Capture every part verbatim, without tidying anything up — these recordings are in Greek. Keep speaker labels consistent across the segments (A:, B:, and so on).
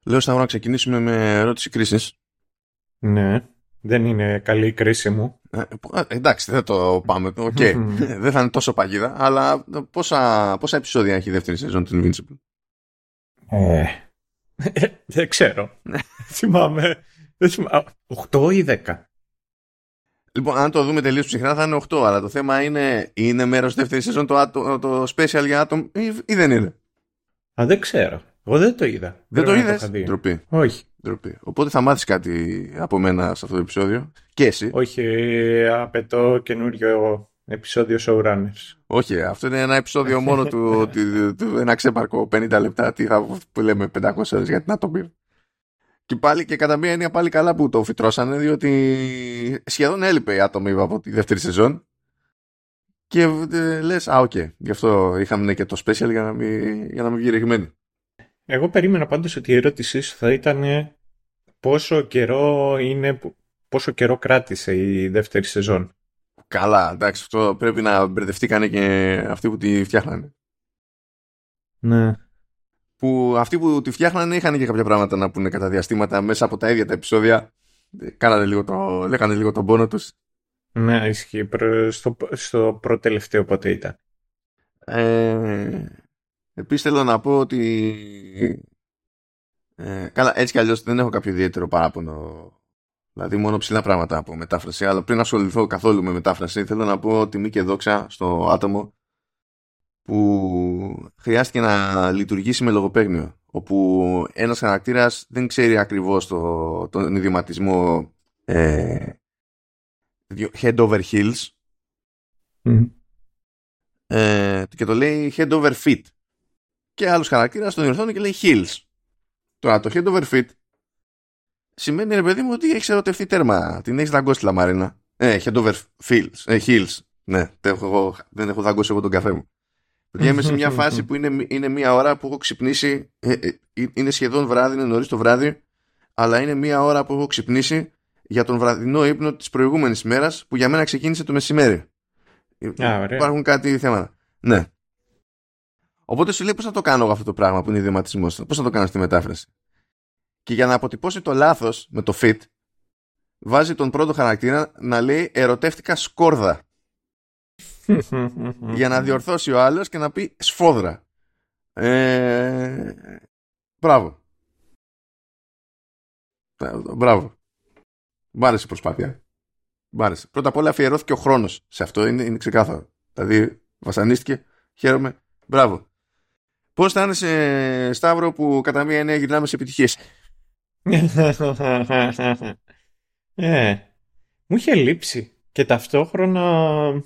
A: Λέω Σταύρο να ξεκινήσουμε με ερώτηση κρίσης.
B: Ναι, δεν είναι καλή η κρίση μου.
A: Ε, εντάξει, δεν το πάμε. Okay. Δεν θα είναι τόσο παγίδα, αλλά πόσα, πόσα επεισόδια έχει η δεύτερη σεζόν του Invincible?
B: Ε, δεν ξέρω. Θυμάμαι. οκτώ ή δέκα.
A: Λοιπόν, αν το δούμε τελείως ψυχρά θα είναι οκτώ, αλλά το θέμα είναι, είναι μέρος δεύτερη σεζόν το, το, το special για άτομο ή, ή δεν είναι?
B: Α, δεν ξέρω. Εγώ δεν το είδα.
A: Δεν το είδες? Ντροπή.
B: Όχι.
A: Ντροπή. Οπότε θα μάθεις κάτι από μένα σε αυτό το επεισόδιο. Και εσύ.
B: Όχι, απαιτώ καινούριο επεισόδιο showrunners.
A: Όχι, αυτό είναι ένα επεισόδιο μόνο του, του, του, ένα ξέπαρκο πενήντα λεπτά. Τι θα που λέμε πεντακόσιες ώρες για την άτομη. Και πάλι και κατά μία έννοια πάλι καλά που το φυτρώσανε, διότι σχεδόν έλειπε η άτομη από τη δεύτερη σεζόν. Και ε, λες, α, οκ, okay, γι' αυτό είχαμε και το special για να μην, για να μην βγει ρηγμένη.
B: Εγώ περίμενα πάντως ότι η ερώτησή σου θα ήταν πόσο καιρό είναι, πόσο καιρό κράτησε η δεύτερη σεζόν.
A: Καλά, εντάξει, αυτό πρέπει να μπερδευτήκανε και αυτοί που τη φτιάχνανε.
B: Ναι.
A: Που αυτοί που τη φτιάχνανε είχαν και κάποια πράγματα να πούνε κατά διαστήματα μέσα από τα ίδια τα επεισόδια. Κάνανε λίγο το, λέγανε λίγο τον πόνο τους.
B: Ναι, ισχύει. Στο, στο προτελευταίο πότε ήταν.
A: Ε, επίσης θέλω να πω ότι ε, καλά, έτσι κι αλλιώς δεν έχω κάποιο ιδιαίτερο παράπονο. Δηλαδή μόνο ψηλά πράγματα από μετάφραση. Αλλά πριν ασχοληθώ καθόλου με μετάφραση, θέλω να πω τιμή και δόξα στο άτομο που χρειάστηκε να λειτουργήσει με λογοπαίγνιο, όπου ένας χαρακτήρας δεν ξέρει ακριβώς το, τον ιδιωματισμό ε, head over heels
B: mm.
A: ε, και το λέει head over feet, και άλλος χαρακτήρας τον διορθώνει και λέει heels. Τώρα το head over feet σημαίνει, ρε παιδί μου, ότι έχεις ερωτευτεί τέρμα, την έχεις δαγκώσει τη λαμαρίνα. ε, head over feels, ε, heels. Ναι, έχω, δεν έχω δαγκώσει εγώ τον καφέ μου. Γιατί είμαι σε μια φάση που είναι, είναι μια ώρα που έχω ξυπνήσει, ε, ε, είναι σχεδόν βράδυ, είναι νωρίς το βράδυ, αλλά είναι μια ώρα που έχω ξυπνήσει για τον βραδινό ύπνο της προηγούμενης μέρας, που για μένα ξεκίνησε το μεσημέρι.
B: Α,
A: Υπάρχουν κάτι θέματα. Ναι. Οπότε σου λέει πώς θα το κάνω αυτό το πράγμα που είναι ιδιωματισμός, πώς θα το κάνω στη μετάφραση. Και για να αποτυπώσει το λάθος με το fit, βάζει τον πρώτο χαρακτήρα να λέει ερωτεύτηκα σκόρδα. Για να διορθώσει ο άλλος και να πει σφόδρα. Ε... Μπράβο. Μπράβο. Μ' άρεσε η προσπάθεια. Μ' άρεσε. Πρώτα απ' όλα αφιερώθηκε ο χρόνος σε αυτό, είναι, είναι ξεκάθαρο. Δηλαδή βασανίστηκε, χαίρομαι. Μπράβο. Πώς αισθάνεσαι, Σταύρο, που κατά μία έννοια γυρνάμε σε επιτυχίες?
B: ε, μου είχε λείψει και ταυτόχρονα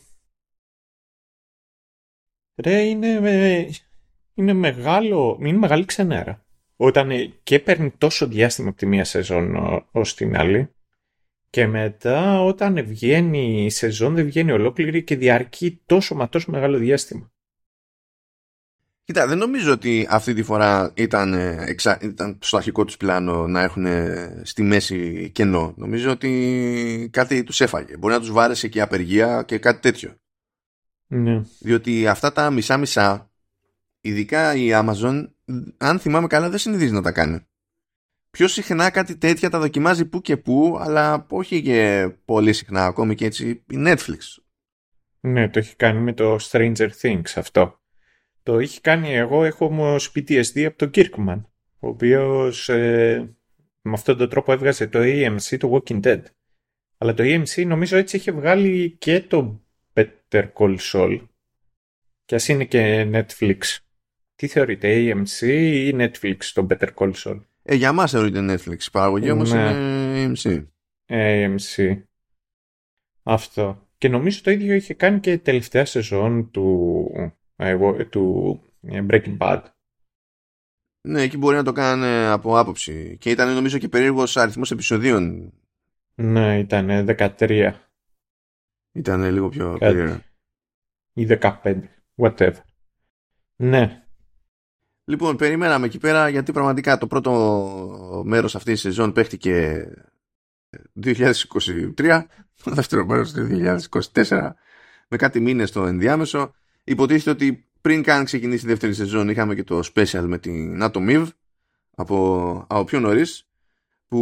B: ρε, είναι, είναι μεγάλο, είναι μεγάλη ξενέρα. Όταν και παίρνει τόσο διάστημα από τη μία σεζόν ως την άλλη, και μετά όταν βγαίνει η σεζόν δεν βγαίνει ολόκληρη και διαρκεί τόσο μα τόσο μεγάλο διάστημα.
A: Κοίτα, δεν νομίζω ότι αυτή τη φορά ήταν, εξα... ήταν στο αρχικό τους πλάνο να έχουν στη μέση κενό. Νομίζω ότι κάτι τους έφαγε. Μπορεί να τους βάρεσε και η απεργία και κάτι τέτοιο.
B: Ναι.
A: Διότι αυτά τα μισά-μισά, ειδικά η Amazon, αν θυμάμαι καλά, δεν συνηθίζει να τα κάνει. Πιο συχνά κάτι τέτοια τα δοκιμάζει που και που, αλλά όχι και πολύ συχνά, ακόμη και έτσι η Netflix.
B: Ναι, το έχει κάνει με το Stranger Things αυτό. Το έχει κάνει, εγώ έχω όμως πι τι ες ντι από τον Kirkman, ο οποίος ε, με αυτόν τον τρόπο έβγαζε το έι εμ σι, το Walking Dead. Αλλά το έι εμ σι νομίζω έτσι είχε βγάλει και το Better Call Saul, και ας είναι και Netflix. Τι θεωρείτε, έι εμ σι ή Netflix το Better Call Saul?
A: Ε, για μας θεωρείται Netflix, η παραγωγή όμως
B: ναι.
A: είναι έι εμ σι.
B: έι εμ σι. Αυτό. Και νομίζω το ίδιο είχε κάνει και τελευταία σεζόν του, ε, του Breaking Bad.
A: Ναι, εκεί μπορεί να το κάνανε από άποψη. Και ήταν νομίζω και περίεργος αριθμός επεισοδίων.
B: Ναι, ήταν δεκατρία.
A: Ήταν λίγο πιο περίεργο.
B: Ή δεκαπέντε. Whatever. Ναι.
A: Λοιπόν, περιμέναμε εκεί πέρα, γιατί πραγματικά το πρώτο μέρος αυτής της σεζόν παίχτηκε δύο χιλιάδες είκοσι τρία, το δεύτερο μέρος το δύο χιλιάδες είκοσι τέσσερα, με κάτι μήνες στο ενδιάμεσο. Υποτίθεται ότι πριν καν ξεκινήσει η δεύτερη σεζόν είχαμε και το special με την Atom Eve, από, από πιο νωρίς, που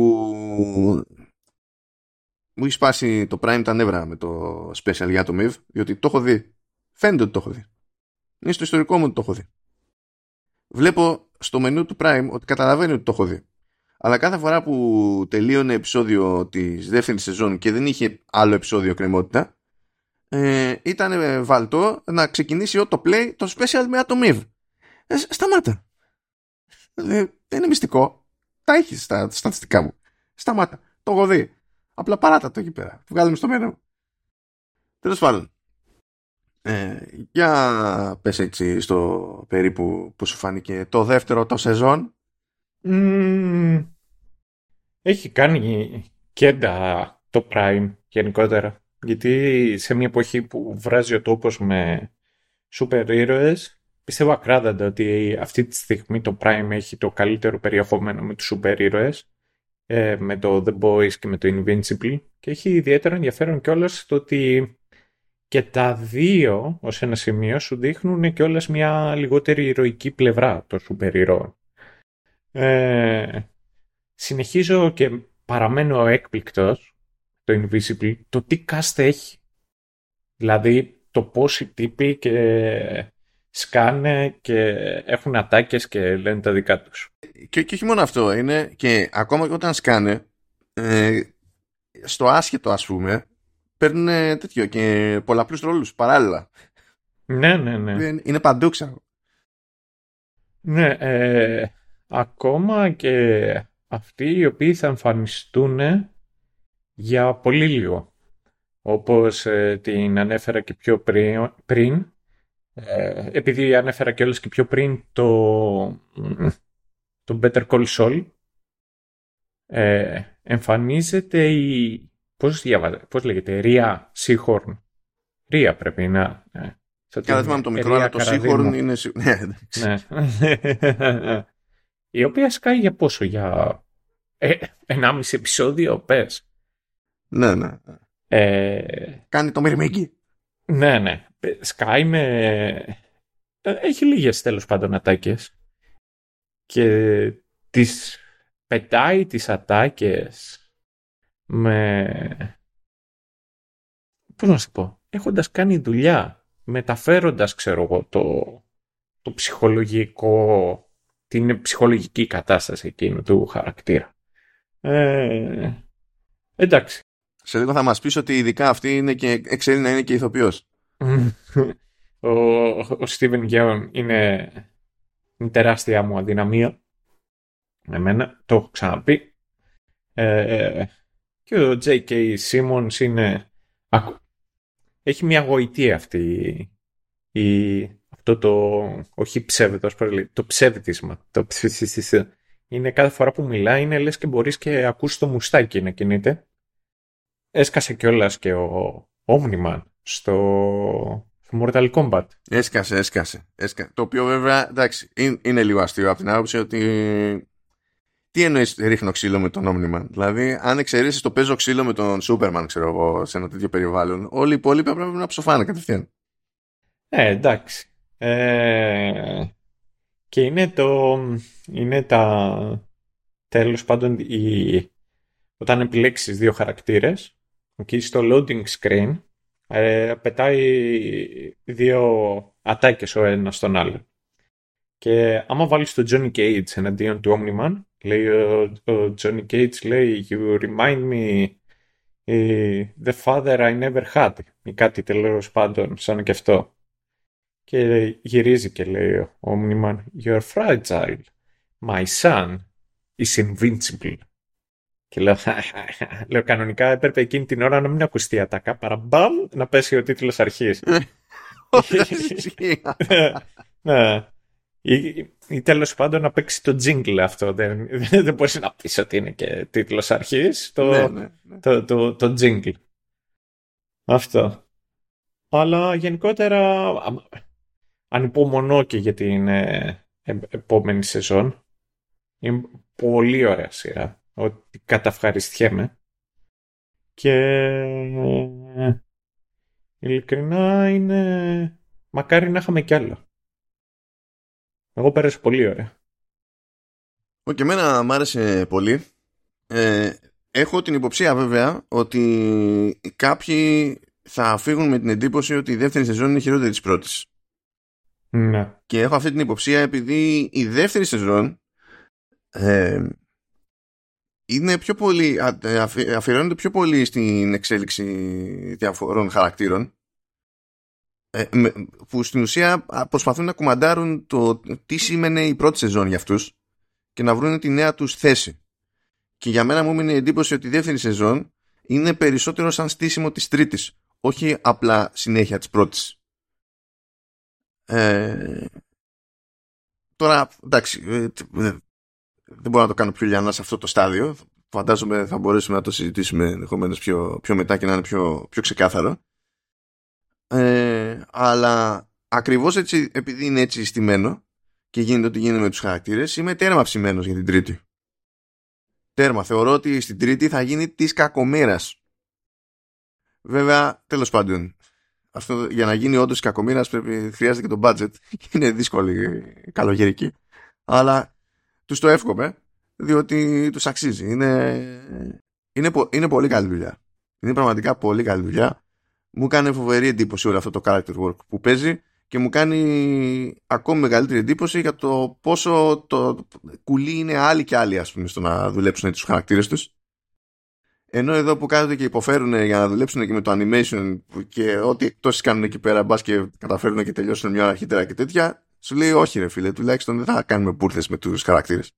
A: μου έχει σπάσει το Prime τα νεύρα με το special για το Miv, διότι το έχω δει. Φαίνεται ότι το έχω δει. Είναι στο ιστορικό μου ότι το έχω δει. Βλέπω στο μενού του Prime ότι καταλαβαίνει ότι το έχω δει. Αλλά κάθε φορά που τελείωνε επεισόδιο της δεύτερης σεζόν και δεν είχε άλλο επεισόδιο κρεμότητα, ε, ήταν βαλτό να ξεκινήσει το play το special με το Miv. Ε, σταμάτα. Ε, δεν είναι μυστικό. Τα έχει στα στατιστικά μου. Σταμάτα. Το έχω δει. Απλά παράτα το εκεί πέρα. Βγάλουμε στο μέλλον. Τέλος πάντων. Ε, για πες έτσι στο περίπου που σου φάνηκε το δεύτερο το σεζόν.
B: Mm, έχει κάνει κέντα το Prime γενικότερα. Γιατί σε μια εποχή που βράζει ο τόπος με σούπερ ήρωες, πιστεύω ακράδαντα ότι αυτή τη στιγμή το Prime έχει το καλύτερο περιεχόμενο με τους σούπερ ήρωες, ε, με το The Boys και με το Invincible, και έχει ιδιαίτερο ενδιαφέρον κιόλας το ότι και τα δύο ως ένα σημείο σου δείχνουν κιόλας μια λιγότερη ηρωική πλευρά των σούπερ ήρωων. Ε, συνεχίζω και παραμένω έκπληκτος το Invisible, το τι cast έχει. Δηλαδή το πόσοι τύποι και σκάνε και έχουν ατάκες και λένε τα δικά τους.
A: Και, και όχι μόνο αυτό, είναι και ακόμα και όταν σκάνε, ε, στο άσχετο ας πούμε, παίρνουν τέτοιο και πολλαπλούς ρόλους παράλληλα.
B: Ναι, ναι, ναι.
A: Είναι παντού, ξέρω.
B: Ναι, ε, ακόμα και αυτοί οι οποίοι θα εμφανιστούν για πολύ λίγο. Όπως ε, την ανέφερα και πιο πριν, πριν ε, επειδή ανέφερα και όλες και πιο πριν το, το Better Call Saul, ε, εμφανίζεται η... Πώς, διαβάζε, πώς λέγεται, Ρία Σίχορν. Ρία πρέπει να... Ε,
A: Καλά, θυμάμαι το μικρό, αλλά το Σίχορν είναι...
B: Ναι. Η οποία σκάει για πόσο, για ε, ενάμιση επεισόδιο, πες.
A: Ναι, ναι.
B: Ε,
A: Κάνει το μυρμήγκι.
B: Ναι, ναι. Σκάει με... Έχει λίγες τέλος πάντων ατάκες. Και τις πετάει τις ατάκες με... Πώς να σου πω. Έχοντας κάνει δουλειά. Μεταφέροντας, ξέρω εγώ, το, το ψυχολογικό... την ψυχολογική κατάσταση εκείνου του χαρακτήρα. Ε, εντάξει.
A: Σε λίγο θα μας πεις ότι ειδικά αυτή είναι και εξέλει να είναι και ηθοποιός.
B: ο, ο Στίβεν Γέον είναι, είναι τεράστια μου αδυναμία. Εμένα, το έχω ξαναπεί. Ε, και ο τζέι κέι Simmons είναι... Έχει μια γοητεία αυτή η, αυτό το... όχι ψεύδος, το ψεύδισμα. Το ψ, είναι κάθε φορά που μιλάει, είναι λες και μπορείς και ακούς το μουστάκι να κινείται. Έσκασε κιόλας και ο Omni-Man στο Mortal Kombat.
A: Έσκασε, έσκασε, έσκασε. Το οποίο βέβαια, εντάξει, είναι, είναι λίγο αστείο από την άποψη ότι... Τι εννοείς ρίχνω ξύλο με τον Omni-Man? Δηλαδή, αν εξαιρέσεις το παίζω ξύλο με τον Superman, ξέρω εγώ, σε ένα τέτοιο περιβάλλον, όλοι οι υπόλοιποι πρέπει να ψοφάνε κατευθείαν.
B: Ε, εντάξει. Ε, και είναι το... Είναι τα... Τέλος πάντων, η, όταν επιλέξεις δύο χαρακτήρες, εκεί στο loading screen, ε, πετάει δύο ατάκες ο ένας στον άλλο. Και άμα βάλεις το Johnny Cage εναντίον του Omni-Man, λέει ο, ο Johnny Cage, λέει You remind me uh, the father I never had, ή κάτι τέλος πάντων σαν και αυτό. Και γυρίζει και λέει ο Omni-Man, You're fragile. My son is invincible. Και λέω, λέω, κανονικά έπρεπε εκείνη την ώρα να μην ακουστεί η ατάκα, παρά μπαμ να πέσει ο τίτλος αρχής. Ναι. Ή, ή τέλος πάντων να παίξει το jingle αυτό. Δεν, δεν μπορείς να πεις ότι είναι και τίτλος αρχής. Το,
A: ναι, ναι, ναι. το,
B: το, το, το jingle. Αυτό. Αλλά γενικότερα ανυπομονώ και για την ε, ε, επόμενη σεζόν. Είναι πολύ ωραία σειρά. Ότι καταυχαριστιέμαι. Και ε, ειλικρινά είναι... Μακάρι να είχαμε κι άλλο. Εγώ πέρασα πολύ ωραία.
A: Και εμένα μ' άρεσε πολύ. Ε, έχω την υποψία βέβαια ότι κάποιοι θα φύγουν με την εντύπωση ότι η δεύτερη σεζόν είναι χειρότερη της πρώτης.
B: Ναι.
A: Και έχω αυτή την υποψία επειδή η δεύτερη σεζόν ε, είναι πιο πολύ, αφιερώνεται πιο πολύ στην εξέλιξη διαφορών χαρακτήρων, ε, που στην ουσία προσπαθούν να κουμαντάρουν το τι σήμαινε η πρώτη σεζόν για αυτούς και να βρουν τη νέα τους θέση. Και για μένα μου έμεινε η εντύπωση ότι η δεύτερη σεζόν είναι περισσότερο σαν στήσιμο της τρίτης, όχι απλά συνέχεια της πρώτης. Ε, τώρα, εντάξει, ε, δεν μπορώ να το κάνω πιο λιανά σε αυτό το στάδιο. Φαντάζομαι θα μπορέσουμε να το συζητήσουμε ενδεχομένως πιο, πιο μετά και να είναι πιο, πιο ξεκάθαρο. Ε, αλλά ακριβώς έτσι, επειδή είναι έτσι στημένο και γίνεται ό,τι γίνεται με τους χαρακτήρες, είμαι τέρμα ψημένος για την τρίτη. Τέρμα. Θεωρώ ότι στην τρίτη θα γίνει της κακομοίρας. Βέβαια, τέλος πάντων, αυτό για να γίνει όντως κακομοίρας πρέπει, χρειάζεται και το budget. Είναι δύσκολη καλογερική. Αλλά τους το εύχομαι, διότι τους αξίζει. Είναι, είναι, είναι πολύ καλή δουλειά. Είναι πραγματικά πολύ καλή δουλειά. Μου κάνει φοβερή εντύπωση όλο αυτό το character work που παίζει και μου κάνει ακόμη μεγαλύτερη εντύπωση για το πόσο το κουλί είναι άλλοι και άλλοι, ας πούμε, στο να δουλέψουν τους χαρακτήρες τους. Ενώ εδώ που κάθονται και υποφέρουν για να δουλέψουν και με το animation και ό,τι εκτός κάνουν εκεί πέρα, μπας και καταφέρουν και τελειώσουν μια ώρα αρχίτερα και τέτοια, σου λέει όχι ρε φίλε, τουλάχιστον δεν θα κάνουμε μπούρθες με τους χαρακτήρες.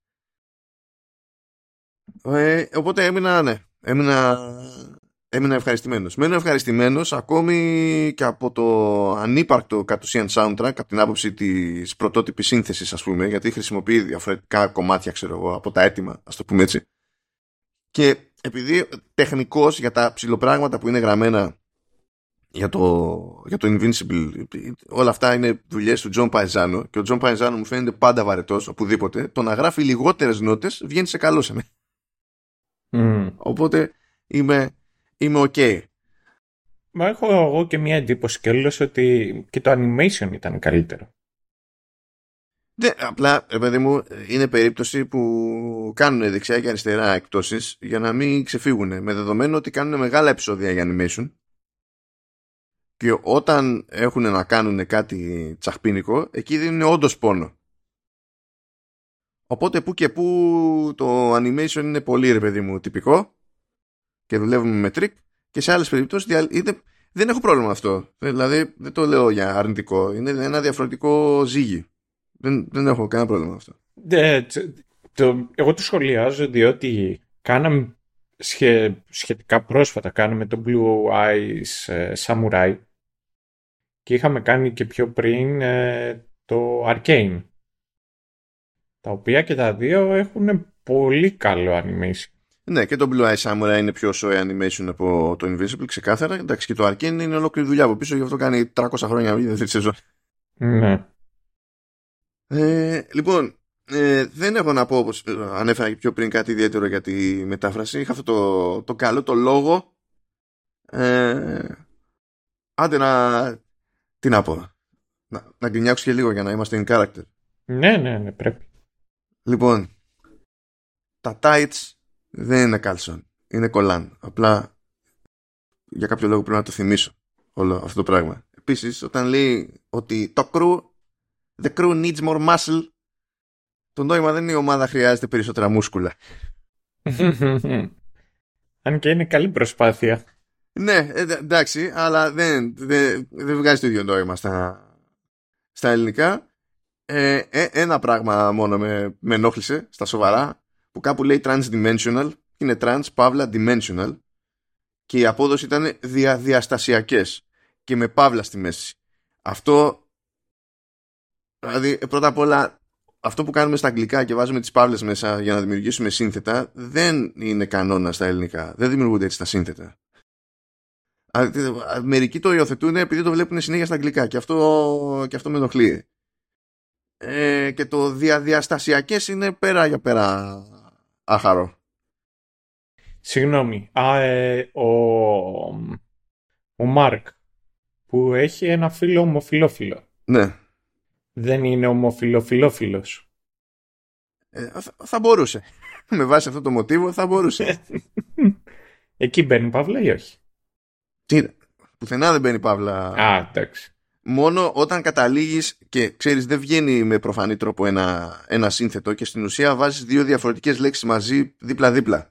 A: Ε, οπότε έμεινα, ναι, έμεινα, έμεινα ευχαριστημένος. Μένω ευχαριστημένος ακόμη και από το ανύπαρκτο κατ' ουσίαν soundtrack, από την άποψη της πρωτότυπης σύνθεσης, ας πούμε, γιατί χρησιμοποιεί διαφορετικά κομμάτια, ξέρω εγώ, από τα έτοιμα, ας το πούμε έτσι. Και επειδή τεχνικώς για τα ψηλοπράγματα που είναι γραμμένα για το, για το Invincible, όλα αυτά είναι δουλειές του John Paisano και ο John Paisano μου φαίνεται πάντα βαρετός οπουδήποτε, το να γράφει λιγότερες νότες βγαίνει σε καλό σε μένα. Mm. Οπότε είμαι, είμαι ok.
B: Μα έχω εγώ και μια εντύπωση κιόλας ότι και το animation ήταν καλύτερο.
A: Ναι, απλά, παιδί μου, είναι περίπτωση που κάνουν δεξιά και αριστερά εκπτώσεις για να μην ξεφύγουν. Με δεδομένο ότι κάνουν μεγάλα επεισόδια για animation και όταν έχουν να κάνουν κάτι τσαχπίνικο, εκεί δίνουν όντως πόνο. Οπότε που και που το animation είναι πολύ, ρε παιδί μου, τυπικό και δουλεύουμε με τρίκ, και σε άλλες περιπτώσεις δεν έχω πρόβλημα αυτό. Δηλαδή δεν το λέω για αρνητικό. Είναι ένα διαφορετικό ζύγι. Δεν, δεν έχω κανένα πρόβλημα με αυτό.
B: Ναι, το, εγώ το σχολιάζω διότι κάναμε σχε, σχετικά πρόσφατα κάναμε το Blue Eyes ε, Samurai και είχαμε κάνει και πιο πριν ε, το Arcane, τα οποία και τα δύο έχουν πολύ καλό animation.
A: Ναι, και το Blue Eyes Samurai είναι πιο σοϊ animation από το Invincible, ξεκάθαρα. Εντάξει, και το Arcane είναι ολόκληρη δουλειά από πίσω, γι' αυτό κάνει τριακόσια χρόνια η δεύτερη σεζόν.
B: Ναι.
A: Ε, λοιπόν, ε, δεν έχω να πω, όπως ανέφερα και πιο πριν, κάτι ιδιαίτερο για τη μετάφραση. Είχα αυτό το, το καλό το λόγο. Ε, άντε να... Τι να πω. Να, να γκρινιάξω και λίγο για να είμαστε in character.
B: Ναι, ναι, ναι, πρέπει.
A: Λοιπόν, τα tights δεν είναι caleçon. Είναι κολάν. Απλά για κάποιο λόγο πρέπει να το θυμίσω όλο αυτό το πράγμα. Επίσης, όταν λέει ότι το crew The crew needs more muscle, το νόημα δεν είναι η ομάδα χρειάζεται περισσότερα μούσκουλα.
B: Αν και είναι καλή προσπάθεια.
A: Ναι, εντάξει, αλλά δεν, δεν, δεν βγάζει το ίδιο νόημα στα, στα ελληνικά. Ε, ε, ένα πράγμα μόνο με, με ενόχλησε στα σοβαρά, που κάπου λέει transdimensional, είναι trans, παύλα, dimensional, και η απόδοση ήταν δια, διαστασιακές και με παύλα στη μέση. Αυτό, δηλαδή, πρώτα απ' όλα, αυτό που κάνουμε στα αγγλικά και βάζουμε τις παύλες μέσα για να δημιουργήσουμε σύνθετα δεν είναι κανόνα στα ελληνικά. Δεν δημιουργούνται έτσι τα σύνθετα. Μερικοί το υιοθετούν επειδή το βλέπουν συνέχεια στα αγγλικά και αυτό, και αυτό με ενοχλεί. Ε, και το διαδιαστασιακές είναι πέρα για πέρα άχαρο.
B: Συγγνώμη. Α, ε, ο, ο Μάρκ που έχει ένα φίλο ομοφιλόφιλο.
A: Ναι.
B: Δεν είναι ομοφιλοφιλόφιλος.
A: Ε, θα, θα μπορούσε. Με βάση αυτό το μοτίβο θα μπορούσε.
B: Εκεί μπαίνει παύλα ή όχι?
A: Τι, πουθενά δεν μπαίνει παύλα.
B: Α, εντάξει.
A: Μόνο όταν καταλήγεις και ξέρεις δεν βγαίνει με προφανή τρόπο ένα, ένα σύνθετο και στην ουσία βάζεις δύο διαφορετικές λέξεις μαζί δίπλα-δίπλα.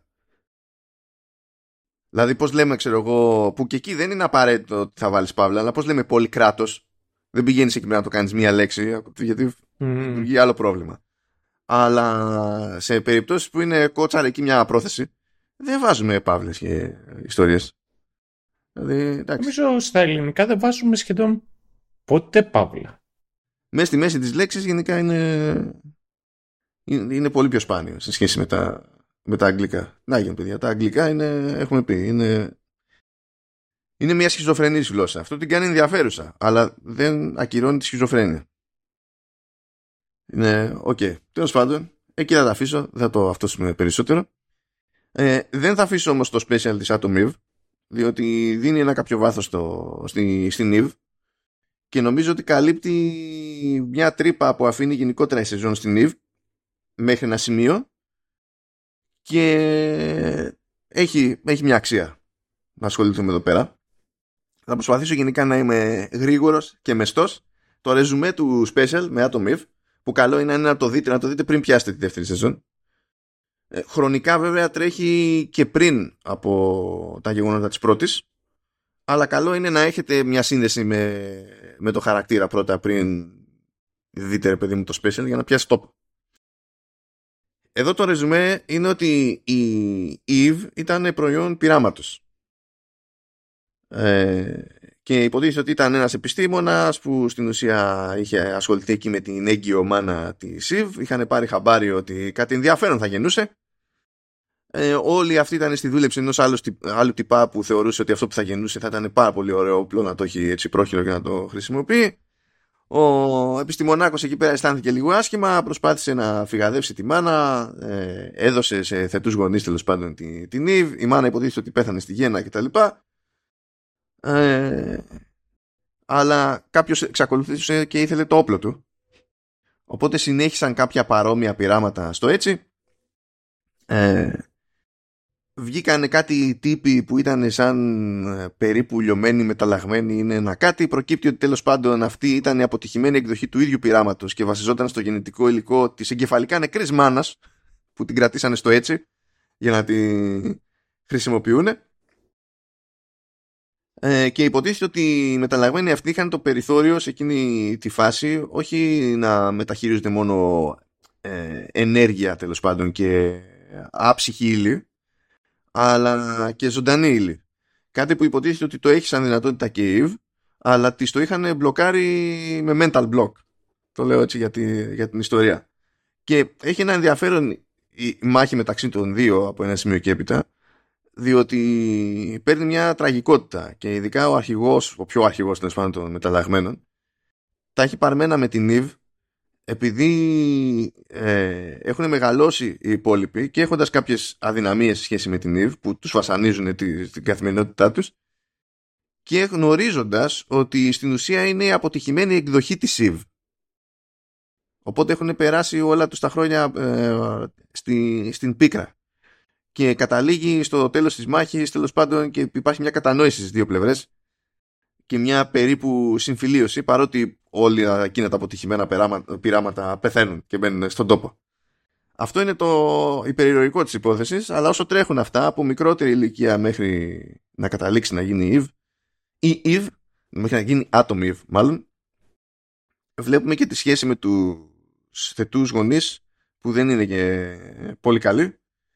A: Δηλαδή πώς λέμε, ξέρω εγώ, που και εκεί δεν είναι απαραίτητο ότι θα βάλεις παύλα, αλλά πώς λέμε πολυκράτος. Δεν πηγαίνεις εκεί πέρα να το κάνεις μία λέξη, γιατί mm. δημιουργεί άλλο πρόβλημα. Αλλά σε περιπτώσεις που είναι κότσαρ εκεί μια πρόθεση, δεν βάζουμε παύλες και ιστορίες. Δηλαδή,
B: νομίζω στα ελληνικά δεν βάζουμε σχεδόν ποτέ παύλα.
A: Μέσα στη μέση της λέξης γενικά είναι, είναι πολύ πιο σπάνιο σε σχέση με τα, με τα αγγλικά. Να γίνουν παιδιά, τα αγγλικά είναι, έχουμε πει, είναι, είναι μια σχιζοφρενής γλώσσα. Αυτό την κάνει ενδιαφέρουσα, αλλά δεν ακυρώνει τη σχιζοφρένεια. Είναι οκ. Okay. Τέλος πάντων, εκεί θα τα αφήσω, δεν θα το αυτόσουμε περισσότερο. Ε, δεν θα αφήσω όμως το special της Atom Eve, διότι δίνει ένα κάποιο βάθος στο, στη, στην Eve και νομίζω ότι καλύπτει μια τρύπα που αφήνει γενικότερα η σεζόν στην Eve μέχρι ένα σημείο και έχει, έχει μια αξία να ασχοληθούμε εδώ πέρα. Θα προσπαθήσω γενικά να είμαι γρήγορος και μεστός. Το ρεζουμέ του special με Atom Eve, που καλό είναι να το δείτε, να το δείτε πριν πιάσετε τη δεύτερη σεζόν. Ε, χρονικά βέβαια τρέχει και πριν από τα γεγονότα της πρώτης, αλλά καλό είναι να έχετε μια σύνδεση με, με το χαρακτήρα πρώτα πριν δείτε ρε παιδί μου το special για να πιάσει τόπο. Εδώ το ρεζουμέ είναι ότι η Eve ήταν προϊόν πειράματος. Ε, και υποτίθεται ότι ήταν ένας επιστήμονας που στην ουσία είχε ασχοληθεί εκεί με την έγκυο μάνα της Eve. Είχαν πάρει χαμπάρι ότι κάτι ενδιαφέρον θα γεννούσε. Ε, όλοι αυτοί ήταν στη δούλεψη ενός άλλου, άλλου τυπά που θεωρούσε ότι αυτό που θα γεννούσε θα ήταν πάρα πολύ ωραίο όπλο να το έχει έτσι πρόχειρο και να το χρησιμοποιεί. Ο επιστημονάκος εκεί πέρα αισθάνθηκε λίγο άσχημα, προσπάθησε να φυγαδεύσει τη μάνα, ε, έδωσε σε θετούς γονείς τέλος πάντων την, την Eve. Η μάνα υποτίθεται ότι πέθανε στη γέννα κτλ. Ε, αλλά κάποιος εξακολουθούσε και ήθελε το όπλο του. Οπότε συνέχισαν κάποια παρόμοια πειράματα στο έτσι. Ε, βγήκανε κάτι τύποι που ήταν σαν περίπου λιωμένοι, μεταλλαγμένοι, είναι ένα κάτι. Προκύπτει ότι τέλος πάντων αυτή ήταν η αποτυχημένη εκδοχή του ίδιου πειράματος και βασιζόταν στο γενετικό υλικό της εγκεφαλικά νεκρής μάνας που την κρατήσανε στο έτσι για να τη χρησιμοποιούν. Ε, και υποτίθεται ότι οι μεταλλαγμένοι αυτοί είχαν το περιθώριο σε εκείνη τη φάση όχι να μεταχειρίζονται μόνο ε, ενέργεια τέλος πάντων και άψυχη ύλη, αλλά και ζωντανή ύλη. Κάτι που υποτίθεται ότι το έχει σαν δυνατότητα και η Eve, αλλά τις το είχαν μπλοκάρει με mental block. Το λέω έτσι για, τη, για την ιστορία. Και έχει ένα ενδιαφέρον η μάχη μεταξύ των δύο από ένα σημείο και έπειτα, διότι παίρνει μια τραγικότητα και ειδικά ο αρχηγός, ο πιο αρχηγός τέλος πάντων των μεταλλαγμένων, τα έχει παρμένα με την Eve επειδή ε, έχουν μεγαλώσει οι υπόλοιποι και έχοντας κάποιες αδυναμίες σε σχέση με την Eve που τους βασανίζουν τη, την καθημερινότητά τους και γνωρίζοντας ότι στην ουσία είναι η αποτυχημένη εκδοχή της Eve. Οπότε έχουν περάσει όλα τους τα χρόνια ε, στη, στην πίκρα. Και καταλήγει στο τέλος της μάχης, τέλος πάντων, και υπάρχει μια κατανόηση στις δύο πλευρές και μια περίπου συμφιλίωση, παρότι όλοι εκείνα τα αποτυχημένα πειράματα πεθαίνουν και μπαίνουν στον τόπο. Αυτό είναι το υπερηρωικό της υπόθεσης, αλλά όσο τρέχουν αυτά, από μικρότερη ηλικία μέχρι να καταλήξει να γίνει η Eve, η Eve, μέχρι να γίνει Atom Eve μάλλον, βλέπουμε και τη σχέση με τους θετούς γονείς, που δεν είναι και πολύ καλοί.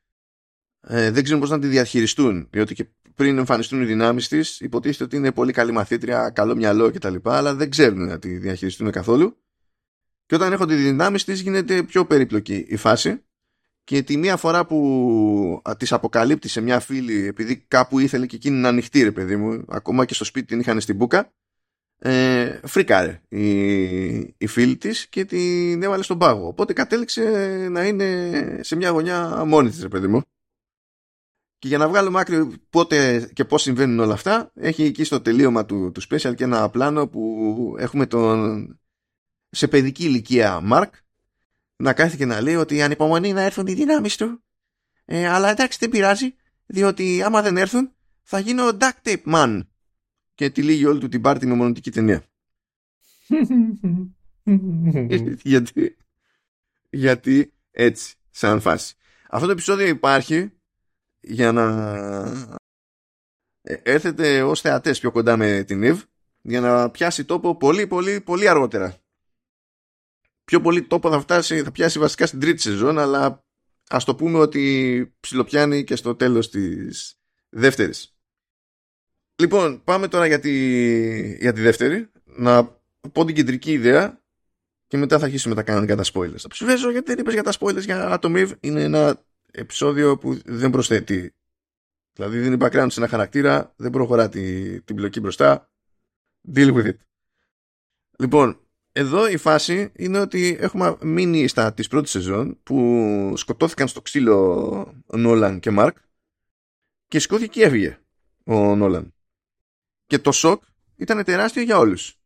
A: Ε, δεν ξέρουν πώς να τη διαχειριστούν, διότι και πριν εμφανιστούν οι δυνάμεις της υποτίθεται ότι είναι πολύ καλή μαθήτρια, καλό μυαλό κτλ, αλλά δεν ξέρουν να τη διαχειριστούν καθόλου και όταν έχουν τη δυνάμεις της γίνεται πιο περίπλοκη η φάση και τη μία φορά που της αποκαλύπτει σε μια φίλη επειδή κάπου ήθελε και εκείνη να ανοιχτεί ρε παιδί μου, ακόμα και στο σπίτι την είχαν στην μπούκα, ε, φρίκαρε η, η φίλη της και την έβαλε στον πάγο, οπότε κατέληξε να είναι σε μια γωνιά μόνη της ρε παιδί μου. Και για να βγάλουμε άκρη πότε και πώς συμβαίνουν όλα αυτά, έχει εκεί στο τελείωμα του, του special και ένα πλάνο που έχουμε τον σε παιδική ηλικία Mark να κάθεται και να λέει ότι ανυπομονεί να έρθουν οι δυνάμεις του, ε, αλλά εντάξει δεν πειράζει, διότι άμα δεν έρθουν θα γίνω duct tape man, και τη λύγει όλη του την πάρτι με μονοτική ταινία. γιατί, γιατί έτσι σαν φάση. Αυτό το επεισόδιο υπάρχει για να έρθετε ως θεατές πιο κοντά με την Eve, για να πιάσει τόπο πολύ πολύ πολύ αργότερα. Πιο πολύ τόπο θα φτάσει, θα πιάσει βασικά στην τρίτη σεζόν, αλλά ας το πούμε ότι ψιλοπιάνει και στο τέλος της δεύτερης. Λοιπόν, πάμε τώρα για τη, για τη δεύτερη. Να πω την κεντρική ιδέα και μετά θα αρχίσουμε τα κανονικά τα spoilers. Θα ψηφίσω γιατί δεν είπες για τα spoilers για Atom Eve. Είναι ένα επεισόδιο που δεν προσθέτει. Δηλαδή δίνει background σε ένα χαρακτήρα, δεν προχωρά τη, την πλοκή μπροστά. Deal with it. Λοιπόν, εδώ η φάση είναι ότι έχουμε μείνει στα της πρώτης σεζόν που σκοτώθηκαν στο ξύλο ο Νόλαν και Μαρκ και σηκώθηκε και έφυγε ο Νόλαν. Και το σοκ ήταν τεράστιο για όλους.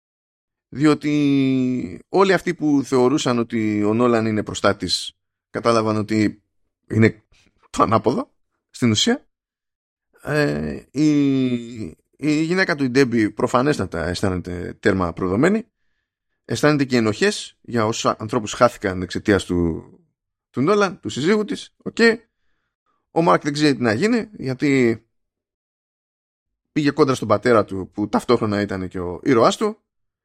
A: Διότι όλοι αυτοί που θεωρούσαν ότι ο Νόλαν είναι προστάτης κατάλαβαν ότι είναι το ανάποδο στην ουσία. Ε, η, η γυναίκα του, η Ντέμπι, προφανέστατα αισθάνεται τέρμα προδομένη. Αισθάνεται και ενοχές για όσους ανθρώπους χάθηκαν εξαιτίας του, του Νόλαν, του συζύγου της. Okay. Ο Μάρκ δεν ξέρει τι να γίνει, γιατί πήγε κόντρα στον πατέρα του, που ταυτόχρονα ήταν και ο ήρωάς του,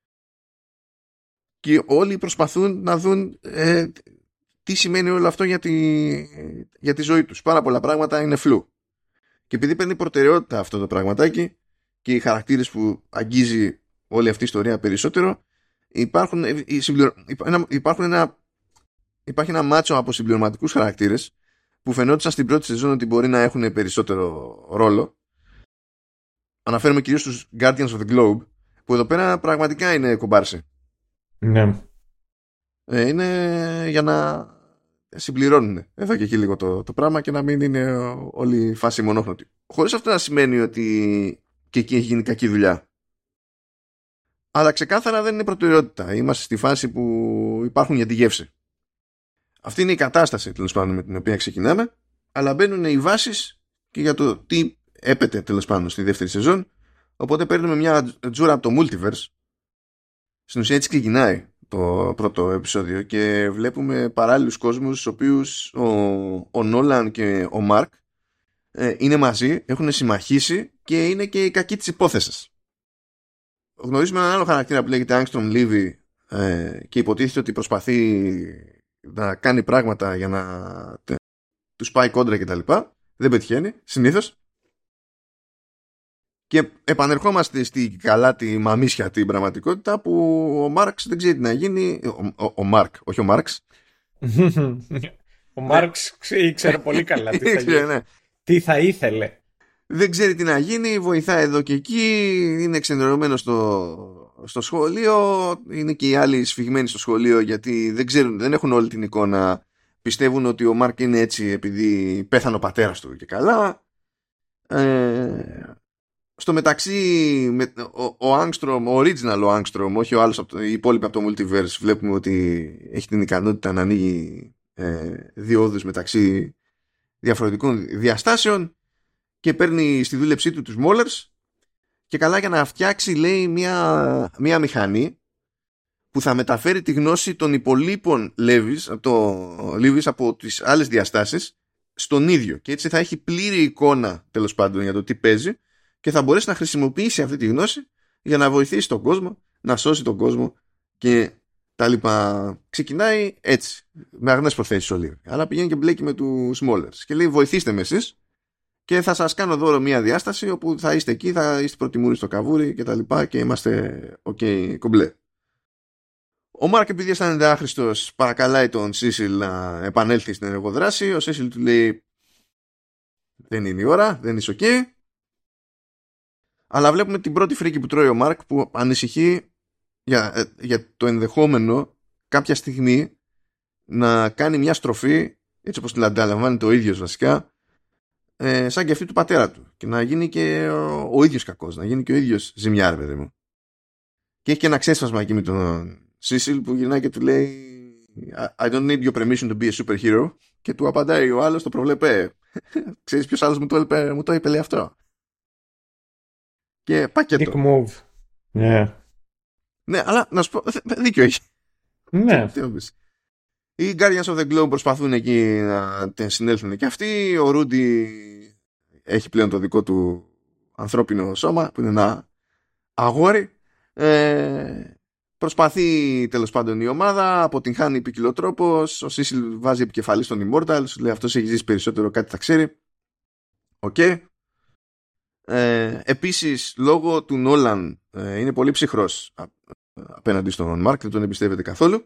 A: και όλοι προσπαθούν να δουν ε, τι σημαίνει όλο αυτό για τη, για τη ζωή τους. Πάρα πολλά πράγματα είναι φλού. Και επειδή παίρνει προτεραιότητα αυτό το πραγματάκι και οι χαρακτήρες που αγγίζει όλη αυτή η ιστορία περισσότερο, υπάρχουν, υπάρχουν ένα, υπάρχει ένα μάτσο από συμπληρωματικούς χαρακτήρες που φαινόντουσαν στην πρώτη σεζόν ότι μπορεί να έχουν περισσότερο ρόλο. Αναφέρομαι κυρίως στους Guardians of the Globe, που εδώ πέρα πραγματικά είναι κομπάρσε.
B: Ναι.
A: Ε, είναι για να συμπληρώνουν εδώ και εκεί λίγο το, το πράγμα και να μην είναι όλη η φάση μονόχρωτη. Χωρίς αυτό να σημαίνει ότι και εκεί έχει γίνει κακή δουλειά. Αλλά ξεκάθαρα δεν είναι προτεραιότητα. Είμαστε στη φάση που υπάρχουν για τη γεύση. Αυτή είναι η κατάσταση, τέλος πάντων, με την οποία ξεκινάμε, αλλά μπαίνουν οι βάσεις και για το τι έπεται, τέλος πάντων, στη δεύτερη σεζόν. Οπότε παίρνουμε μια τζούρα από το Multiverse. Στην ουσία έτσι ξεκινάει το πρώτο επεισόδιο και βλέπουμε παράλληλους κόσμους στους οποίους ο, ο Νόλαν και ο Μαρκ ε, είναι μαζί, έχουν συμμαχήσει και είναι και οι κακοί της υπόθεσης. Γνωρίζουμε έναν άλλο χαρακτήρα που λέγεται Angstrom Levy ε, και υποτίθεται ότι προσπαθεί να κάνει πράγματα για να τε, τους πάει κόντρα και τα λοιπά. Δεν πετυχαίνει, συνήθως. Και επανερχόμαστε στη καλά τη μαμίσια την πραγματικότητα που ο Μάρξ δεν ξέρει τι να γίνει. Ο, ο, ο Μάρκ, όχι ο Μάρξ.
B: Ο Μάρξ ήξερε πολύ καλά τι θα, γίνει. Ναι. Τι θα ήθελε.
A: Δεν ξέρει τι να γίνει, βοηθάει εδώ και εκεί, είναι εξενερωμένο στο, στο σχολείο, είναι και οι άλλοι σφιγμένοι στο σχολείο γιατί δεν ξέρουν, δεν έχουν όλη την εικόνα. Πιστεύουν ότι ο Μάρκ είναι έτσι επειδή πέθανε ο πατέρας του και καλά. Ε, στο μεταξύ ο, ο Angstrom, ο original ο Angstrom, όχι ο άλλος, οι υπόλοιποι από το Multiverse, βλέπουμε ότι έχει την ικανότητα να ανοίγει ε, διόδους μεταξύ διαφορετικών διαστάσεων και παίρνει στη δούλεψή του τους Molars και καλά για να φτιάξει, λέει, μια, μια μηχανή που θα μεταφέρει τη γνώση των υπολείπων Levis από, το, Levis από τις άλλες διαστάσεις στον ίδιο και έτσι θα έχει πλήρη εικόνα, τέλος πάντων, για το τι παίζει και θα μπορέσει να χρησιμοποιήσει αυτή τη γνώση για να βοηθήσει τον κόσμο, να σώσει τον κόσμο και τα λοιπά. Ξεκινάει έτσι, με αγνές προθέσεις ο Λίβι, αλλά πηγαίνει και μπλέκει με τους Molars και λέει βοηθήστε με εσείς και θα σας κάνω δώρο μια διάσταση όπου θα είστε εκεί, θα είστε προτιμούροι στο καβούρι και τα λοιπά και είμαστε ok κομπλέ. Ο Μάρκ, επειδή αισθάνεται άχρηστος, παρακαλάει τον Σίσιλ να επανέλθει στην ενεργοδράση. Ο Σίσιλ του λέει δεν είναι η ώρα, δεν είσαι ok. Αλλά βλέπουμε την πρώτη φρίκη που τρώει ο Μάρκ που ανησυχεί για, για το ενδεχόμενο κάποια στιγμή να κάνει μια στροφή, έτσι όπως την ανταλαμβάνεται ο ίδιος βασικά, ε, σαν και αυτή του πατέρα του και να γίνει και ο, ο ίδιος κακός, να γίνει και ο ίδιος ζημιάρ, παιδί μου. Και έχει και ένα ξέσπασμα εκεί με τον Σίσιλ που γυρνάει και του λέει I don't need your permission to be a superhero, και του απαντάει ο άλλος, το προβλέπε. Ξέρεις ποιος άλλος μου το, είπε, μου το είπε, λέει αυτό. Και πακέτο.
B: Dick move. Yeah.
A: Ναι, αλλά να σου πω, δίκιο έχει.
B: Ναι.
A: Οι Guardians of the Globe προσπαθούν εκεί να συνέλθουν και αυτοί. Ο Ρούντι έχει πλέον το δικό του ανθρώπινο σώμα, που είναι ένα αγόρι. Ε, προσπαθεί τέλος πάντων η ομάδα, αποτυγχάνει ποικιλοτρόπως. Ο Σίσιλ βάζει επικεφαλή στον Immortal, σου λέει αυτός έχει ζήσει περισσότερο, κάτι θα ξέρει. Οκ. Okay. Ε, επίσης, λόγω του Νόλαν ε, είναι πολύ ψυχρός απέναντι στον Μάρκ, δεν τον εμπιστεύεται καθόλου.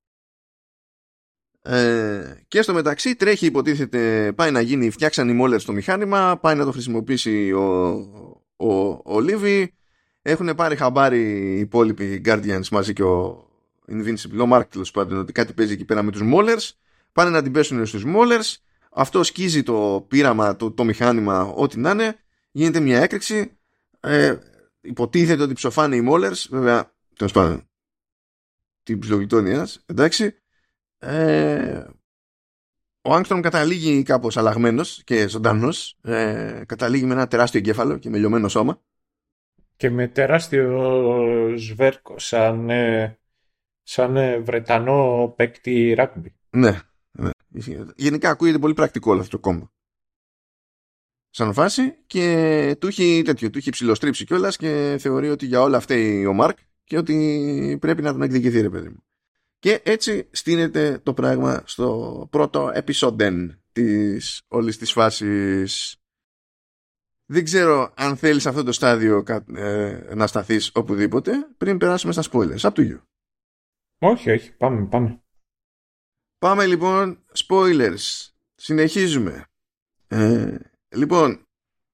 A: Ε, και στο μεταξύ τρέχει, υποτίθεται, πάει να γίνει, φτιάξαν οι Μόλερ στο μηχάνημα, πάει να το χρησιμοποιήσει ο, ο, ο Λίβι. Έχουν πάρει χαμπάρι οι υπόλοιποι Guardians μαζί και ο Invincible, ο Mark τέλος πάντων, ότι κάτι παίζει εκεί πέρα με τους Μόλερς. Πάνε να την πέσουν στους Μόλερς. Αυτό σκίζει το πείραμα, το, το μηχάνημα, ό,τι να είναι. Γίνεται μια έκρηξη. Ε, υποτίθεται ότι ψοφάνε οι Μόλερς. Βέβαια, τέλος πάντων, την ψιλογλιτώνει ένας, εντάξει. Ε, ο Άγκστρομ καταλήγει κάπως αλλαγμένος και ζωντανός. Ε, καταλήγει με ένα τεράστιο εγκέφαλο και με λιωμένο σώμα.
B: Και με τεράστιο σβέρκο, σαν, ε, σαν ε, Βρετανό παίκτη ράγμπι.
A: Ναι, ναι. Γενικά ακούγεται πολύ πρακτικό όλο αυτό το κόμμα. Σαν φάση, και του έχει τέτοιο, του έχει ψιλοστρίψει κιόλας και θεωρεί ότι για όλα φταίει ο Μάρκ και ότι πρέπει να τον εκδικηθεί, ρε παιδί μου. Και έτσι στείνεται το πράγμα στο πρώτο επεισόδιο της όλης της φάσης. Δεν ξέρω αν θέλεις σε αυτό το στάδιο ε, να σταθείς οπουδήποτε πριν περάσουμε στα spoilers. Απ' του γιου.
B: Όχι, όχι. Πάμε, πάμε.
A: Πάμε λοιπόν, spoilers. Συνεχίζουμε. Ε, λοιπόν,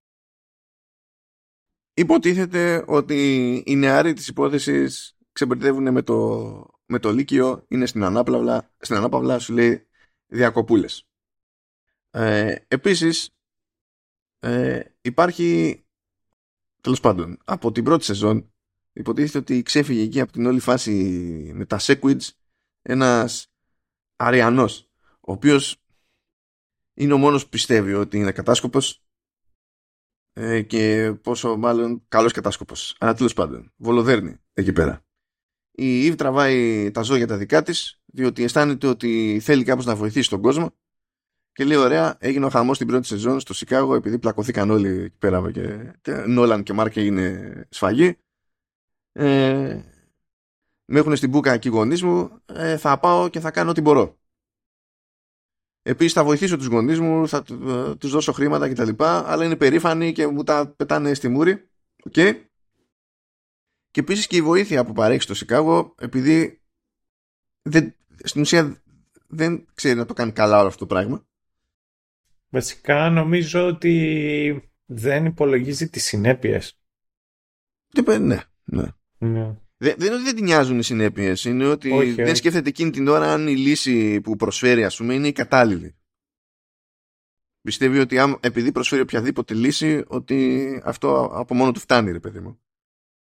A: υποτίθεται ότι οι νεάροι της υπόθεσης ξεμπερδεύουν με το, με το Λύκειο, είναι στην ανάπαυλα, στην ανάπαυλα σου λέει διακοπούλες. Ε, επίσης, ε, υπάρχει, τέλος πάντων, από την πρώτη σεζόν υποτίθεται ότι ξέφυγε εκεί από την όλη φάση με τα Sequids ένας Αριανός, ο οποίος είναι ο μόνος που πιστεύει ότι είναι κατάσκοπος, ε, και πόσο μάλλον καλός κατάσκοπος. Αλλά τέλος πάντων, βολοδέρνει εκεί πέρα. Η Ιβ τραβάει τα ζώα για τα δικά της, διότι αισθάνεται ότι θέλει κάπως να βοηθήσει τον κόσμο, και λέει ωραία, έγινε ο χαμός την πρώτη σεζόν στο Σικάγο επειδή πλακωθήκαν όλοι εκεί πέρα και Νόλαν και Μάρκ έγινε σφαγή. Ε, με έχουν στην μπούκα εκεί οι γονείς μου, ε, θα πάω και θα κάνω ό,τι μπορώ. Επίσης θα βοηθήσω τους γονείς μου, θα τους δώσω χρήματα κτλ. Αλλά είναι περήφανοι και μου τα πετάνε στη μούρη. Okay. Και επίσης και η βοήθεια που παρέχει στο Σικάγο, επειδή δεν, στην ουσία δεν ξέρει να το κάνει καλά όλο αυτό το πράγμα.
B: Βασικά νομίζω ότι δεν υπολογίζει τις συνέπειες.
A: Ναι, ναι. ναι.
B: Ναι.
A: Δεν, δεν είναι ότι δεν την νοιάζουν οι συνέπειες, είναι ότι
B: όχι,
A: δεν
B: όχι.
A: σκέφτεται εκείνη την ώρα αν η λύση που προσφέρει, ας πούμε, είναι η κατάλληλη. Πιστεύει ότι αν, επειδή προσφέρει οποιαδήποτε λύση, ότι αυτό από μόνο του φτάνει, ρε παιδί μου.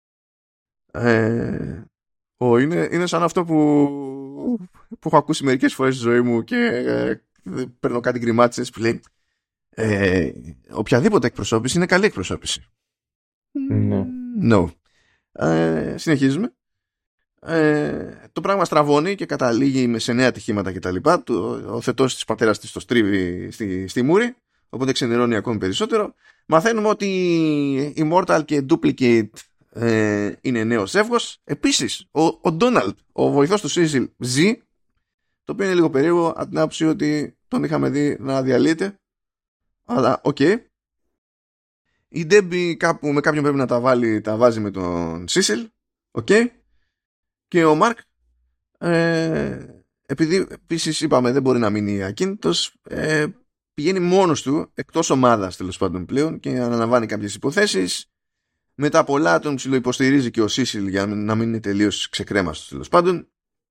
A: Ε, ο, είναι, είναι σαν αυτό που, που έχω ακούσει μερικές φορές στη ζωή μου και ε, παίρνω κάτι γκριμάτσες που λέει ε, οποιαδήποτε εκπροσώπηση είναι καλή εκπροσώπηση.
B: Ναι.
A: No. Ε, συνεχίζουμε. Ε, το πράγμα στραβώνει και καταλήγει σε νέα ατυχήματα κτλ. Ο θετός της πατέρας της το στρίβει στη, στη μούρη, οπότε ξενερώνει ακόμη περισσότερο. Μαθαίνουμε ότι η Immortal και Duplicate ε, είναι νέο ζεύγος. Επίσης ο Ντόναλντ, ο, ο βοηθός του Σίσιλ, ζει, το οποίο είναι λίγο περίεργο από την άποψη ότι τον είχαμε δει να διαλύεται, αλλά οκ. Okay. Η Ντέμπι κάπου με κάποιον πρέπει να τα βάλει, τα βάζει με τον Σίσιλ. Οκ. Okay. Και ο Μάρκ, ε, επειδή επίσης είπαμε δεν μπορεί να μείνει ακίνητος, ε, πηγαίνει μόνος του, εκτός ομάδας τέλος πάντων πλέον, και αναλαμβάνει κάποιες υποθέσεις. Μετά πολλά τον ψιλοϊποστηρίζει και ο Σίσιλ για να μην είναι τελείως ξεκρέμαστος τέλος πάντων.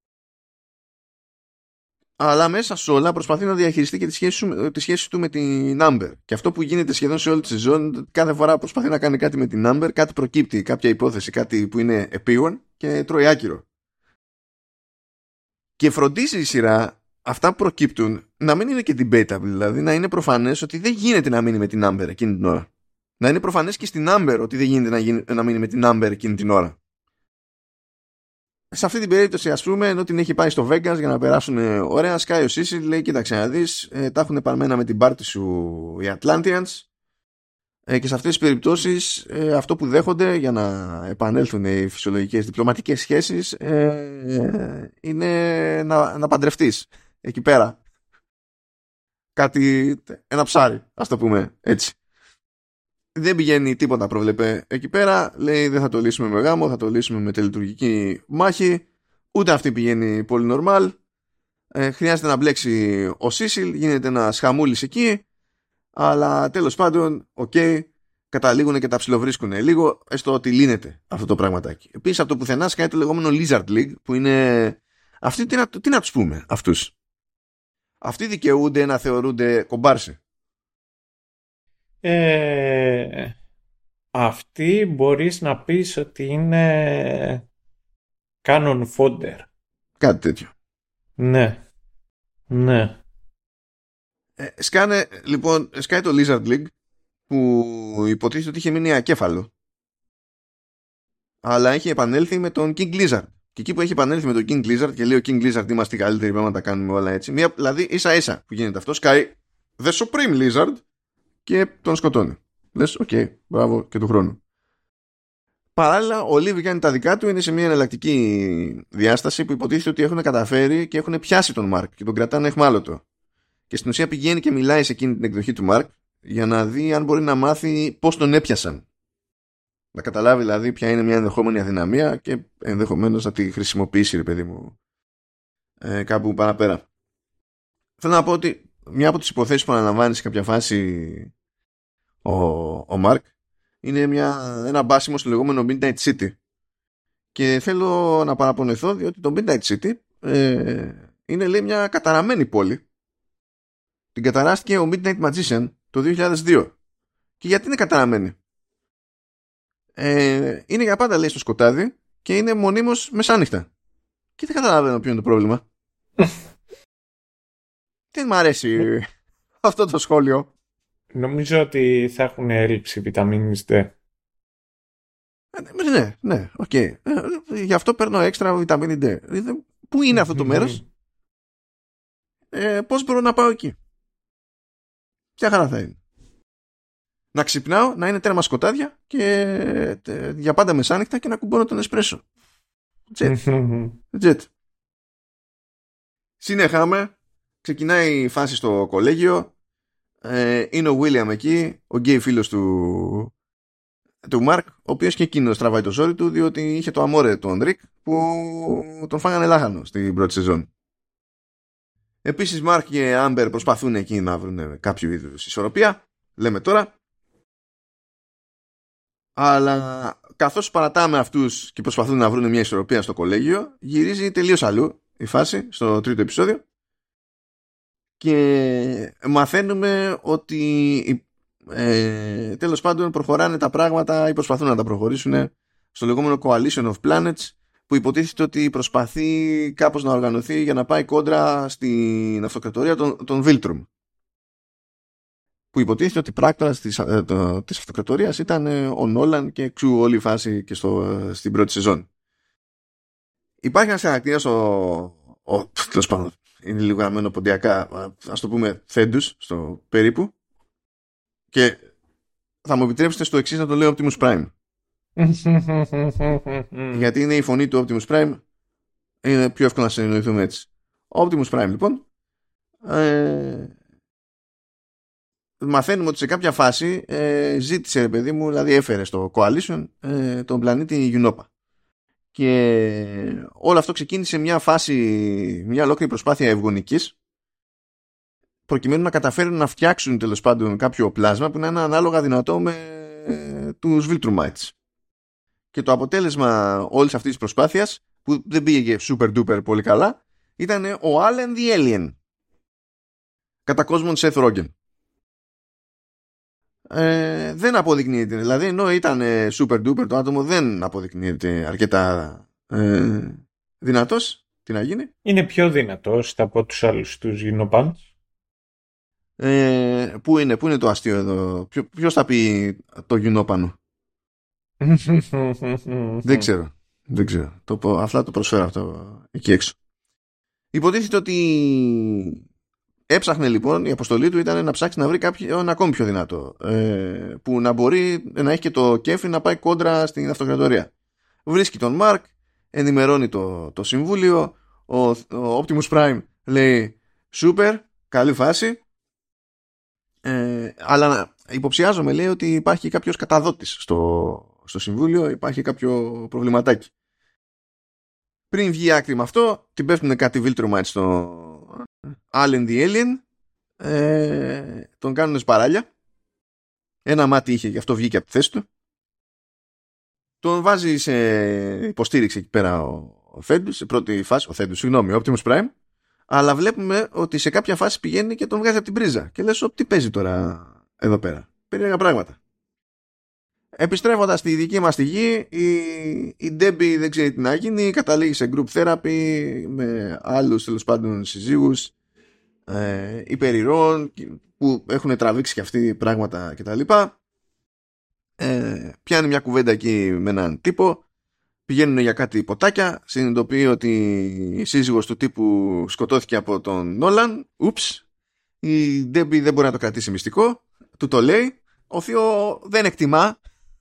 A: Αλλά μέσα σε όλα προσπαθεί να διαχειριστεί και τη σχέση, τη σχέση του με την Amber. Και αυτό που γίνεται σχεδόν σε όλη τη σεζόν, κάθε φορά προσπαθεί να κάνει κάτι με την Amber, κάτι προκύπτει, κάποια υπόθεση, κάτι που είναι επίγον και τρώει άκυρο. Και φροντίζει η σειρά αυτά που προκύπτουν να μην είναι και debatable, δηλαδή να είναι προφανές ότι δεν γίνεται να μείνει με την Amber εκείνη την ώρα. Να είναι προφανές και στην Amber ότι δεν γίνεται να, γίνει, να μείνει με την Amber εκείνη την ώρα. Σε αυτή την περίπτωση, ας πούμε, ενώ την έχει πάει στο Vegas για να περάσουν ωραία, σκάει ο Cecil, λέει: κοίταξε να δεις, ε, τα έχουν παρμένα με την πάρτι σου οι Atlanteans. Ε, και σε αυτές τις περιπτώσεις ε, αυτό που δέχονται για να επανέλθουν οι φυσιολογικές διπλωματικές σχέσεις ε, είναι να, να παντρευτείς εκεί πέρα κάτι, ένα ψάρι, ας το πούμε έτσι. Δεν πηγαίνει τίποτα, προβλέπε εκεί πέρα. Λέει: δεν θα το λύσουμε με γάμο, θα το λύσουμε με τελετουργική μάχη. Ούτε αυτή πηγαίνει πολύ normal. ε, χρειάζεται να μπλέξει ο Σίσιλ, γίνεται ένα χαμούλης εκεί. Αλλά τέλος πάντων, οκ, okay, καταλήγουν και τα ψιλοβρίσκουν λίγο, έστω ότι λύνεται αυτό το πραγματάκι. Επίσης από το πουθενά σκάει το λεγόμενο Lizard League, που είναι. Αυτοί τι να, τι να τους πούμε, αυτούς. Αυτοί δικαιούνται να θεωρούνται κομπάρσι.
B: Ε, αυτοί μπορείς να πεις ότι είναι canon fodder.
A: Κάτι τέτοιο.
B: Ναι. Ναι.
A: Ε, σκάνε, λοιπόν, σκάει το Lizard League που υποτίθεται ότι είχε μείνει ακέφαλο. Αλλά έχει επανέλθει με τον King Lizard. Και εκεί που έχει επανέλθει με τον King Lizard και λέει ο King Lizard είμαστε οι καλύτεροι, πρέπει να τα κάνουμε όλα έτσι. Μία, δηλαδή ίσα ίσα που γίνεται αυτό, σκάει The Supreme Lizard και τον σκοτώνει. Λες, οκ, okay, μπράβο και του χρόνου. Παράλληλα, ο Λίβ κάνει τα δικά του, είναι σε μια εναλλακτική διάσταση που υποτίθεται ότι έχουν καταφέρει και έχουν πιάσει τον Μαρκ και τον κρατάνε εχμάλωτο. Και στην ουσία πηγαίνει και μιλάει σε εκείνη την εκδοχή του Μαρκ για να δει αν μπορεί να μάθει πώς τον έπιασαν. Να καταλάβει δηλαδή ποια είναι μια ενδεχόμενη αδυναμία και ενδεχομένως να τη χρησιμοποιήσει, ρε παιδί μου, ε, κάπου παραπέρα. Θέλω να πω ότι μια από τις υποθέσεις που αναλαμβάνει σε κάποια φάση ο, ο Μαρκ είναι μια, ένα μπάσιμο στο λεγόμενο Midnight City. Και θέλω να παραπονεθώ διότι το Midnight City ε, είναι, λέει, μια καταραμένη πόλη. Την καταράστηκε ο Midnight Magician το δύο χιλιάδες δύο. Και γιατί είναι καταραμένη? Ε, είναι για πάντα, λέει, στο σκοτάδι και είναι μονίμως μεσάνυχτα. Και δεν καταλαβαίνω ποιο είναι το πρόβλημα. Δεν μ' αρέσει αυτό το σχόλιο.
B: Νομίζω ότι θα έχουν έλλειψη βιταμίνης D.
A: Ναι, ναι, οκ. Okay. Ε, γι' αυτό παίρνω έξτρα βιταμίνη D. Πού είναι αυτό το μέρος? Ε, πώς μπορώ να πάω εκεί? Ποια χαρά θα είναι? Να ξυπνάω, να είναι τέρμα σκοτάδια και ε, για πάντα μεσάνυχτα και να κουμπώνω τον εσπρέσο. Τζετ. Τζετ. Συνεχάμε. Ξεκινάει η φάση στο κολέγιο. Ε, είναι ο William εκεί, ο γκέι φίλος του του Μαρκ, ο οποίος και εκείνος τραβάει το ζόρι του διότι είχε το αμόρε τον Ρικ που τον φάγανε λάχανο στην πρώτη σεζόν. Επίσης Μαρκ και Άμπερ προσπαθούν εκεί να βρουν κάποιο είδους ισορροπία, λέμε τώρα, αλλά καθώς παρατάμε αυτούς και προσπαθούν να βρουν μια ισορροπία στο κολέγιο, γυρίζει τελείως αλλού η φάση στο τρίτο επεισόδιο και μαθαίνουμε ότι ε, τέλος πάντων προχωράνε τα πράγματα ή προσπαθούν να τα προχωρήσουν στο λεγόμενο Coalition of Planets, που υποτίθεται ότι προσπαθεί κάπως να οργανωθεί για να πάει κόντρα στην αυτοκρατορία των, των Viltrum, που υποτίθεται ότι πράκτορας της, ε, το, της αυτοκρατορίας ήταν ε, ο Νόλαν και εξού όλη η φάση και στο, ε, στην πρώτη σεζόν. Υπάρχει ένας χαρακτήρας ο, ο, τέλος πάντων, είναι λίγο γραμμένο ποντιακά, ας το πούμε Θέντους στο περίπου, και θα μου επιτρέψετε στο εξής να το λέω Optimus Prime. Γιατί είναι η φωνή του Optimus Prime, είναι πιο εύκολο να συνεννοηθούμε έτσι. Ο Optimus Prime λοιπόν ε, μαθαίνουμε ότι σε κάποια φάση ε, ζήτησε, ρε παιδί μου, δηλαδή έφερε στο Coalition ε, τον πλανήτη Γιουνόπα. Και όλο αυτό ξεκίνησε μια φάση, μια ολόκληρη προσπάθεια ευγονικής, προκειμένου να καταφέρουν να φτιάξουν τέλος πάντων κάποιο πλάσμα που να είναι ανάλογα δυνατό με ε, τους Viltrumites. Και το αποτέλεσμα όλης αυτής της προσπάθειας, που δεν πήγε super duper πολύ καλά, ήταν ο Allen the Alien, κατά κόσμον Seth Rogen. Ε, δεν αποδεικνύεται, δηλαδή ενώ ήταν super duper, το άτομο δεν αποδεικνύεται αρκετά ε, δυνατός τι να γίνει.
B: Είναι πιο δυνατός από τους άλλους τους γυνοπάνους.
A: Ε, πού είναι, πού είναι το αστείο εδώ? Ποιο, ποιος θα πει το γυνόπανο? Δεν ξέρω. Δεν ξέρω. Το, απλά το προσφέρω αυτό εκεί έξω. Υποτίθεται ότι έψαχνε λοιπόν, η αποστολή του ήταν να ψάξει να βρει κάποιον ακόμη πιο δυνατό, ε, που να μπορεί να έχει και το κέφι να πάει κόντρα στην αυτοκρατορία. Βρίσκει τον Μαρκ, ενημερώνει το, το συμβούλιο, ο, ο Optimus Prime λέει super, καλή φάση, ε, αλλά υποψιάζομαι, λέει, ότι υπάρχει κάποιος καταδότης στο, στο συμβούλιο, υπάρχει κάποιο προβληματάκι. Πριν βγει άκρη με αυτό, την πέφτουν κάτι Viltrumite στο Allen the Alien, ε, τον κάνουν σπαράλια. Ένα μάτι είχε, γι' αυτό βγήκε από τη θέση του. Τον βάζει σε υποστήριξη εκεί πέρα ο Φέντους, σε πρώτη φάση, ο Φέντους, συγγνώμη, ο Optimus Prime, αλλά βλέπουμε ότι σε κάποια φάση πηγαίνει και τον βγάζει από την πρίζα. Και λες, τι παίζει τώρα εδώ πέρα? Περίεργα πράγματα. Επιστρέφοντας στη δική μας τη γη, η, η Debbie δεν ξέρει τι να γίνει, καταλήγει σε group therapy με άλλους, τέλος πάντων, συζύγους ε, υπερηρώων που έχουν τραβήξει και αυτοί πράγματα κτλ. Ε, πιάνει μια κουβέντα εκεί με έναν τύπο, πηγαίνουν για κάτι ποτάκια, συνειδητοποιεί ότι η σύζυγος του τύπου σκοτώθηκε από τον Νόλαν. Ούψ, η Debbie δεν μπορεί να το κρατήσει μυστικό, του το λέει, ο Θείο δεν εκτιμά.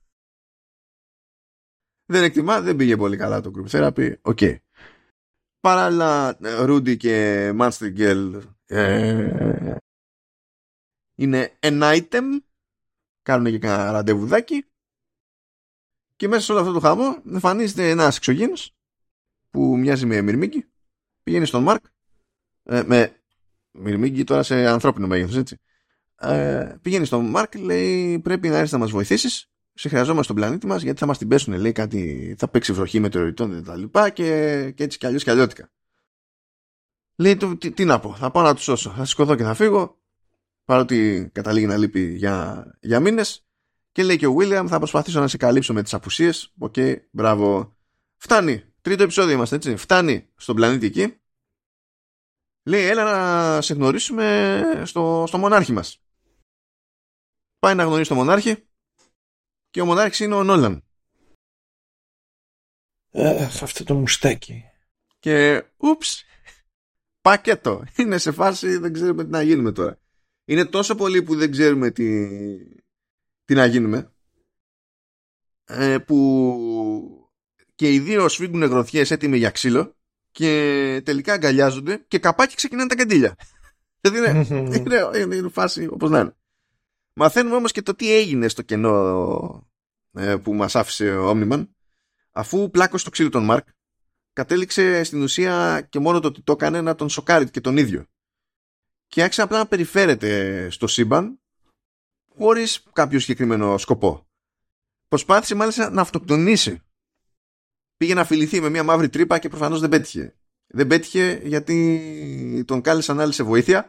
A: Δεν εκτιμά, δεν πήγε πολύ καλά το group therapy. Οκ. Okay. Παράλληλα, Rudy και Monster Girl ε, είναι an item. Κάνουν και κανένα ραντεβουδάκι. Και μέσα σε όλο αυτό το χαμό εμφανίζεται ένας εξωγήινος που μοιάζει με μυρμήγκι. Πηγαίνει στον Μαρκ. Ε, με μυρμήγκι τώρα σε ανθρώπινο μέγεθος, έτσι. Ε, πηγαίνει στον Μαρκ, λέει, πρέπει να έρθεις να μας βοηθήσεις. Σε χρειαζόμαστε στον πλανήτη μας, γιατί θα μας την πέσουν, λέει, κάτι, θα παίξει βροχή μετεωρητών και τα λοιπά, και, και έτσι κι αλλιώς κι αλλιώτικα. Λέει, τι, τι να πω, θα πάω να τους σώσω, θα σηκωθώ και θα φύγω, παρότι καταλήγει να λείπει για, για μήνες, και λέει και ο William, θα προσπαθήσω να σε καλύψω με τις απουσίες. Οκ, okay, μπράβο. Φτάνει, τρίτο επεισόδιο είμαστε, έτσι, φτάνει στον πλανήτη εκεί. Λέει, έλα να σε γνωρίσουμε στο, στο μονάρχη μας. Πάει να γνωρίσει τον μονάρχη. Και ο μονάρχης είναι ο Νόλαν.
B: Αχ, αυτό το μουστάκι.
A: Και ούψ, πακέτο. Είναι σε φάση, δεν ξέρουμε τι να γίνουμε τώρα. Είναι τόσο πολύ που δεν ξέρουμε τι, τι να γίνουμε, ε, που και οι δύο σφίγγουν γροθιές έτοιμοι για ξύλο και τελικά αγκαλιάζονται και καπάκι ξεκινάνε τα καντήλια. Δηλαδή είναι, είναι, είναι, είναι φάση όπως να είναι. Μαθαίνουμε όμως και το τι έγινε στο κενό ε, που μας άφησε ο Omniman, αφού πλάκωσε το ξύλο τον Μαρκ, κατέληξε στην ουσία και μόνο το ότι το έκανε να τον σοκάρει και τον ίδιο. Και άρχισε απλά να περιφέρεται στο σύμπαν χωρίς κάποιο συγκεκριμένο σκοπό. Προσπάθησε μάλιστα να αυτοκτονήσει. Πήγε να φιληθεί με μια μαύρη τρύπα και προφανώς δεν πέτυχε. Δεν πέτυχε γιατί τον κάλεσαν άλλοι σε βοήθεια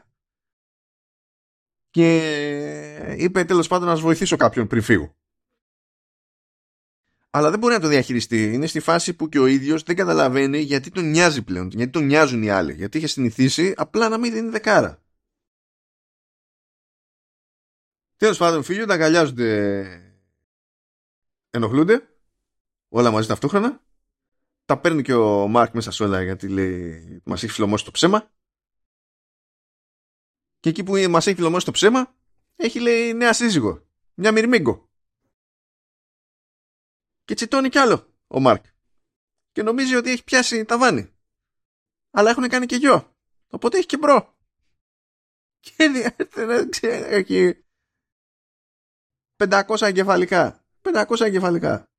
A: και είπε τέλος πάντων να σας βοηθήσω κάποιον πριν φύγω. Αλλά δεν μπορεί να το διαχειριστεί. Είναι στη φάση που και ο ίδιος δεν καταλαβαίνει γιατί τον νοιάζει πλέον, γιατί τον νοιάζουν οι άλλοι, γιατί είχε συνηθίσει απλά να μην δίνει δεκάρα. Τέλος πάντων, φίλοι τα αγκαλιάζονται, ενοχλούνται όλα μαζί ταυτόχρονα. Τα παίρνει και ο Μάρκ μέσα σε όλα, γιατί λέει μας έχει φιλομώσει το ψέμα. Και εκεί που μας έχει φιλομώσει το ψέμα, έχει, λέει, νέα σύζυγο, μια μυρμήγκο. Και τσιτώνει κι άλλο ο Μάρκ. Και νομίζει ότι έχει πιάσει ταβάνι. Αλλά έχουν κάνει και γιο. Οπότε έχει και μπρο. Και έχει πεντακόσια εγκεφαλικά. πεντακόσια εγκεφαλικά.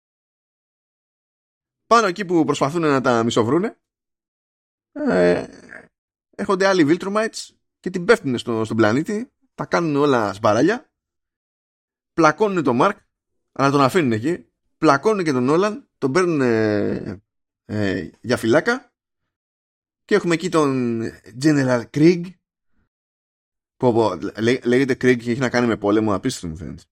A: Πάνω εκεί που προσπαθούν να τα μισοβρούνε, ε, έρχονται άλλοι Viltrumites και την πέφτουν στο, στον πλανήτη. Τα κάνουν όλα σπαράλια. Πλακώνουν τον Μάρκ, αλλά τον αφήνουν εκεί. Πλακώνουν και τον Όλαν, τον παίρνουν ε, ε, για φυλάκα. Και έχουμε εκεί τον General Krieg, που πω, λέ, λέγεται Krieg και έχει να κάνει με πόλεμο. Απίστευτο μου φαίνεται.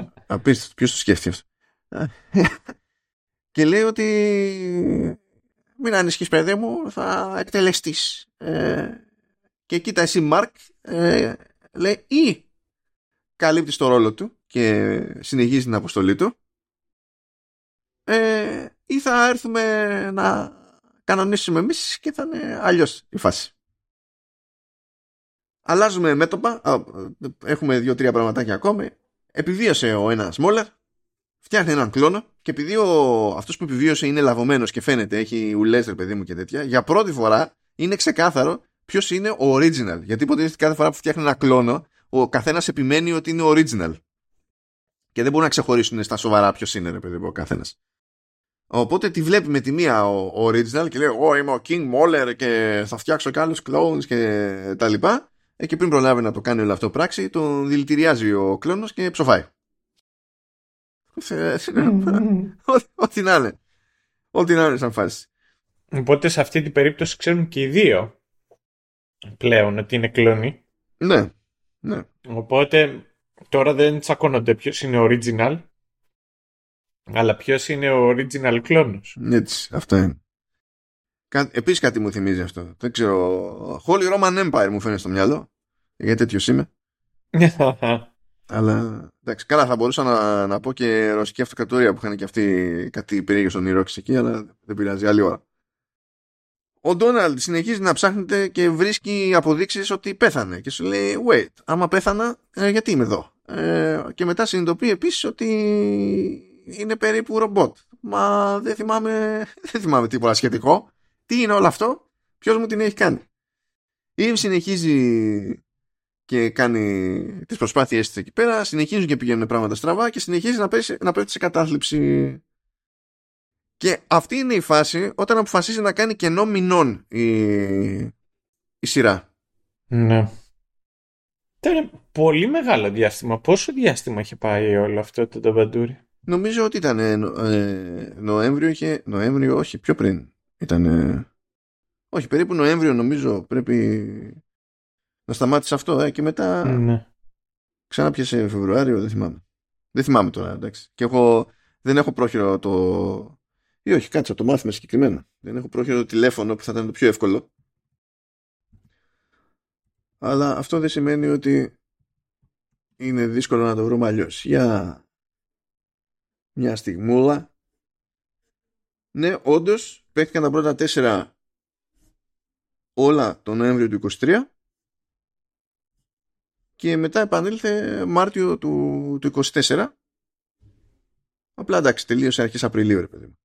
A: Απίστευτο. Ποιος το σκέφτηκε αυτό? Και λέει ότι μην ανησυχείς παιδί μου, θα εκτελεστείς. Ε, και κοίτα εσύ Μάρκ, ε, λέει, ή καλύπτει το ρόλο του και συνεχίζει την αποστολή του, ε, ή θα έρθουμε να κανονίσουμε εμείς και θα είναι αλλιώς η φάση. Αλλάζουμε μέτωπα. Έχουμε δύο-τρία πραγματάκια ακόμη. Επιβίωσε ο ένας Μόλερ, φτιάχνει έναν κλόνο, και επειδή ο, αυτός που επιβίωσε είναι λαβωμένος και φαίνεται, έχει ουλές, ρε παιδί μου και τέτοια, για πρώτη φορά είναι ξεκάθαρο ποιος είναι ο original. Γιατί υποτίθεται κάθε φορά που φτιάχνει ένα κλόνο, ο καθένας επιμένει ότι είναι original. Και δεν μπορούν να ξεχωρίσουν στα σοβαρά ποιος είναι, ρε παιδί μου, ο καθένας. Οπότε τη βλέπει με τη μία ο, ο original και λέει: εγώ είμαι ο King Moller και θα φτιάξω και άλλους clones και τα λοιπά. Ε, και πριν προλάβει να το κάνει όλο αυτό πράξη, τον δηλητηριάζει ο κλόνος και ψοφάει. Ό,τι να είναι. Ό,τι να είναι σαν φάση.
B: Οπότε σε αυτή την περίπτωση ξέρουν και οι δύο πλέον ότι είναι κλόνοι.
A: Ναι, ναι.
B: Οπότε τώρα δεν τσακώνονται ποιος είναι ο original, αλλά ποιος είναι ο original κλόνος.
A: Έτσι, αυτό είναι. Επίσης κάτι μου θυμίζει αυτό. Δεν ξέρω. Holy Roman Empire μου φαίνεται στο μυαλό. Γιατί τέτοιος είμαι. Αλλά εντάξει, καλά, θα μπορούσα να, να πω και ρωσική αυτοκρατορία που είχαν και αυτοί κάτι περίεργο στον Ιρόξ εκεί, αλλά δεν πειράζει, άλλη ώρα. Ο Ντόναλντ συνεχίζει να ψάχνεται και βρίσκει αποδείξεις ότι πέθανε. Και σου λέει, wait, άμα πέθανα, ε, γιατί είμαι εδώ. Ε, και μετά συνειδητοποιεί επίσης ότι είναι περίπου ρομπότ. Μα δεν θυμάμαι, δεν θυμάμαι τίποτα σχετικό. Τι είναι όλο αυτό, ποιος μου την έχει κάνει. Ή συνεχίζει και κάνει τις προσπάθειές της εκεί πέρα, συνεχίζουν και πηγαίνουν πράγματα στραβά και συνεχίζει να, πέσει, να πέφτει σε κατάθλιψη. Και αυτή είναι η φάση όταν αποφασίζει να κάνει κενό μηνών η, η σειρά.
B: Ναι. Ήταν πολύ μεγάλο διάστημα. Πόσο διάστημα είχε πάει όλο αυτό το ταμπαντούρι?
A: Νομίζω ότι ήταν ε, ε, Νοέμβριο, είχε, Νοέμβριο, όχι, πιο πριν. Ήταν, ε, όχι, περίπου Νοέμβριο νομίζω πρέπει να σταμάτησε αυτό, ε, και μετά
B: ναι.
A: Ξανά πιάσε Φεβρουάριο, δεν θυμάμαι. Δεν θυμάμαι τώρα, εντάξει. Και έχω, δεν έχω πρόχειρο το... ή όχι, κάτσα, το μάθουμε συγκεκριμένα. Δεν έχω πρόχειρο το τηλέφωνο που θα ήταν το πιο εύκολο. Αλλά αυτό δεν σημαίνει ότι είναι δύσκολο να το βρούμε αλλιώς. Για μια στιγμούλα. Ναι, όντως, παίχτηκαν τα πρώτα τέσσερα όλα τον Νοέμβριο του είκοσι τρία και μετά επανήλθε Μάρτιο του, του είκοσι τέσσερα. Απλά εντάξει, τελείωσε αρχές Απριλίου, ρε παιδί μου.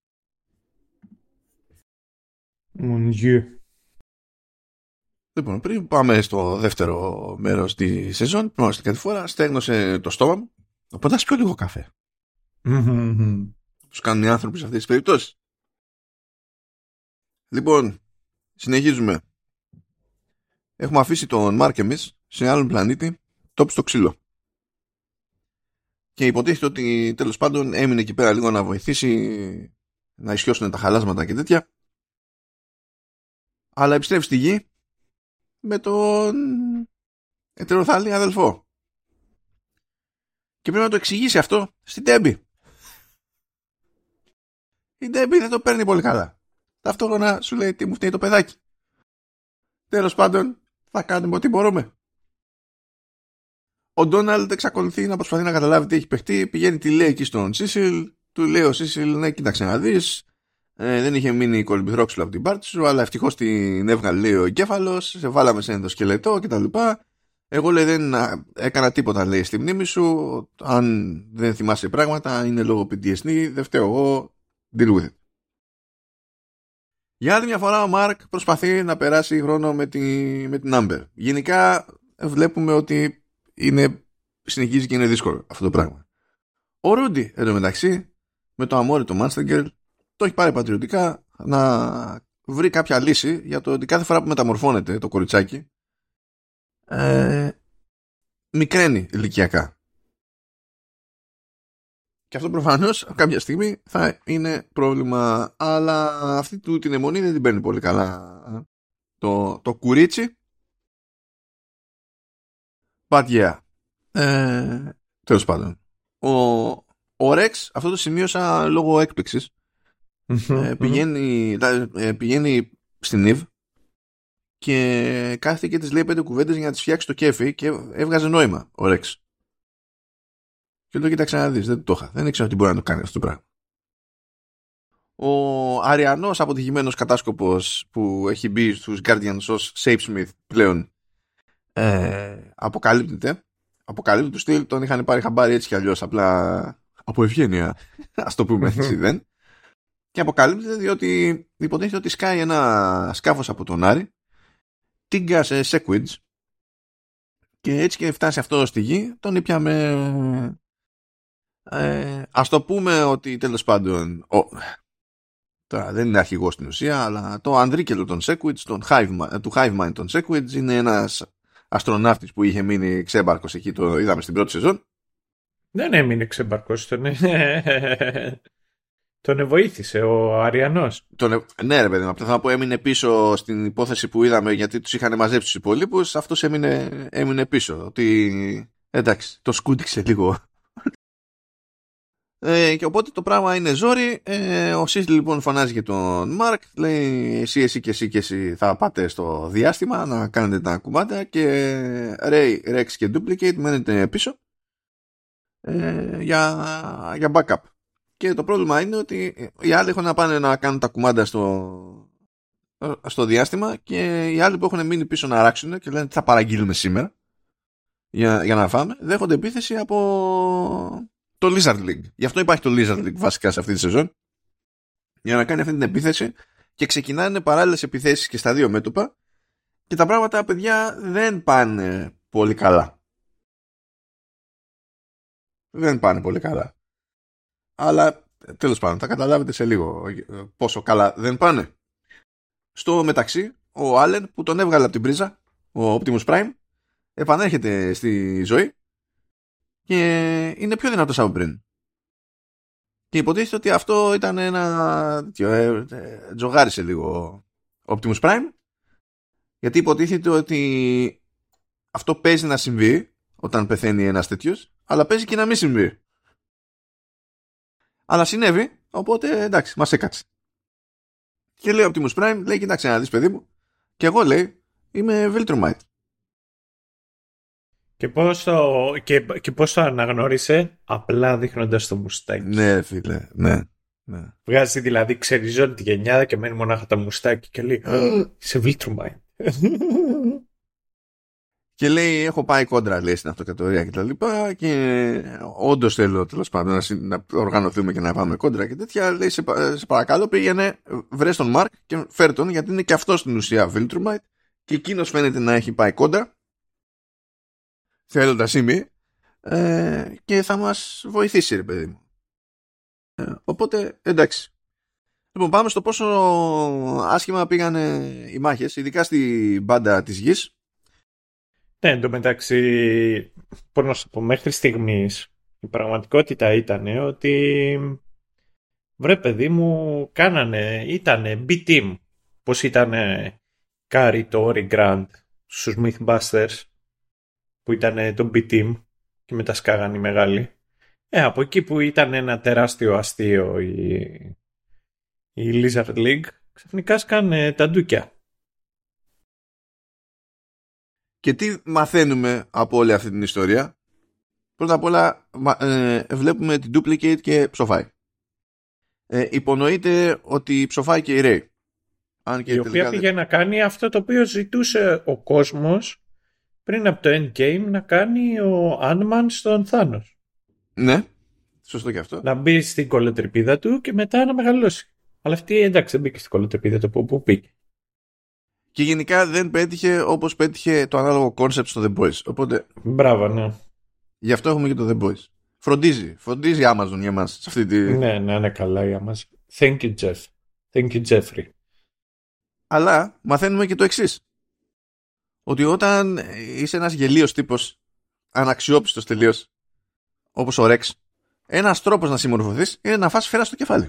B: Mon Dieu.
A: Λοιπόν, πριν πάμε στο δεύτερο μέρος της σεζόν, πάμε στην κατηφόρα, στέγνωσε το στόμα μου, οπότε ας πιω λίγο καφέ. Τους κάνουν οι άνθρωποι σε αυτές τις περιπτώσεις. Λοιπόν, συνεχίζουμε. Έχουμε αφήσει τον Μάρκ εμείς σε άλλον πλανήτη, τόπου στο ξύλο. Και υποτίθεται ότι τέλος πάντων έμεινε εκεί πέρα λίγο να βοηθήσει να ισιώσουν τα χαλάσματα και τέτοια. Αλλά επιστρέφει στη γη με τον ετεροθαλή αδελφό. Και πρέπει να το εξηγήσει αυτό στην Ντέμπι. Η Ντέμπι δεν το παίρνει πολύ καλά. Ταυτόχρονα σου λέει τι μου φταίει το παιδάκι. Τέλος πάντων θα κάνουμε ό,τι μπορούμε. Ο Ντόναλντ εξακολουθεί να προσπαθεί να καταλάβει τι έχει παιχτεί. Πηγαίνει, τη λέει εκεί στον Σίσιλ. Του λέει ο Σίσιλ, ναι, κοίταξε να δεις. Ε, δεν είχε μείνει κολυμπηθρόξυλο από την πάρτι σου, αλλά ευτυχώς την έβγαλε, λέει, ο εγκέφαλος. Σε βάλαμε σε ενδοσκελετό κτλ. Εγώ, λέει, δεν έκανα τίποτα, λέει, στη μνήμη σου. Αν δεν θυμάσαι πράγματα, είναι λόγω πι τι ες ντι. Δεν φταίω εγώ. Deal with it. Για άλλη μια φορά ο Μάρκ προσπαθεί να περάσει χρόνο με, τη, με την Άμπερ. Γενικά βλέπουμε ότι είναι, συνεχίζει και είναι δύσκολο αυτό το πράγμα. Ο Ρούντι εντωμεταξύ με το αμόρι του Monster Girl το έχει πάρει πατριωτικά να βρει κάποια λύση για το ότι κάθε φορά που μεταμορφώνεται το κοριτσάκι ε, μικραίνει ηλικιακά. Και αυτό προφανώς κάποια στιγμή θα είναι πρόβλημα. Αλλά αυτή του την αιμονή δεν την παίρνει πολύ καλά το, το κουρίτσι. But yeah. Ε, τέλος πάντων. Ο, ο Ρεξ, αυτό το σημείωσα λόγω έκπληξης. ε, πηγαίνει, ε, πηγαίνει στην Eve και κάθεται και της λέει πέντε κουβέντες για να της φτιάξει το κέφι και έβγαζε νόημα ο Ρεξ. Και το κοίταξε να δεις, δεν το είχα. Δεν ήξερα ότι μπορεί να το κάνει αυτό το πράγμα. Ο Αριανός αποτυχημένος κατάσκοπος που έχει μπει στους Guardians ως Shapesmith πλέον ε, αποκαλύπτεται. Αποκαλύπτεται του στυλ, τον είχαν πάρει χαμπάρι έτσι κι αλλιώς, απλά από ευγένεια, ας το πούμε έτσι δεν. Και αποκαλύπτεται διότι υποτίθεται ότι σκάει ένα σκάφος από τον Άρη, τίγκα σε Sequids, και έτσι και φτάσει αυτό στη γη, τον ήπιαμε. Ε, ας το πούμε ότι τέλος πάντων ο, τώρα δεν είναι αρχηγός στην ουσία, αλλά το ανδρίκελο των Sequids, τον Hive, του Hive Mind των Sequids, είναι ένας αστροναύτης που είχε μείνει ξέμπαρκος εκεί, το είδαμε στην πρώτη σεζόν.
B: Δεν έμεινε ξέμπαρκος, τον, τον βοήθησε ο Αριανός.
A: Τον... Ναι ρε παιδί μου, απλά θα πω έμεινε πίσω στην υπόθεση που είδαμε, γιατί τους είχαν μαζέψει τους υπολείπους, αυτός έμεινε, έμεινε πίσω, ότι εντάξει, το σκούντιξε λίγο. Ε, και οπότε το πράγμα είναι ζόρι. Ε, ο Σις λοιπόν φωνάζει και τον Μάρκ, λέει εσύ, εσύ και εσύ και εσύ θα πάτε στο διάστημα να κάνετε τα κουμάντα και Ray, Rex και Duplicate μένετε πίσω ε, για, για backup. Και το πρόβλημα είναι ότι οι άλλοι έχουν να πάνε να κάνουν τα κουμάντα στο, στο διάστημα και οι άλλοι που έχουν μείνει πίσω να ράξουν και λένε τι θα παραγγείλουμε σήμερα για, για να φάμε, δέχονται επίθεση από το Lizard League. Γι' αυτό υπάρχει το Lizard League βασικά σε αυτή τη σεζόν, για να κάνει αυτή την επίθεση, και ξεκινάνε παράλληλες επιθέσεις και στα δύο μέτωπα και τα πράγματα, παιδιά, δεν πάνε πολύ καλά. Δεν πάνε πολύ καλά. Αλλά τέλος πάντων θα καταλάβετε σε λίγο πόσο καλά δεν πάνε. Στο μεταξύ, ο Άλεν που τον έβγαλε από την πρίζα, ο Optimus Prime, επανέρχεται στη ζωή και είναι πιο δυνατός από πριν. Και υποτίθεται ότι αυτό ήταν ένα ε, ε, τζογάρισε λίγο ο Optimus Prime, γιατί υποτίθεται ότι αυτό παίζει να συμβεί όταν πεθαίνει ένας τέτοιος, αλλά παίζει και να μην συμβεί. Αλλά συνέβη, οπότε εντάξει, μας έκατσε. Και λέει ο Optimus Prime, λέει κοιτάξτε να δεις παιδί μου, και εγώ λέει είμαι Viltrumite.
B: Και πώς, το, και, και πώς το αναγνώρισε, απλά δείχνοντας το μουστάκι.
A: Ναι φίλε, ναι, ναι.
B: Βγάζει δηλαδή, ξεριζώνει τη γενιάδα και μένει μονάχα τα μουστάκι και λέει είσαι Viltrumite.
A: Και λέει έχω πάει κόντρα, λέει, στην αυτοκρατορία και τα λοιπά, και όντως θέλω τέλος πάντων να, να οργανωθούμε και να πάμε κόντρα και τέτοια. Λέει σε, σε παρακαλώ πήγαινε βρες τον Μάρκ και φέρ τον, γιατί είναι και αυτός στην ουσία Viltrumite και εκείνος φαίνεται να έχει πάει κόντρα θέλοντας ή ε, και θα μας βοηθήσει ρε παιδί μου. Ε, οπότε εντάξει. Λοιπόν, πάμε στο πόσο άσχημα πήγανε οι μάχες, ειδικά στη μπάντα της γης.
B: Ναι, εντωμεταξύ, πώς να σου πω, μέχρι στιγμής η πραγματικότητα ήταν ότι βρε παιδί μου, κάνανε, ήτανε B-Team, πως ήτανε Κάρι, το Ori Grant στους Mythbusters, που ήταν το B-Team και μετά σκάγανε οι μεγάλοι. Ε, από εκεί που ήταν ένα τεράστιο αστείο η, η Lizard League, ξαφνικά σκάνε τα ντούκια.
A: Και τι μαθαίνουμε από όλη αυτή την ιστορία? Πρώτα απ' όλα ε, βλέπουμε την Duplicate και ψοφάει. Ε, υπονοείται ότι ψοφάει και η Ray. Αν και
B: η οποία πήγε δεν... να κάνει αυτό το οποίο ζητούσε ο κόσμος πριν από το Endgame να κάνει ο Ant-Man στον Thanos.
A: Ναι, σωστό και αυτό.
B: Να μπει στην κολοτρυπίδα του και μετά να μεγαλώσει. Αλλά αυτή εντάξει δεν μπήκε στην κολοτρυπίδα του που, που πήγε.
A: Και γενικά δεν πέτυχε όπως πέτυχε το ανάλογο concept στο The Boys. Οπότε...
B: Μπράβο, ναι.
A: Γι' αυτό έχουμε και το The Boys. Φροντίζει, φροντίζει η Amazon για μας σε αυτή τη...
B: Ναι, ναι, είναι καλά η Amazon. Thank you, Jeff. Thank you, Jeffrey.
A: Αλλά μαθαίνουμε και το εξής. Ότι όταν είσαι ένας γελίος τύπος, αναξιόπιστος τελείως, όπως ο Rex, ένας τρόπος να συμμορφωθείς είναι να φας σφαίρα στο κεφάλι.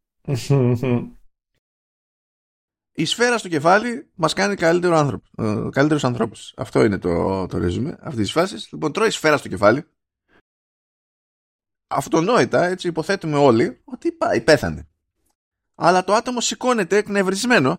A: Η σφαίρα στο κεφάλι μας κάνει καλύτερο άνθρωπο, ε, καλύτερους ανθρώπους. Αυτό είναι το, το ρεζουμέ αυτής της φάσης. Λοιπόν, τρώει σφαίρα στο κεφάλι. Αυτονόητα, έτσι υποθέτουμε όλοι ότι πάει, πέθανε. αλλά το άτομο σηκώνεται εκνευρισμένο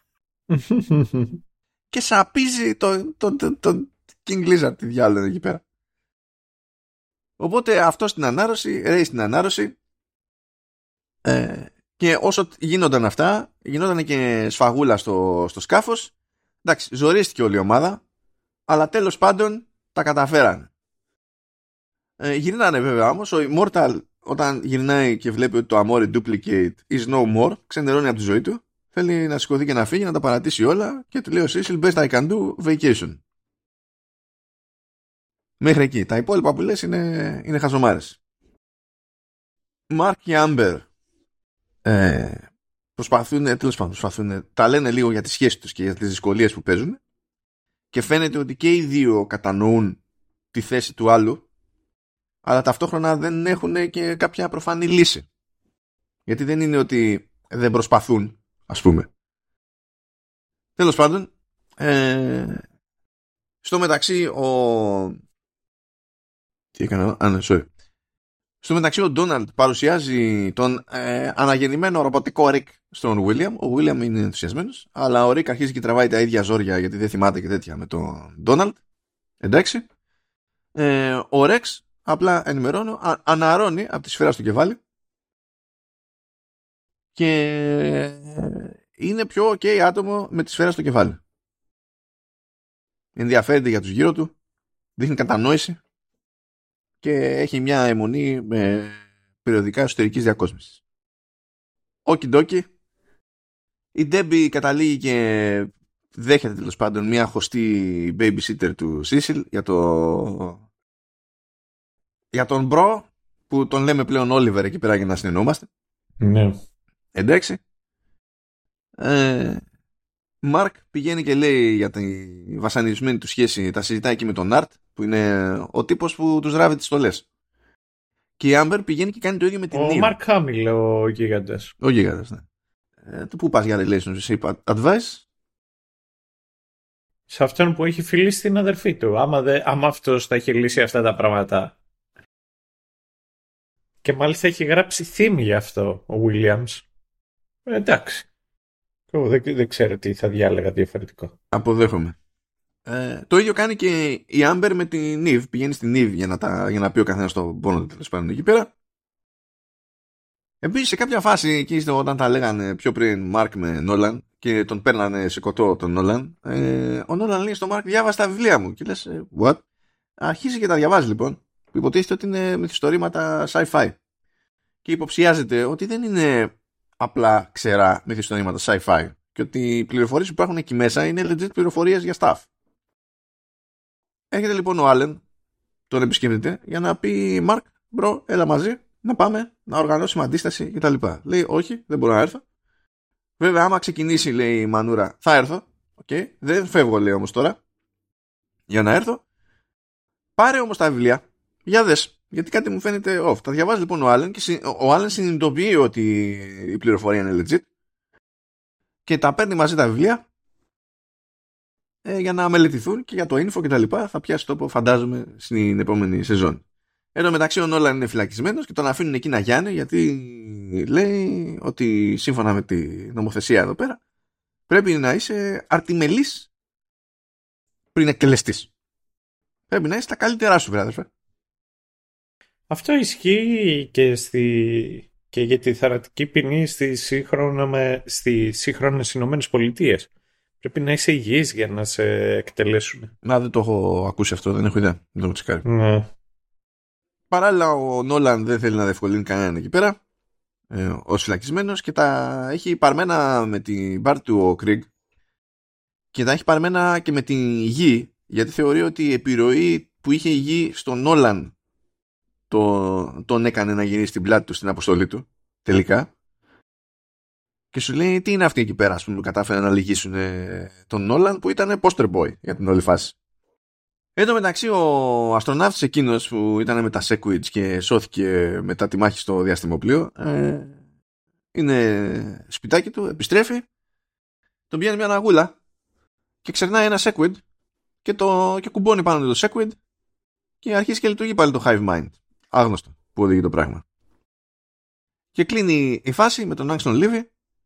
A: και σαπίζει το, το, το, το King Lizard, τη διάλογο εκεί πέρα. Οπότε αυτό στην ανάρρωση, Ray στην ανάρρωση, ε, και όσο γίνονταν αυτά, γινόταν και σφαγούλα στο, στο σκάφος. Εντάξει, ζορίστηκε όλη η ομάδα, αλλά τέλος πάντων τα καταφέρανε. Ε, γυρνάνε βέβαια όμως, ο Immortal όταν γυρνάει και βλέπει ότι το Amore Duplicate is no more, ξενερώνει από τη ζωή του, θέλει να σηκωθεί και να φύγει, να τα παρατήσει όλα και του λέει ο Cecil, best I can do, vacation. Μέχρι εκεί. Τα υπόλοιπα που λες είναι, είναι χαζομάρες. Mark και Amber ε, προσπαθούν, τέλος πάντων, προσπαθούν, τα λένε λίγο για τις σχέσεις τους και για τις δυσκολίες που παίζουν και φαίνεται ότι και οι δύο κατανοούν τη θέση του άλλου, αλλά ταυτόχρονα δεν έχουν και κάποια προφανή λύση. Γιατί δεν είναι ότι δεν προσπαθούν, ας πούμε. Τέλος πάντων, ε, στο μεταξύ ο... Τι έκανα, α, ναι, sorry. Στο μεταξύ ο Ντόναλντ παρουσιάζει τον ε, αναγεννημένο ρομποτικό Ρικ στον Βίλιαμ. Ο Βίλιαμ είναι ενθουσιασμένος, αλλά ο Ρικ αρχίζει και τραβάει τα ίδια ζόρια γιατί δεν θυμάται και τέτοια με τον Ντόναλντ. Εντάξει. Ε, ο Ρεξ απλά ενημερώνει, α, αναρώνει από τη σφαίρα στο κεφάλι και είναι πιο ok άτομο με τη σφαίρα στο κεφάλι. Ενδιαφέρεται για τους γύρω του, δείχνει κατανόηση και έχει μια αιμονή με περιοδικά εσωτερικής διακόσμησης. Οκιντόκι. Η Ντέμπι καταλήγει και δέχεται τέλος πάντων μια χωστή babysitter του Σίσιλ για το για τον μπρο που τον λέμε πλέον Όλιβερ εκεί πέρα για να συνεννοούμαστε.
B: Ναι.
A: Εντάξει. Ε, Μαρκ πηγαίνει και λέει για τη βασανισμένη του σχέση, τα συζητάει εκεί με τον Αρτ που είναι ο τύπος που τους ράβει τις στολές. Και η Άμπερ πηγαίνει και κάνει το ίδιο με την Νίβ.
B: Ο Μαρκ Χάμιλ, ο γίγαντας.
A: Ο γίγαντας, ναι. Ε, το πού πας για relationship advice?
B: Σε αυτόν που έχει φιλήσει την αδερφή του. Άμα, δε, άμα αυτός θα έχει λύσει αυτά τα πράγματα. Και μάλιστα έχει γράψει θύμη γι' αυτό ο Williams. Ε, εντάξει. Εγώ δεν, δεν ξέρω τι θα διάλεγα διαφορετικό.
A: Αποδέχομαι. Ε, το ίδιο κάνει και η Άμπερ με την Νίβ. Πηγαίνει στην Νίβ για να, τα, για να πει ο καθένας τον πόνο του τέλος πάντων εκεί πέρα. Επίσης σε κάποια φάση εκεί όταν τα λέγανε πιο πριν Μάρκ με Νόλαν και τον παίρνανε σε κοτό τον Νόλαν, ε, ο Νόλαν λέει στον Μάρκ, διάβασε τα βιβλία μου. Και λες, what? Αρχίζει και τα διαβάζει λοιπόν. Που υποτίθεται ότι είναι μυθιστορήματα sci-fi. Και υποψιάζεται ότι δεν είναι απλά ξερά μυθιστορήματα sci-fi. Και ότι οι πληροφορίες που υπάρχουν εκεί μέσα είναι legit πληροφορίες για staff. Έρχεται λοιπόν ο Άλεν, τον επισκέπτεται, για να πει Μάρκ, μπρο, έλα μαζί, να πάμε να οργανώσουμε αντίσταση κτλ. Λέει, όχι, δεν μπορώ να έρθω. Βέβαια, άμα ξεκινήσει, λέει η Μανούρα, θα έρθω. Okay. Δεν φεύγω, λέει όμως τώρα, για να έρθω. Πάρε όμως τα βιβλία, για δες. Γιατί κάτι μου φαίνεται off. Τα διαβάζει λοιπόν ο Άλεν και ο Άλεν συνειδητοποιεί ότι η πληροφορία είναι legit και τα παίρνει μαζί τα βιβλία ε, για να μελετηθούν και για το info και τα λοιπά. Θα πιάσει τόπο, φαντάζομαι, στην επόμενη σεζόν. Εν τω μεταξύ ο Νόλαν είναι φυλακισμένος και τον αφήνουν εκεί να γιάνει γιατί λέει ότι σύμφωνα με τη νομοθεσία εδώ πέρα πρέπει να είσαι αρτιμελής πριν εκτελεστείς. Πρέπει να είσαι τα καλύτερά σου, βράδερφε.
B: Αυτό ισχύει και, στη... και για τη θανατική ποινή στις σύγχρονες Ηνωμένες Πολιτείες. Πρέπει να είσαι υγιής για να σε εκτελέσουν.
A: Να, δεν το έχω ακούσει αυτό, δεν έχω ιδέα. Δεν το έχω τσεκάρει.
B: Ναι.
A: Παράλληλα ο Νόλαν δεν θέλει να διευκολύνει κανέναν εκεί πέρα ε, ως φυλακισμένος και τα έχει παρμένα με την μπάρ του ο Κριγκ και τα έχει παρμένα και με την γη, γιατί θεωρεί ότι η επιρροή που είχε η γη στον Νόλαν το, τον έκανε να γυρίσει την πλάτη του στην αποστολή του τελικά και σου λέει τι είναι αυτοί εκεί πέρα, ας πούμε, που κατάφεραν να λυγίσουν ε, τον Νόλαν που ήταν poster boy για την όλη φάση. Εν τω μεταξύ ο αστροναύτης εκείνος που ήταν με τα Sequids και σώθηκε μετά τη μάχη στο διαστημοπλοίο ε, είναι σπιτάκι του, επιστρέφει, τον πιάνει μια αναγούλα και ξερνάει ένα Sequid και, το, και κουμπώνει πάνω το Sequid και αρχίζει και λειτουργεί πάλι το Hive Mind. Άγνωστο που οδηγεί το πράγμα. Και κλείνει η φάση με τον Άγκστον Λίβι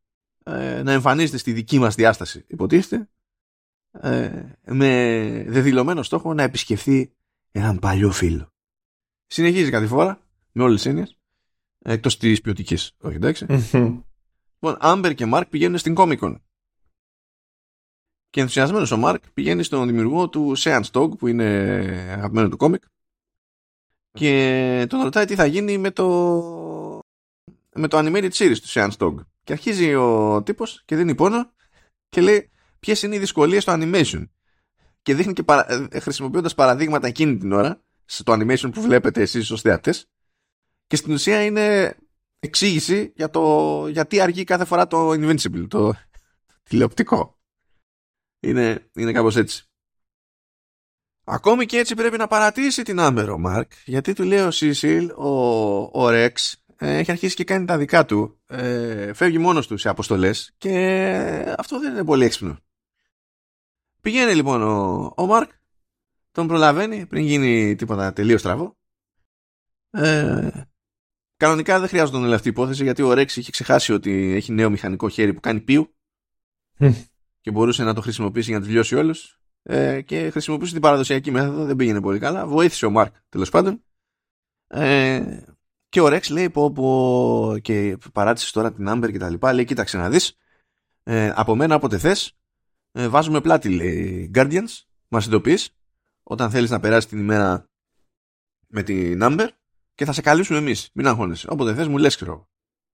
A: ε, να εμφανίζεται στη δική μας διάσταση, υποτίθεται, ε, με δεδηλωμένο στόχο να επισκεφθεί έναν παλιό φίλο. Συνεχίζει κάθε φορά με όλες τις έννοιες, εκτός της ποιοτικής, όχι εντάξει. Λοιπόν, Άμπερ και Μάρκ πηγαίνουν στην Comic-Con. Και ενθουσιασμένος ο Μάρκ πηγαίνει στον δημιουργό του Seance Dog, που είναι αγαπημένο του κόμικ, και τον ρωτάει τι θα γίνει με το με το animated series του Seance Dog. Και αρχίζει ο τύπος και δίνει πόνο και λέει ποιες είναι οι δυσκολίες στο animation. Και δείχνει και παρα... χρησιμοποιώντας παραδείγματα εκείνη την ώρα στο animation που βλέπετε εσείς ως θεατές, και στην ουσία είναι εξήγηση για το γιατί αργεί κάθε φορά το Invincible, το τηλεοπτικό. Είναι, είναι κάπως έτσι. Ακόμη και έτσι πρέπει να παρατήσει την Άμπερ ο Μάρκ, γιατί του λέει ο Σίσιλ, ο, ο Ρεξ ε, έχει αρχίσει και κάνει τα δικά του, ε, φεύγει μόνος του σε αποστολές, και αυτό δεν είναι πολύ έξυπνο. Πηγαίνει λοιπόν ο, ο Μάρκ, τον προλαβαίνει πριν γίνει τίποτα τελείως στραβό. Ε, κανονικά δεν χρειάζονταν όλη αυτή η υπόθεση, γιατί ο Ρεξ είχε ξεχάσει ότι έχει νέο μηχανικό χέρι που κάνει πιου και μπορούσε να το χρησιμοποιήσει για να τους λιώσει όλους, ε, και χρησιμοποιούσε την παραδοσιακή μέθοδο, δεν πήγαινε πολύ καλά. Βοήθησε ο Μάρκ τέλος πάντων, ε, και ο Ρεξ λέει πω, πω, και παράτησες τώρα την Άμπερ και τα λοιπά, λέει κοίταξε να δεις, ε, από μένα όποτε θες, ε, βάζουμε πλάτη, λέει, Guardians, μας ειδοποιείς όταν θέλεις να περάσεις την ημέρα με την Άμπερ και θα σε καλύψουμε εμείς, μην αγχώνεσαι, όποτε θες μου λες, ξέρω.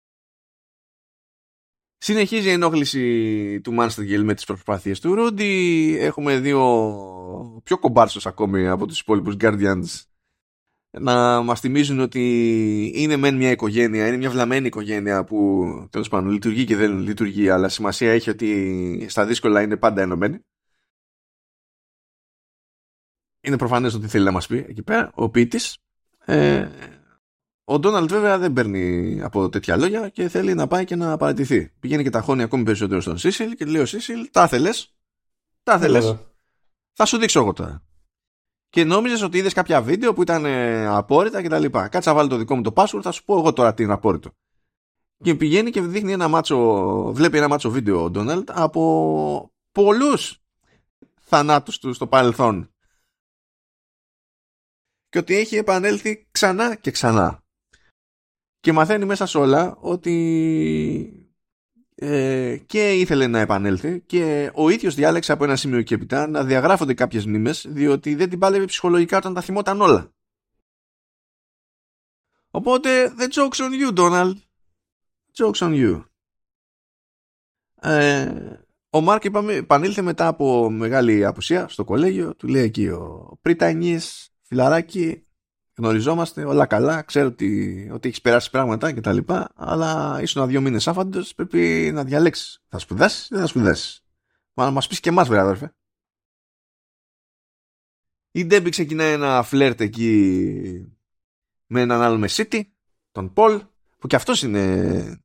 A: Συνεχίζει η ενόχληση του Manstagel με τις προσπάθειες του Ρούντι. Έχουμε δύο πιο κομπάρσους ακόμη από τους υπόλοιπους Guardians να μας θυμίζουν ότι είναι μεν μια οικογένεια, είναι μια βλαμμένη οικογένεια που τέλος πάντων λειτουργεί και δεν λειτουργεί, αλλά σημασία έχει ότι στα δύσκολα είναι πάντα ενωμένοι. Είναι προφανές ότι θέλει να μας πει εκεί πέρα ο ποιητής. Ε, Ο Ντόναλντ βέβαια δεν παίρνει από τέτοια λόγια και θέλει να πάει και να παραιτηθεί. Πηγαίνει και ταχώνει ακόμη περισσότερο στον Σίσιλ και λέει ο Σίσιλ, τα θέλες, τα θέλες, θα σου δείξω εγώ τώρα. Και νόμιζες ότι είδες κάποια βίντεο που ήταν ε, απόρριτα κτλ. Κάτσε να βάλω το δικό μου το password, θα σου πω εγώ τώρα τι είναι απόρριτο. Και πηγαίνει και δείχνει ένα μάτσο, βλέπει ένα μάτσο βίντεο ο Ντόναλντ από πολλούς θανάτους του στο παρελθόν. Και ότι έχει επανέλθει ξανά και ξανά. Και μαθαίνει μέσα σε όλα ότι ε, και ήθελε να επανέλθει, και ο ίδιος διάλεξε από ένα σημείο και έπειτα να διαγράφονται κάποιες μνήμες, διότι δεν την πάλευε ψυχολογικά όταν τα θυμόταν όλα. Οπότε the joke's on you, Donald. Joke's on you. Ε, ο Μάρκ, είπαμε, επανήλθε μετά από μεγάλη απουσία στο κολέγιο. Του λέει εκεί ο Πρίτανης, φιλαράκι, γνωριζόμαστε, όλα καλά, ξέρω ότι, ότι έχεις περάσει πράγματα και τα λοιπά, αλλά ήσουν δύο μήνες άφαντος, πρέπει να διαλέξεις. Θα σπουδάσεις ή δεν θα σπουδάσεις. Μα να μας πεις και εμάς, βέβαια, αδερφέ. Η Ντέμπι ξεκινάει ένα φλερτ εκεί με έναν άλλο μεσίτη, τον Πολ, που και αυτός είναι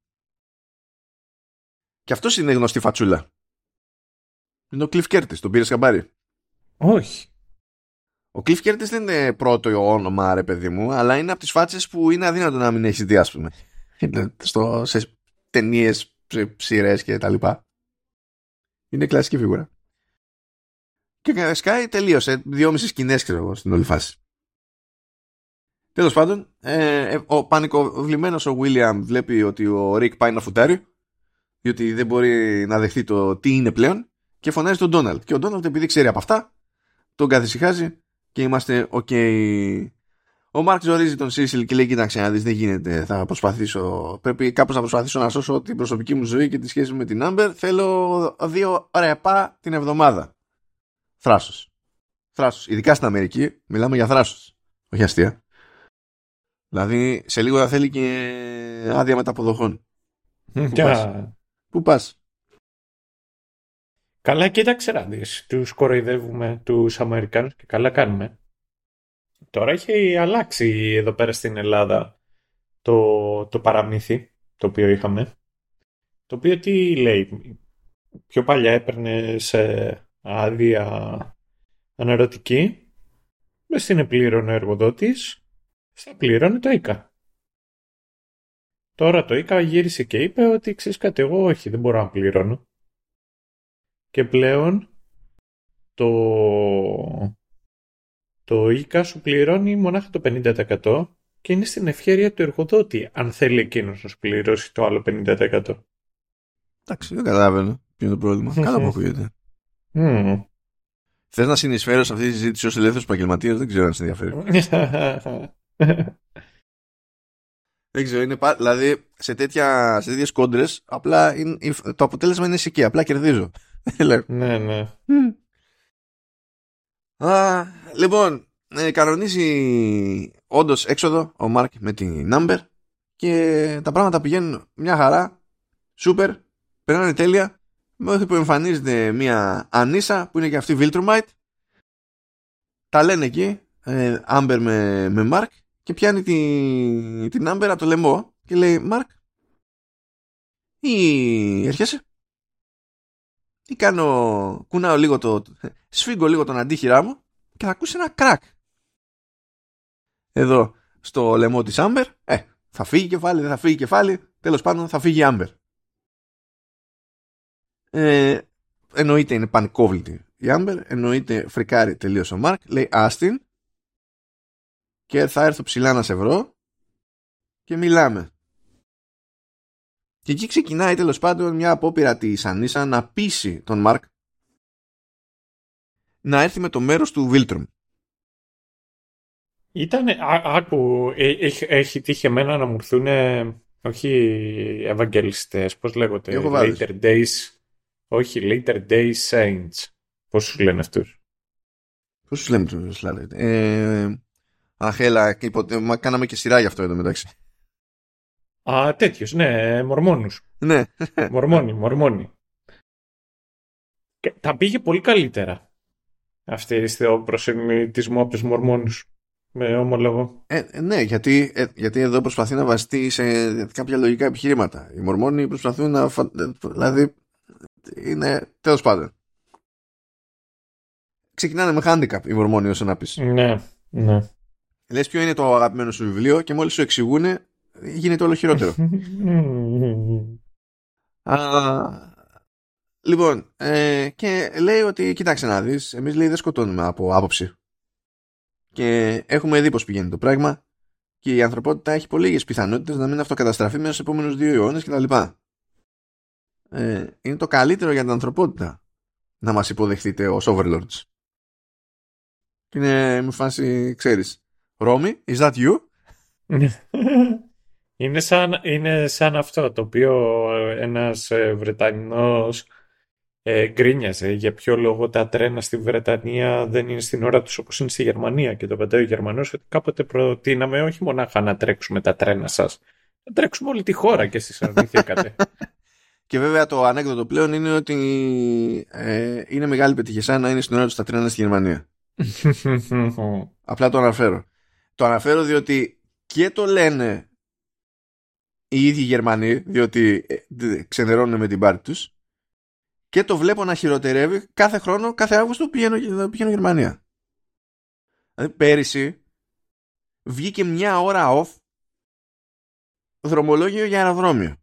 A: και αυτός είναι γνωστή φατσούλα. Είναι ο Κλιφ Κέρτις, τον πήρες χαμπάρι?
B: Όχι.
A: Ο Cliff Curtis δεν είναι πρώτο όνομα, ρε παιδί μου, αλλά είναι από τις φάτσες που είναι αδύνατο να μην έχεις δει, ας πούμε. Στο, σε ταινίες, σε σειρές και τα λοιπά. Είναι κλασική φίγουρα. Και σκάει, τελείωσε. Δυόμισι σκηνές, ξέρω εγώ, στην όλη φάση. Τέλος πάντων, ε, ο πανικοβλημένος ο William βλέπει ότι ο Rick πάει να φουτάρει, διότι δεν μπορεί να δεχθεί το τι είναι πλέον, και φωνάζει τον Donald. Και ο Donald, επειδή ξέρει από αυτά, τον καθησυχάζει και είμαστε ok. Ο Μάρκ ζορίζει τον Σίσιλ και λέει, κοίταξε να δεις, δεν γίνεται, θα προσπαθήσω, πρέπει κάπως να προσπαθήσω να σώσω την προσωπική μου ζωή και τη σχέση με την Άμπερ, θέλω δύο ρεπά την εβδομάδα. Θράσος. Θράσος. Ειδικά στην Αμερική μιλάμε για θράσος, όχι αστεία. Δηλαδή σε λίγο θα θέλει και άδεια μεταποδοχών. Πού πας? Πού πας?
B: Καλά, κοίταξε να δεις. Τους κοροϊδεύουμε τους Αμερικάνους και καλά κάνουμε. Τώρα έχει αλλάξει εδώ πέρα στην Ελλάδα το, το παραμύθι το οποίο είχαμε. Το οποίο τι λέει? Πιο παλιά έπαιρνε σε άδεια αναρωτική, μες την επλήρωνε ο εργοδότης, στα πλήρωνε το ΙΚΑ. Τώρα το ΙΚΑ γύρισε και είπε ότι ξέρεις κάτι, εγώ όχι, δεν μπορώ να πληρώνω. Και πλέον το, το ΙΚΑ σου πληρώνει μονάχα το πενήντα τοις εκατό και είναι στην ευχέρεια του εργοδότη αν θέλει εκείνος να σου πληρώσει το άλλο πενήντα τοις εκατό.
A: Εντάξει, δεν καταλαβαίνω ποιο είναι το πρόβλημα. Καλά που ακούγεται.
B: Mm.
A: Θες να συνεισφέρω σε αυτή τη συζήτηση ως ελεύθερος επαγγελματίας? Δεν ξέρω αν σε ενδιαφέρει. Δεν ξέρω, είναι πα... δηλαδή σε, τέτοια, σε τέτοιες κόντρες απλά είναι, το αποτέλεσμα είναι εσύ και απλά κερδίζω.
B: Ναι, ναι.
A: Α, λοιπόν, ε, κανονίζει όντως έξοδο ο Μάρκ με την Amber και τα πράγματα πηγαίνουν μια χαρά, σούπερ, περνάνε τέλεια, μέχρι που εμφανίζεται μια Ανίσα που είναι και αυτή Viltrumite. Τα λένε εκεί, ε, Amber με, με Μάρκ, και πιάνει την, την Amber από το λαιμό και λέει, Μάρκ, ή έρχεσαι ή κάνω, κουνάω λίγο το, σφίγγω λίγο τον αντίχειρά μου και θα ακούσει ένα κρακ εδώ στο λαιμό της Amber. Ε, θα φύγει κεφάλι, δεν θα φύγει κεφάλι, τέλος πάντων θα φύγει η Amber. Ε, εννοείται είναι πανικόβλητη η Amber, εννοείται φρικάρει τελείως ο Μάρκ, λέει Άστιν και θα έρθω ψηλά να σε βρω και μιλάμε. Και εκεί ξεκινάει τέλος πάντων μια απόπειρα της Ανίσα να πείσει τον Μάρκ να έρθει με το μέρος του Viltrum.
B: Ήτανε, άκου, έχει, έχει τύχει εμένα να μου έρθουν, όχι ευαγγελιστές, πώς λέγονται, later days, όχι, later days saints. Πώς σου λένε αυτούς?
A: Πώς σου λένε τους λένε? Ε, αχ, έλα, υπο... κάναμε και σειρά γι' αυτό εδώ μεταξύ.
B: Α, τέτοιος, ναι, μορμόνους.
A: Ναι.
B: Μορμόνοι, μορμόνοι. Και τα πήγε πολύ καλύτερα αυτή στο προσεμιτισμό από τους μορμόνους. Με ομολογώ.
A: Ε, ναι, γιατί, ε, γιατί εδώ προσπαθεί να βασιστεί σε κάποια λογικά επιχειρήματα. Οι μορμόνοι προσπαθούν να... Φα... Δηλαδή, είναι τέλος πάντων. Ξεκινάνε με handicap οι μορμόνοι, όσο να πεις.
B: Ναι, ναι.
A: Λες ποιο είναι το αγαπημένο σου βιβλίο και μόλις σου εξηγούνε γίνεται όλο χειρότερο. Α, λοιπόν, ε, και λέει ότι κοίταξε να δεις, εμείς λέει δεν σκοτώνουμε από άποψη. Και έχουμε δει πως πηγαίνει το πράγμα και η ανθρωπότητα έχει πολύ λίγες πιθανότητες να μην αυτοκαταστραφεί μέσα στους επόμενους δύο αιώνες κτλ. Ε, είναι το καλύτερο για την ανθρωπότητα να μας υποδεχτείτε ως overlords. Και είναι με φάση, ξέρεις, Ρώμη, is that you?
B: είναι, σαν, είναι σαν αυτό το οποίο ένας Βρετανινός ε, γκρίνιαζε για ποιο λόγο τα τρένα στη Βρετανία δεν είναι στην ώρα τους όπως είναι στη Γερμανία, και το απαντάει ο Γερμανός ότι κάποτε προτείναμε όχι μονάχα να τρέξουμε τα τρένα σας, να τρέξουμε όλη τη χώρα και εσείς αρνηθήκατε.
A: Και βέβαια το ανέκδοτο πλέον είναι ότι ε, είναι μεγάλη πετυχησά να είναι στην ώρα τους τα τρένα στη Γερμανία. Απλά το αναφέρω. Το αναφέρω διότι και το λένε οι ίδιοι Γερμανοί, διότι ε, ξενερώνουν με την πάρτη τους, και το βλέπω να χειροτερεύει κάθε χρόνο, κάθε Αύγουστο πηγαίνω, πηγαίνω Γερμανία. Δηλαδή πέρυσι βγήκε μια ώρα off δρομολόγιο για αεροδρόμιο.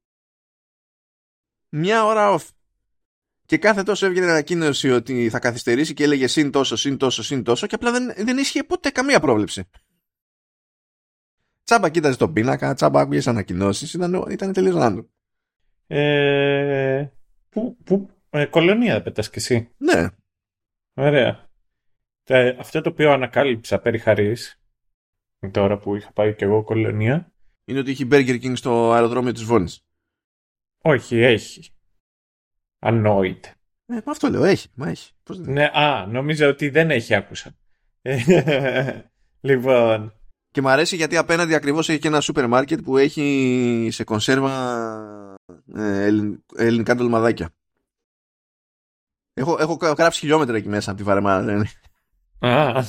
A: Μια ώρα off. Και κάθε τόσο έβγαινε ανακοίνωση ότι θα καθυστερήσει και έλεγε συν τόσο, συν τόσο, συν τόσο, και απλά δεν, δεν ίσχυε ποτέ καμία πρόβλεψη. Τσάμπα κοίταζε τον πίνακα, τσάμπα άκουγες ανακοινώσεις, ήταν, ήταν τελείως random.
B: Ε, πού, πού, ε, κολονία πέτας κι εσύ.
A: Ναι.
B: Ωραία. Ε, αυτό το οποίο ανακάλυψα περί χαρίς, τώρα που είχα πάει κι εγώ κολονία,
A: είναι ότι έχει Burger King στο αεροδρόμιο της Βόνης. Όχι,
B: έχει. Annoyed.
A: Ε, αυτό λέω, έχει. Μα έχει. Πώς δεν...
B: Ναι, α, νόμιζα ότι δεν έχει, άκουσα. Λοιπόν.
A: Και μου αρέσει γιατί απέναντι ακριβώς έχει και ένα σούπερ μάρκετ που έχει σε κονσέρβα ε, ελλην, ελληνικά ντολμαδάκια. Έχω, έχω γράψει χιλιόμετρα εκεί μέσα από τη Βαρεμάρα.
B: Α,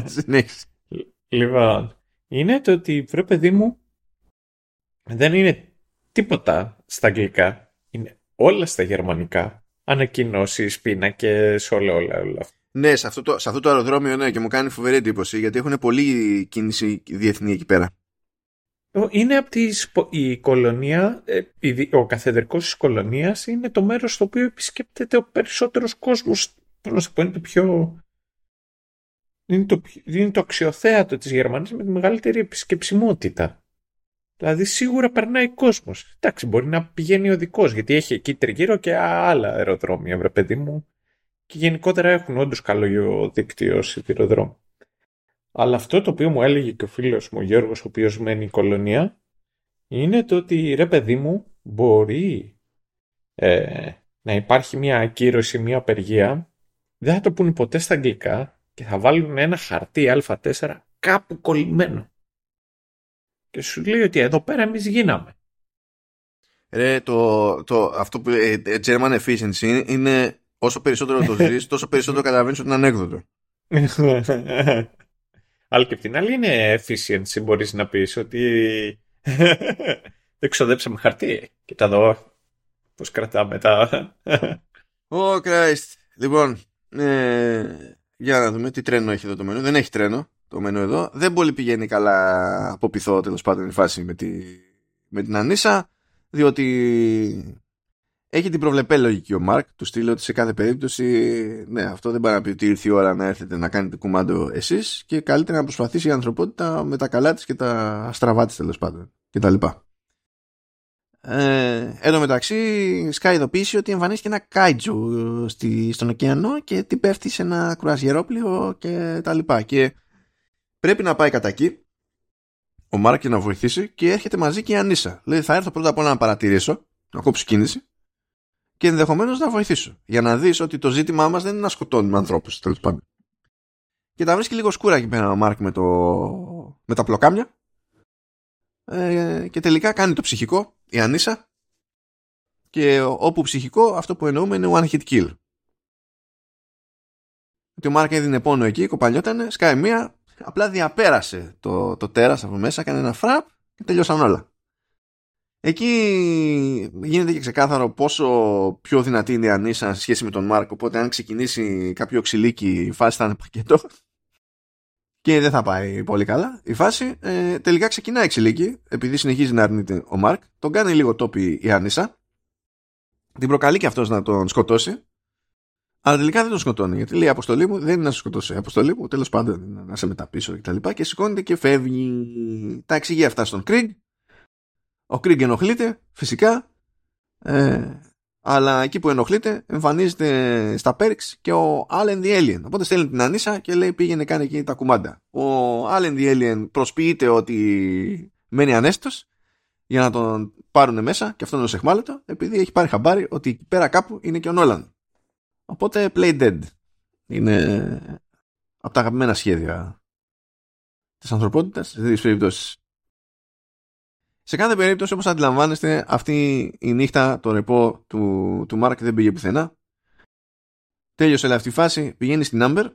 B: λοιπόν. Είναι το ότι, βρε παιδί μου, δεν είναι τίποτα στα αγγλικά. Είναι όλα στα γερμανικά. Ανακοινώσεις, πίνακες, όλα, όλα, όλα αυτά.
A: Ναι, σε αυτό, το, σε αυτό το αεροδρόμιο, ναι, και μου κάνει φοβερή εντύπωση γιατί έχουν πολλή κίνηση διεθνή εκεί πέρα.
B: Είναι από τις, η κολονία, ο καθεδρικός της κολονίας είναι το μέρος στο οποίο επισκέπτεται ο περισσότερος κόσμος. Πώς να σου πω, είναι το πιο... Είναι το, είναι το αξιοθέατο της Γερμανίας με τη μεγαλύτερη επισκεψιμότητα. Δηλαδή σίγουρα περνάει κόσμος. Εντάξει, μπορεί να πηγαίνει οδικός, γιατί έχει εκεί τριγύρω και άλλα αεροδρόμια, βρε παιδί μου. Και γενικότερα έχουν όντως καλό δίκτυο σιδηροδρόμου. Αλλά αυτό το οποίο μου έλεγε και ο φίλος μου ο Γιώργος, ο οποίος μένει η κολονία, είναι το ότι ρε παιδί μου μπορεί ε, να υπάρχει μια ακύρωση, μια απεργία, δεν θα το πούνε ποτέ στα αγγλικά και θα βάλουν ένα χαρτί Α τέσσερα κάπου κολλημένο. Και σου λέει ότι εδώ πέρα εμείς γίναμε.
A: Ρε, το, το, αυτό που ε, German efficiency είναι όσο περισσότερο το ζεις, τόσο περισσότερο καταλαβαίνεις ότι είναι ανέκδοτο.
B: Αλλά και απ' την άλλη είναι efficiency, μπορείς να πεις ότι δεν ξοδέψαμε χαρτί. Κοίτα εδώ πώς κρατάμε τα...
A: Oh Christ. Λοιπόν, ε, για να δούμε τι τρένο έχει εδώ το μενού. Δεν έχει τρένο το μενού εδώ. Δεν πολύ πηγαίνει καλά από πειθό, τέλος πάντων, η φάση με, τη, με την Ανίσα, διότι έχει την προβλεπέ λογική ο Μαρκ, του στείλει ότι σε κάθε περίπτωση, ναι, αυτό δεν πάει να πει ότι ήρθε η ώρα να έρθετε να κάνετε κουμάντο εσείς και καλύτερα να προσπαθήσει η ανθρωπότητα με τα καλά της και τα στραβά της, τέλος πάντων, και τα λοιπά. Ε, εν τω μεταξύ σκάει ειδοποίηση ότι εμφανίστηκε ένα κάιτζου στη, στον ωκεανό και τι πέφτει σε ένα κρουαζιερόπλοιο και τα λοιπά, και πρέπει να πάει κατά εκεί ο Μάρκ και να βοηθήσει, και έρχεται μαζί και η Ανίσα. Λέει, θα έρθω πρώτα απ' όλα να παρατηρήσω, να κόψω κίνηση και ενδεχομένως να βοηθήσω, για να δεις ότι το ζήτημά μας δεν είναι να σκοτώνουμε ανθρώπους, τέλος πάντων. Και τα βρίσκει λίγο σκούρα εκεί πέρα ο Μάρκ με, το... με τα πλοκάμια, ε, και τελικά κάνει το ψυχικό η Ανίσα, και όπου ψυχικό αυτό που εννοούμε είναι one hit kill. Ότι ο Μάρκ έδινε πόνο εκεί, κοπαλιότανε, σκάει μία, απλά διαπέρασε το, το τέρας από μέσα, έκανε ένα φραπ και τελειώσαν όλα. Εκεί γίνεται και ξεκάθαρο πόσο πιο δυνατή είναι η Ανίσα σε σχέση με τον Μάρκ, οπότε αν ξεκινήσει κάποιο ξυλίκι η φάση θα είναι πακέτο και δεν θα πάει πολύ καλά η φάση. Ε, τελικά ξεκινάει ξυλίκι, επειδή συνεχίζει να αρνείται ο Μάρκ, τον κάνει λίγο τόπι η Ανίσα, την προκαλεί και αυτός να τον σκοτώσει, αλλά τελικά δεν τον σκοτώνει, γιατί λέει, η αποστολή μου δεν είναι να σε σκοτώσει, η αποστολή μου τέλος πάντων είναι να σε μεταπίσω και τα λοιπά, και σηκώνεται και φεύγει. Τα εξηγεί αυτά στον Κριγκ. Ο Κριγκ ενοχλείται φυσικά, ε, αλλά εκεί που ενοχλείται εμφανίζεται στα Perks και ο Allen the Alien, οπότε στέλνει την Ανίσα και λέει, πήγαινε κάνει εκεί τα κουμάντα. Ο Allen the Alien προσποιείται ότι μένει ανέστητος για να τον πάρουν μέσα, και αυτό είναι ως εχμάλωτο, επειδή έχει πάρει χαμπάρι ότι εκεί πέρα κάπου είναι και ο Νόλαν. Οπότε play dead. Είναι από τα αγαπημένα σχέδια της ανθρωπότητας σε τέτοιες περιπτώσεις. Σε κάθε περίπτωση, όπως αντιλαμβάνεστε, αυτή η νύχτα, το ρεπό του, του Μάρκ δεν πήγε πουθενά. Τέλειωσε αυτή η φάση, πηγαίνει στην Άμπερ,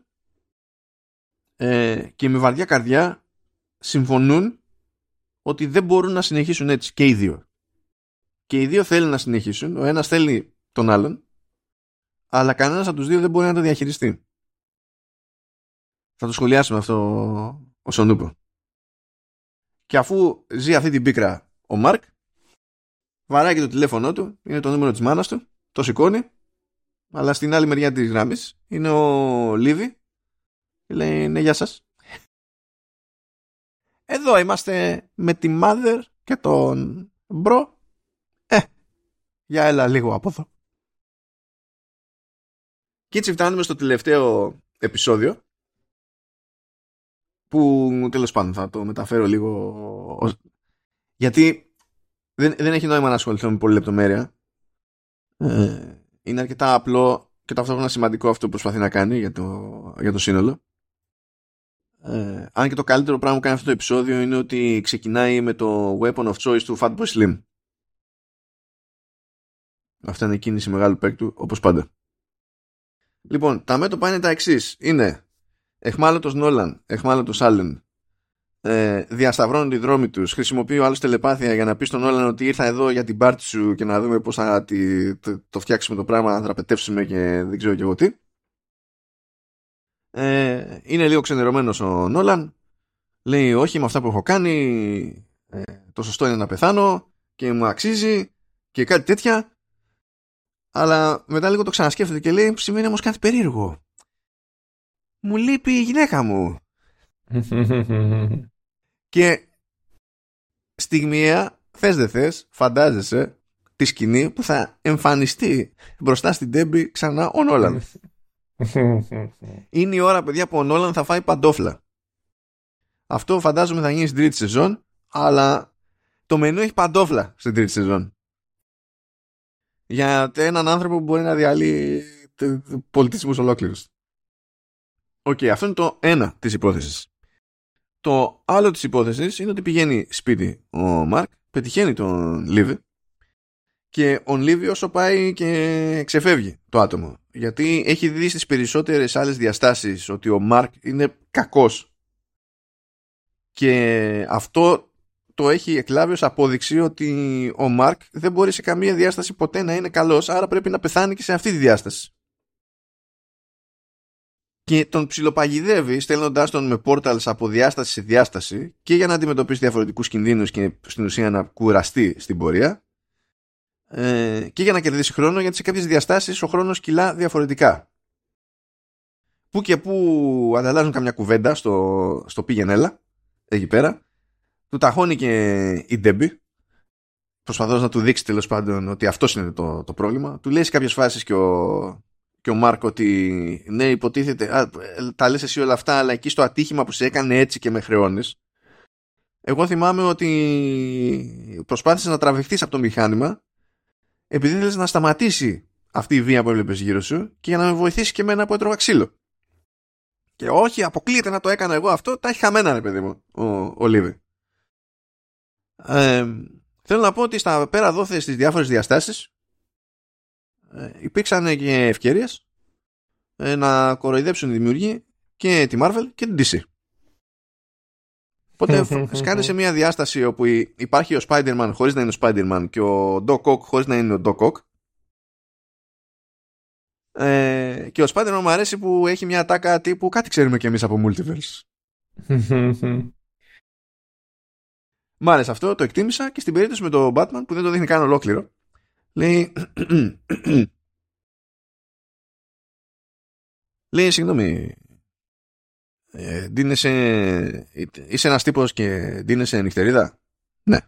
A: ε, και με βαριά καρδιά συμφωνούν ότι δεν μπορούν να συνεχίσουν έτσι, και οι δύο. Και οι δύο θέλουν να συνεχίσουν, ο ένας θέλει τον άλλον, αλλά κανένας από τους δύο δεν μπορεί να το διαχειριστεί. Θα το σχολιάσουμε αυτό όσον ούπο. Και αφού ζει αυτή την πίκρα ο Μάρκ, βαράει και το τηλέφωνο του, είναι το νούμερο της μάνας του, το σηκώνει, αλλά στην άλλη μεριά της γράμμης είναι ο Λίβι και λέει, ναι, γεια σας. Εδώ είμαστε με τη Mother και τον Μπρο. Ε, για έλα λίγο από εδώ. Και έτσι φτάνουμε στο τελευταίο επεισόδιο, που τέλος πάντων θα το μεταφέρω λίγο, γιατί δεν, δεν έχει νόημα να ασχοληθώ με πολλή λεπτομέρεια. Ε, είναι αρκετά απλό και ταυτόχρονα σημαντικό αυτό που προσπαθεί να κάνει για το, για το σύνολο. Ε, αν και το καλύτερο πράγμα που κάνει αυτό το επεισόδιο είναι ότι ξεκινάει με το weapon of choice του Fatboy Slim. Αυτά είναι η κίνηση μεγάλου παίκτου, όπως πάντα. Λοιπόν, τα μέτωπα είναι τα εξής. Είναι εχμάλωτος Νόλαν, εχμάλωτος Άλεν, ε, διασταυρώνουν οι δρόμοι τους, χρησιμοποιεί ο άλλος τελεπάθεια για να πει στον Νόλαν ότι ήρθα εδώ για την πάρτι σου και να δούμε πώς θα τη, το, το φτιάξουμε το πράγμα, να δραπετεύσουμε και δεν ξέρω και εγώ τι. Ε, είναι λίγο ξενερωμένος ο Νόλαν, λέει όχι με αυτά που έχω κάνει, ε, το σωστό είναι να πεθάνω και μου αξίζει και κάτι τέτοια. Αλλά μετά λίγο το ξανασκέφτεται και λέει, σημαίνει όμως κάτι περίεργο. Μου λείπει η γυναίκα μου. Και στιγμιαία, θες δεν θες, φαντάζεσαι τη σκηνή που θα εμφανιστεί μπροστά στην Ντέμπι ξανά ο Νόλαν. Είναι η ώρα, παιδιά, που ο Νόλαν θα φάει παντόφλα. Αυτό φαντάζομαι θα γίνει στην τρίτη σεζόν, αλλά το μενού έχει παντόφλα στην τρίτη σεζόν. Για έναν άνθρωπο που μπορεί να διαλύει πολιτισμούς ολόκληρους. Οκ, okay, αυτό είναι το ένα της υπόθεσης. Το άλλο της υπόθεσης είναι ότι πηγαίνει σπίτι ο Μαρκ, πετυχαίνει τον Λίβι και ο Λίβι όσο πάει και ξεφεύγει το άτομο. Γιατί έχει δει στις περισσότερες άλλες διαστάσεις ότι ο Μαρκ είναι κακός. Και αυτό το έχει εκλάβει ως απόδειξη ότι ο Μαρκ δεν μπορεί σε καμία διάσταση ποτέ να είναι καλός, άρα πρέπει να πεθάνει και σε αυτή τη διάσταση. Και τον ψιλοπαγιδεύει στέλνοντάς τον με πόρταλς από διάσταση σε διάσταση και για να αντιμετωπίσει διαφορετικούς κινδύνους και στην ουσία να κουραστεί στην πορεία ε, και για να κερδίσει χρόνο, γιατί σε κάποιες διαστάσεις ο χρόνος κυλά διαφορετικά. Που και που ανταλλάζουν καμιά κουβέντα στο, στο πήγαινε έλα εκεί πέρα, του ταχώνει και η Ντέμπι προσπαθώντας να του δείξει τέλος πάντων ότι αυτό είναι το, το πρόβλημα. Του λέει σε κάποιες φάσεις και ο και ο Μάρκ ότι ναι, υποτίθεται, α, τα λες εσύ όλα αυτά, αλλά εκεί στο ατύχημα που σε έκανε έτσι και με χρεώνεις. Εγώ θυμάμαι ότι προσπάθησες να τραβηχτείς από το μηχάνημα επειδή θέλεις να σταματήσει αυτή η βία που έβλεπες γύρω σου και για να με βοηθήσει και εμένα που έτρωγα ξύλο. Και όχι, αποκλείεται να το έκανα εγώ αυτό, τα έχει χαμένα, ρε παιδί μου, ο, ο Λίβι. Ε, θέλω να πω ότι στα πέρα δόθε στις διάφορες διαστάσεις Ε, υπήρξαν και ευκαιρίες ε, να κοροϊδέψουν οι δημιουργοί και τη Marvel και την ντι σι. Οπότε σκάνε σε μια διάσταση όπου υπάρχει ο Spider-Man χωρίς να είναι ο Spider-Man και ο Doc Ock χωρίς να είναι ο Doc Ock. Ε, και ο Spider-Man μου αρέσει που έχει μια τάκα τύπου κάτι ξέρουμε κι εμείς από Multiverse. Μ' άρεσε αυτό, το εκτίμησα. Και στην περίπτωση με το Batman που δεν το δείχνει καν ολόκληρο, λέει λέει συγγνώμη ε, ντύνεσαι, είσαι ένας τύπος και ντύνεσαι νυχτερίδα. Ναι.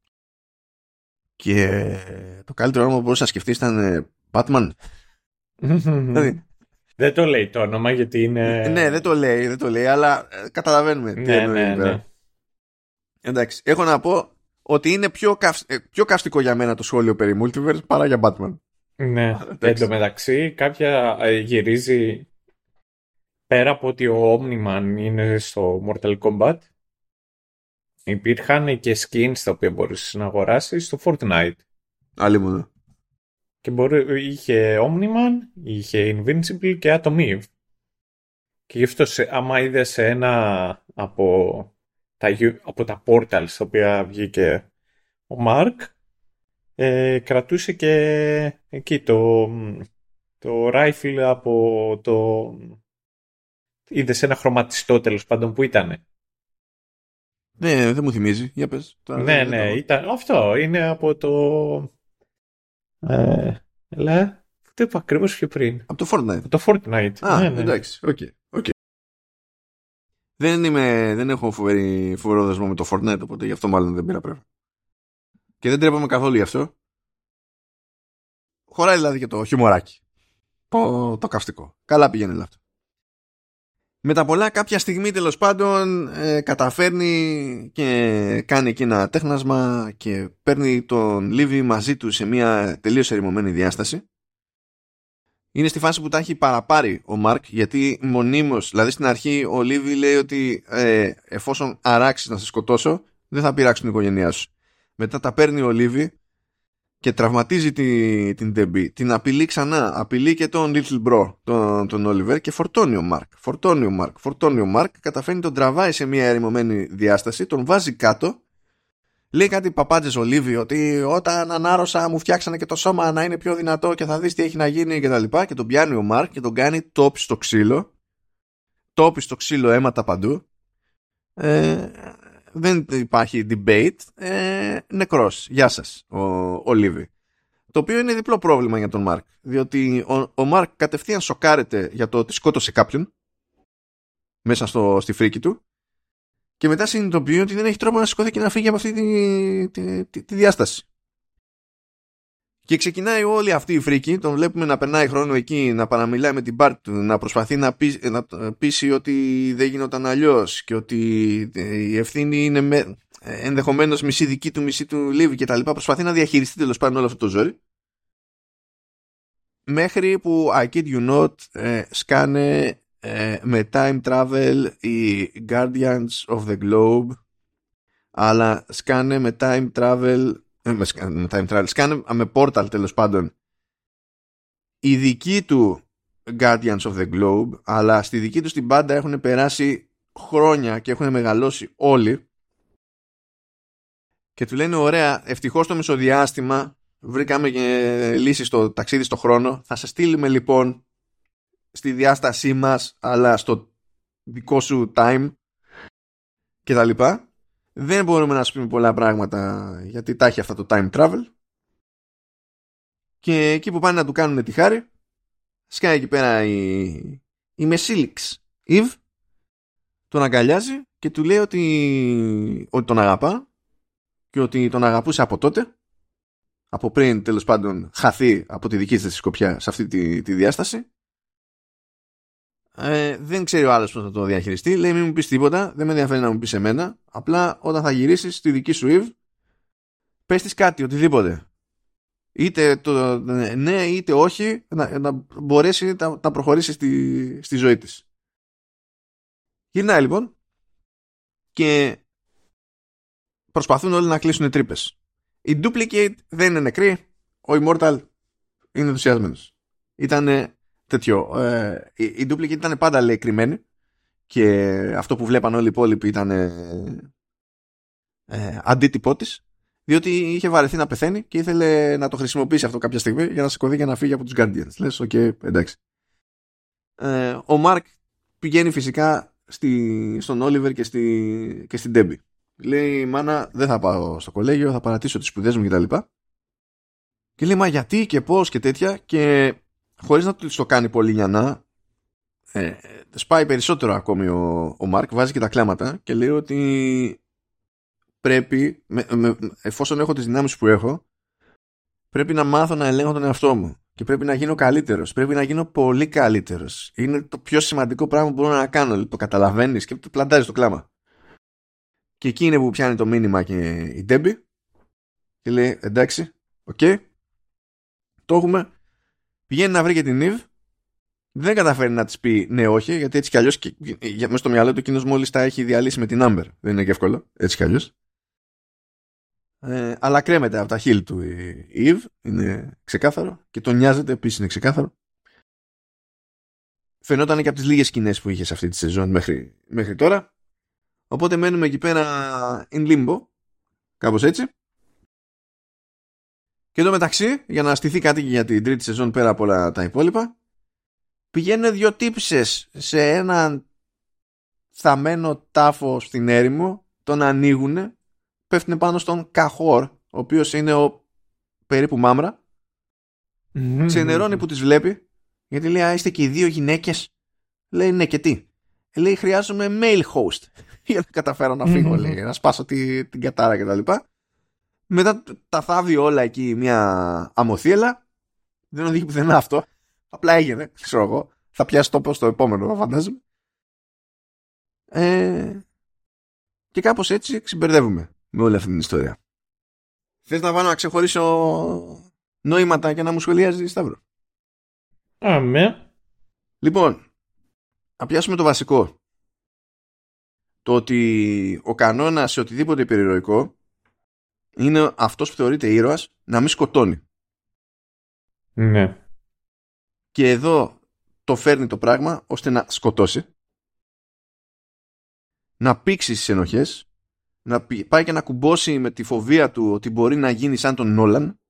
A: Και το καλύτερο όνομα που μπορούσε να σκεφτείς ήταν Batman. Δηλαδή,
B: δεν το λέει το όνομα γιατί είναι...
A: Ναι, δεν το λέει, δεν το λέει, αλλά καταλαβαίνουμε τι
B: ναι,
A: εννοεί.
B: Ναι, ναι.
A: Εντάξει, έχω να πω ότι είναι πιο, καυσ... πιο καυστικό για μένα το σχόλιο περί Multiverse παρά για Batman.
B: Ναι, εν τω μεταξύ κάποια γυρίζει πέρα από ότι ο Omni-Man είναι στο Mortal Kombat, υπήρχαν και skins τα οποία μπορούσες να αγοράσεις στο Fortnite.
A: Άλλη μου.
B: Και μπορεί, είχε Omni-Man, είχε Invincible και Atom Eve. Και γι' αυτό σε, άμα είδες ένα από τα, από τα portals τα οποία βγήκε ο Mark, ε, κρατούσε και εκεί το, το rifle από το... Είδες ένα χρωματιστό τέλος πάντων που ήτανε.
A: Ναι, δεν μου θυμίζει. Για πες.
B: Ναι, ναι, ναι, ήταν αυτό. Είναι από το... Ε, αλλά... Το είπα ακριβώς πιο πριν.
A: Από το Fortnite.
B: Από το Fortnite.
A: Α,
B: ναι, ναι.
A: Εντάξει. Οκ. Okay. Okay. Δεν, είμαι, δεν έχω φοβερή, φοβερό δεσμό με το Fortnite, οπότε γι' αυτό μάλλον δεν πήρα πρέφα. Και δεν τρέπαμε καθόλου γι' αυτό. Χωράει δηλαδή και το χιουμοράκι. Το, το καυστικό. Καλά πηγαίνει αυτό. Με τα πολλά κάποια στιγμή τέλος πάντων ε, καταφέρνει και κάνει εκεί ένα τέχνασμα και παίρνει τον Λίβι μαζί του σε μια τελείως ερημωμένη διάσταση. Είναι στη φάση που τα έχει παραπάρει ο Μαρκ, γιατί μονίμως, δηλαδή στην αρχή ο Λίβι λέει ότι ε, εφόσον αράξεις να σε σκοτώσω δεν θα πειράξει την οικογένειά σου. Μετά τα παίρνει ο Λίβι και τραυματίζει τη, την Ντέμπι, την απειλεί ξανά, απειλεί και τον Little Bro, τον, τον Oliver, και φορτώνει ο Μαρκ, φορτώνει ο Μαρκ, φορτώνει ο Μαρκ, καταφέρνει τον τραβάει σε μια ερημωμένη διάσταση, τον βάζει κάτω, λέει κάτι παπάντζες ο Λίβι ότι όταν ανάρωσα μου φτιάξανε και το σώμα να είναι πιο δυνατό και θα δεις τι έχει να γίνει και τα λοιπά, και τον πιάνει ο Μαρκ και τον κάνει τόπι στο ξύλο, τόπι στο ξύλο, αίματα παντού. ε, δεν υπάρχει debate, ε, νεκρός. Γεια σας, ο, ο Λίβι. Το οποίο είναι διπλό πρόβλημα για τον Μάρκ. Διότι ο, ο Μάρκ κατευθείαν σοκάρεται για το ότι σκότωσε κάποιον μέσα στο, στη φρίκη του και μετά συνειδητοποιεί ότι δεν έχει τρόπο να σηκώθει και να φύγει από αυτή τη, τη, τη, τη διάσταση. Και ξεκινάει όλη αυτή η φρίκη, τον βλέπουμε να περνάει χρόνο εκεί, να παραμιλάει με την Μπάρτ του, να προσπαθεί να, πει, να πείσει ότι δεν γινόταν αλλιώς και ότι η ευθύνη είναι με, ενδεχομένως μισή δική του, μισή του Λίβι και τα λοιπά. Προσπαθεί να διαχειριστεί τέλος πάντων όλο αυτό το ζόρι. Μέχρι που, I kid you not, ε, σκάνε ε, με time travel οι Guardians of the Globe, αλλά σκάνε με time travel με time travel, σκάνε με portal τέλος πάντων οι δικοί του Guardians of the Globe, αλλά στη δική του την μπάντα έχουν περάσει χρόνια και έχουν μεγαλώσει όλοι και του λένε ωραία, ευτυχώς το μεσοδιάστημα βρήκαμε και λύση στο ταξίδι στο χρόνο, θα σε στείλουμε λοιπόν στη διάστασή μας αλλά στο δικό σου time και τα λοιπά. Δεν μπορούμε να σου πούμε πολλά πράγματα γιατί τα έχει αυτά το time travel. Και εκεί που πάνε να του κάνουν τη χάρη, σκάει εκεί πέρα η, η Μεσίλιξ Ιβ, τον αγκαλιάζει και του λέει ότι, ότι τον αγαπά και ότι τον αγαπούσε από τότε, από πριν τέλος πάντων χαθεί από τη δική της σκοπιά σε αυτή τη, τη διάσταση. Ε, δεν ξέρει ο άλλος πώς θα το διαχειριστεί. Λέει μην μου πεις τίποτα, δεν με ενδιαφέρει να μου πεις εμένα. Απλά όταν θα γυρίσεις στη δική σου Ιβ, πες της κάτι, οτιδήποτε. Είτε το ναι είτε όχι, να, να μπορέσει να, να προχωρήσει στη, στη ζωή της. Γυρνάει λοιπόν και προσπαθούν όλοι να κλείσουν τρύπες. Η Duplicate δεν είναι νεκρή, ο Immortal είναι ενθουσιασμένος. Ήτανε τέτοιο. Ε, η, η Duplicate ήταν πάντα λέει κρυμμένη και αυτό που βλέπαν όλοι οι υπόλοιποι ήταν ε, ε, αντίτυπό της, διότι είχε βαρεθεί να πεθαίνει και ήθελε να το χρησιμοποιήσει αυτό κάποια στιγμή για να σηκωθεί και να φύγει από τους Guardians. Λες, οκ, okay, εντάξει. Ε, ο Mark πηγαίνει φυσικά στη, στον Oliver και, στη, και στην Debbie. Λέει, μάνα, δεν θα πάω στο κολέγιο, θα παρατήσω τις σπουδές μου κτλ. Και, και λέει, μα γιατί και πώς και τέτοια, και χωρίς να του το κάνει πολύ λιανά, ε, σπάει περισσότερο ακόμη ο, ο Μάρκ, βάζει και τα κλάματα και λέει ότι πρέπει, με, με, εφόσον έχω τις δυνάμεις που έχω, πρέπει να μάθω να ελέγχω τον εαυτό μου και πρέπει να γίνω καλύτερος, πρέπει να γίνω πολύ καλύτερος. Είναι το πιο σημαντικό πράγμα που μπορώ να κάνω, το καταλαβαίνεις, και το πλαντάζει το κλάμα. Και εκεί είναι που πιάνει το μήνυμα και η Ντέμπι και λέει, εντάξει, οκ, okay, το έχουμε. Πηγαίνει να βρει και την Ιβ. Δεν καταφέρει να της πει ναι, όχι, γιατί έτσι κι αλλιώς μέσα στο μυαλό του εκείνος μόλις τα έχει διαλύσει με την Άμπερ. Δεν είναι και εύκολο, έτσι κι αλλιώς. Ε, αλλά κρέμεται από τα χείλη του η Ιβ, είναι ξεκάθαρο, και τον νοιάζεται επίσης, είναι ξεκάθαρο. Φαινόταν και από τις λίγες σκηνές που είχε σε αυτή τη σεζόν μέχρι, μέχρι τώρα. Οπότε μένουμε εκεί πέρα in limbo, κάπως έτσι. Και εδώ μεταξύ, για να στηθεί κάτι για την τρίτη σεζόν πέρα από όλα τα υπόλοιπα, πηγαίνουν δύο τύψες σε έναν θαμμένο τάφο στην έρημο, τον ανοίγουνε, πέφτουν πάνω στον Καχόρ, ο οποίος είναι ο περίπου μάμρα, mm-hmm. ξενερώνει που τις βλέπει, γιατί λέει, α, είστε και οι δύο γυναίκες. Λέει, ναι, και τι. Λέει, χρειάζομαι mail host για να καταφέρω να φύγω, mm-hmm. λέει, να σπάσω τη, την κατάρα και τα λοιπά. Μετά τα θάβει όλα εκεί μια αμοθίελα. Δεν οδηγεί πουθενά αυτό. Απλά έγινε, ξέρω εγώ. Θα πιάσει τόπο στο επόμενο, φαντάζομαι. Ε, και κάπως έτσι ξεμπερδεύουμε με όλη αυτή την ιστορία. Θες να βάλω να ξεχωρίσω νοήματα και να μου σχολιάζει, Σταύρο?
B: Αμέ.
A: Λοιπόν, να πιάσουμε το βασικό. Το ότι ο κανόνας σε οτιδήποτε υπερηρωικό είναι αυτός που θεωρείται ήρωας να μην σκοτώνει.
B: Ναι.
A: Και εδώ το φέρνει το πράγμα ώστε να σκοτώσει, να πήξει στις ενοχές, να πάει και να κουμπώσει με τη φοβία του ότι μπορεί να γίνει σαν τον Νόλαν.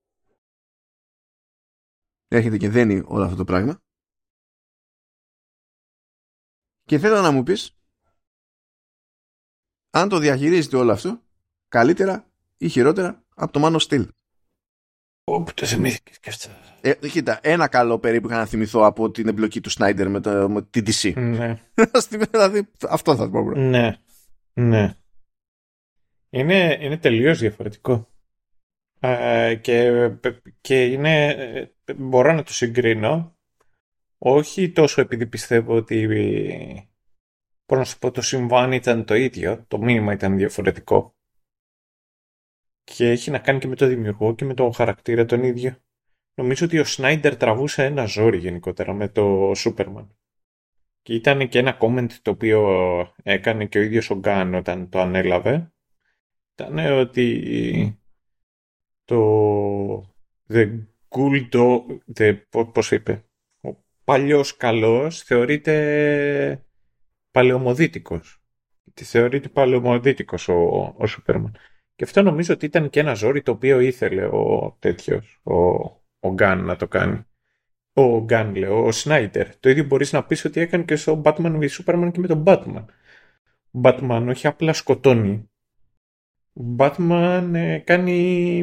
A: Έρχεται και δένει όλο αυτό το πράγμα. Και θέλω να μου πεις αν το διαχειρίζεται όλο αυτό καλύτερα ή χειρότερα από το Man of Steel.
B: Όπου το θυμήθηκες και αυτό.
A: Ε, κοίτα, ένα καλό περίπου είχα να θυμηθώ από την εμπλοκή του Σνάιντερ με, το, με την ντι σι.
B: Ναι.
A: Δηλαδή, αυτό θα πω.
B: Ναι. Ναι. Είναι, είναι τελείως διαφορετικό. Ε, και, και είναι, μπορώ να το συγκρίνω, όχι τόσο επειδή πιστεύω ότι, πώς να σου πω, το συμβάν ήταν το ίδιο, το μήνυμα ήταν διαφορετικό, και έχει να κάνει και με το δημιουργό και με το χαρακτήρα τον ίδιο. Νομίζω ότι ο Σνάιντερ τραβούσε ένα ζόρι γενικότερα με το Σούπερμαν. Και ήταν και ένα comment το οποίο έκανε και ο ίδιος ο Γκάν όταν το ανέλαβε. Ήταν ότι το The Good Dog, the, πώς είπε, ο παλιός καλός θεωρείται παλαιομοδίτικος. Θεωρείται παλαιομοδίτικος ο, ο Σούπερμαν. Και αυτό νομίζω ότι ήταν και ένα ζόρι το οποίο ήθελε ο τέτοιος, ο, ο Γκάν να το κάνει. Ο Γκάν, λέω, ο Σνάιντερ. Το ίδιο μπορείς να πεις ότι έκανε και στο Batman v Superman και με τον Batman. Ο Batman όχι απλά σκοτώνει. Ο Batman ε, κάνει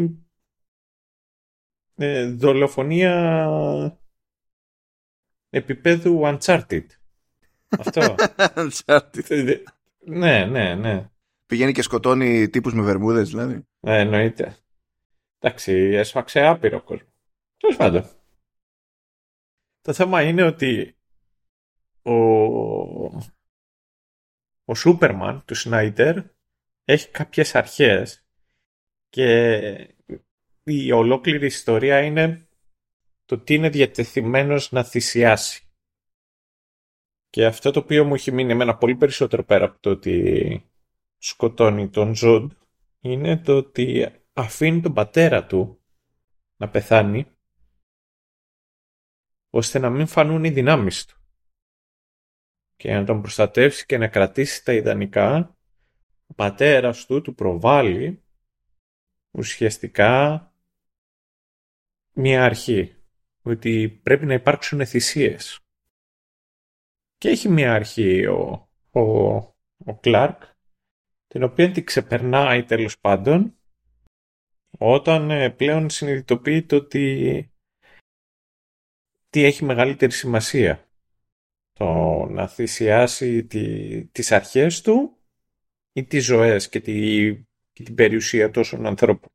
B: ε, δολοφονία επίπεδου Uncharted. Αυτό.
A: Uncharted.
B: Ναι, ναι, ναι.
A: Πηγαίνει και σκοτώνει τύπους με βερμούδες, δηλαδή.
B: Ναι, εννοείται. Εντάξει, έσφαξε άπειρο κόσμο. Τέλος πάντων. Το θέμα είναι ότι ο, ο Σούπερμαν του Σνάιντερ έχει κάποιες αρχές και η ολόκληρη ιστορία είναι το τι είναι διατεθειμένος να θυσιάσει. Και αυτό το οποίο μου έχει μείνει εμένα πολύ περισσότερο πέρα από το ότι σκοτώνει τον Ζοντ είναι το ότι αφήνει τον πατέρα του να πεθάνει ώστε να μην φανούν οι δυνάμεις του και να τον προστατεύσει και να κρατήσει τα ιδανικά. Ο πατέρας του του προβάλλει ουσιαστικά μια αρχή ότι πρέπει να υπάρξουν θυσίες. Και έχει μια αρχή ο, ο, ο Κλάρκ, την οποία την ξεπερνάει τέλος πάντων όταν ε, πλέον συνειδητοποιείται ότι τι έχει μεγαλύτερη σημασία. Το να θυσιάσει τη, τις αρχές του ή τις ζωές και, τη, και την περιουσία τόσων ανθρώπων.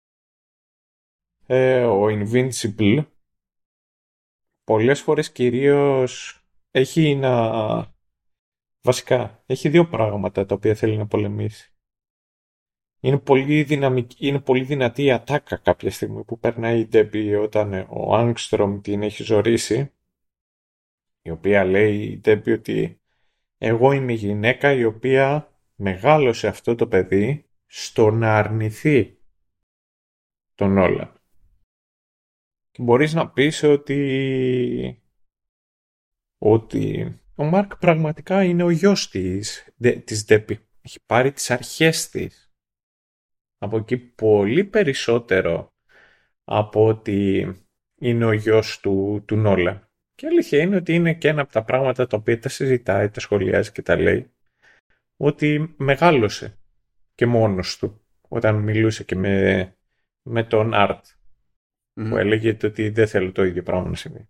B: Ε, ο Invincible πολλές φορές κυρίως έχει να... Βασικά, έχει δύο πράγματα τα οποία θέλει να πολεμήσει. Είναι πολύ, δυναμική, είναι πολύ δυνατή η ατάκα κάποια στιγμή που περνάει η Ντέμπι όταν ο Άγκστρομ την έχει ζωρίσει, η οποία λέει η Ντέμπι ότι εγώ είμαι η γυναίκα η οποία μεγάλωσε αυτό το παιδί στο να αρνηθεί τον Όλαν. Και μπορείς να πεις ότι ότι ο Μάρκ πραγματικά είναι ο γιος της, της Ντέμπι. Έχει πάρει τις αρχές της από εκεί πολύ περισσότερο από ότι είναι ο γιος του, του Νόλαν. Και αλήθεια είναι ότι είναι και ένα από τα πράγματα τα οποία τα συζητάει, τα σχολιάζει και τα λέει, ότι μεγάλωσε και μόνος του όταν μιλούσε και με, με τον Αρτ, mm-hmm. που έλεγε ότι δεν θέλω το ίδιο πράγμα να συμβεί.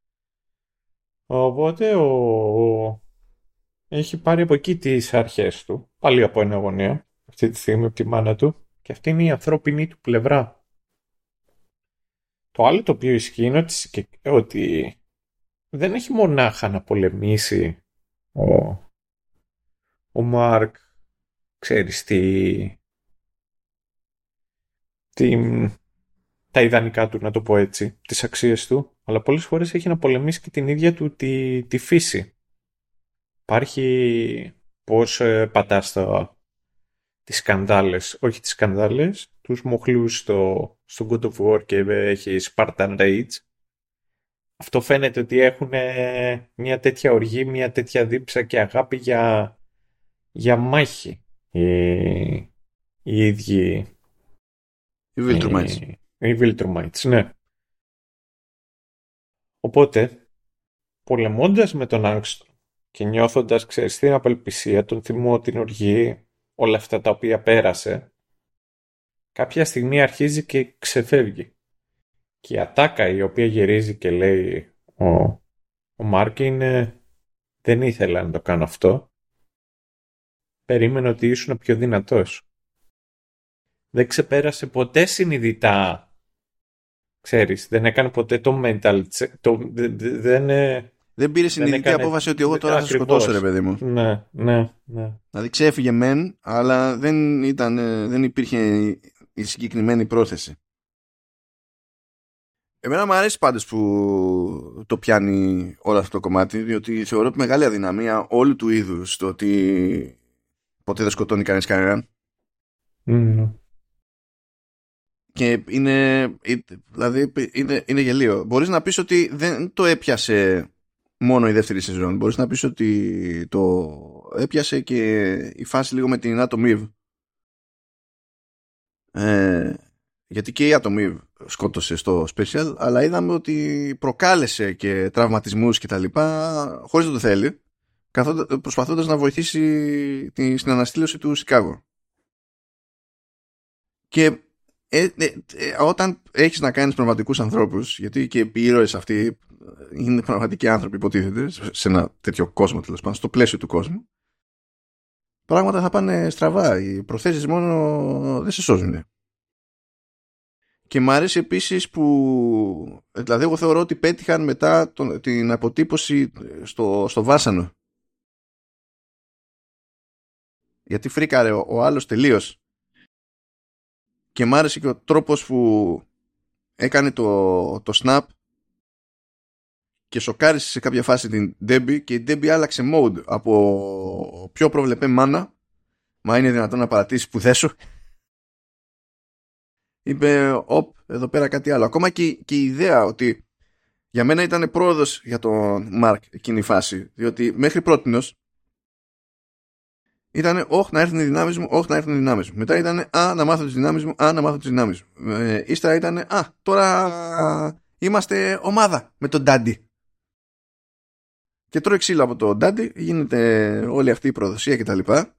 B: Οπότε ο, ο, έχει πάρει από εκεί τις αρχές του, πάλι από ένα γωνία, αυτή τη στιγμή από τη μάνα του, και αυτή είναι η ανθρώπινη του πλευρά. Το άλλο το οποίο ισχύει είναι ότι, ότι δεν έχει μονάχα να πολεμήσει ο, ο Μάρκ, ξέρεις, τι, τι, τα ιδανικά του, να το πω έτσι, τις αξίες του, αλλά πολλές φορές έχει να πολεμήσει και την ίδια του τη, τη φύση. Υπάρχει πώς ε, πατά στο, τις σκανδάλες, όχι τις σκανδάλες, τους μοχλούς στο, στο God of War και έχει Spartan Rage. Αυτό φαίνεται ότι έχουν ε, μια τέτοια οργή, μια τέτοια δίψα και αγάπη για, για μάχη. Οι, οι ίδιοι...
A: Οι Viltrumites.
B: Οι Viltrumites, ναι. Οπότε, πολεμώντας με τον Άγκστρομ και νιώθοντας, ξέρεις, την απελπισία, τον θυμό, την οργή, όλα αυτά τα οποία πέρασε, κάποια στιγμή αρχίζει και ξεφεύγει. Και η ατάκα η οποία γυρίζει και λέει ο, ο Μάρκ είναι δεν ήθελα να το κάνω αυτό. Περίμενα ότι ήσουν πιο δυνατός. Δεν ξεπέρασε ποτέ συνειδητά. Ξέρεις, δεν έκανε ποτέ το mental check. Το, δεν, δεν,
A: δεν πήρε συνειδητή έκανε... απόφαση ότι εγώ τώρα θα σκοτώσω, ρε παιδί μου.
B: Ναι, ναι, ναι.
A: Δηλαδή ξέφυγε μεν, αλλά δεν, ήταν, δεν υπήρχε η συγκεκριμένη πρόθεση. Εμένα μου αρέσει πάντως που το πιάνει όλο αυτό το κομμάτι, διότι θεωρώ τη μεγάλη αδυναμία όλου του είδους το ότι ποτέ δεν σκοτώνει κανείς κανέναν.
B: Mm.
A: Και είναι, δηλαδή είναι, είναι γελίο. Μπορείς να πεις ότι δεν το έπιασε μόνο η δεύτερη σεζόν. Μπορείς να πεις ότι το έπιασε και η φάση λίγο με την Atom ε, γιατί και η Atom σκότωσε στο special, αλλά είδαμε ότι προκάλεσε και τραυματισμούς και τα λοιπά χωρίς να το θέλει, καθότι, προσπαθώντας να βοηθήσει τη, στην αναστήλωση του Σικάγο. Και ε, ε, ε, όταν έχεις να κάνεις πραγματικούς ανθρώπους, γιατί και οι ήρωες αυτοί είναι πραγματικοί άνθρωποι υποτίθεται σε ένα τέτοιο κόσμο, τέλος πάντων, στο πλαίσιο του κόσμου, πράγματα θα πάνε στραβά. Οι προθέσεις μόνο δεν σε σώζουν. Και μου αρέσει επίσης που, δηλαδή εγώ θεωρώ ότι πέτυχαν μετά τον, την αποτύπωση στο, στο βάσανο. Γιατί φρίκαρε ο, ο άλλος τελείως. Και μ' άρεσε και ο τρόπος που έκανε το, το snap και σοκάρισε σε κάποια φάση την Debbie, και η Debbie άλλαξε mode από πιο προβλεπέ μάνα, μα είναι δυνατόν να παρατήσεις που θέσω. Είπε, οπ, εδώ πέρα κάτι άλλο. Ακόμα και, και η ιδέα ότι για μένα ήταν πρόοδος για τον Μάρκ εκείνη η φάση, διότι μέχρι πρότινος ήτανε όχ να έρθουν οι δυνάμεις μου, όχ να έρθουν οι δυνάμεις μου. Μετά ήτανε α, να μάθω τις δυνάμεις μου, α, να μάθω τις δυνάμεις μου. Ε, ύστερα ήτανε α, τώρα α, είμαστε ομάδα με τον Ντάντι. Και τρώει ξύλο από τον Ντάντι, γίνεται όλη αυτή η προδοσία κτλ.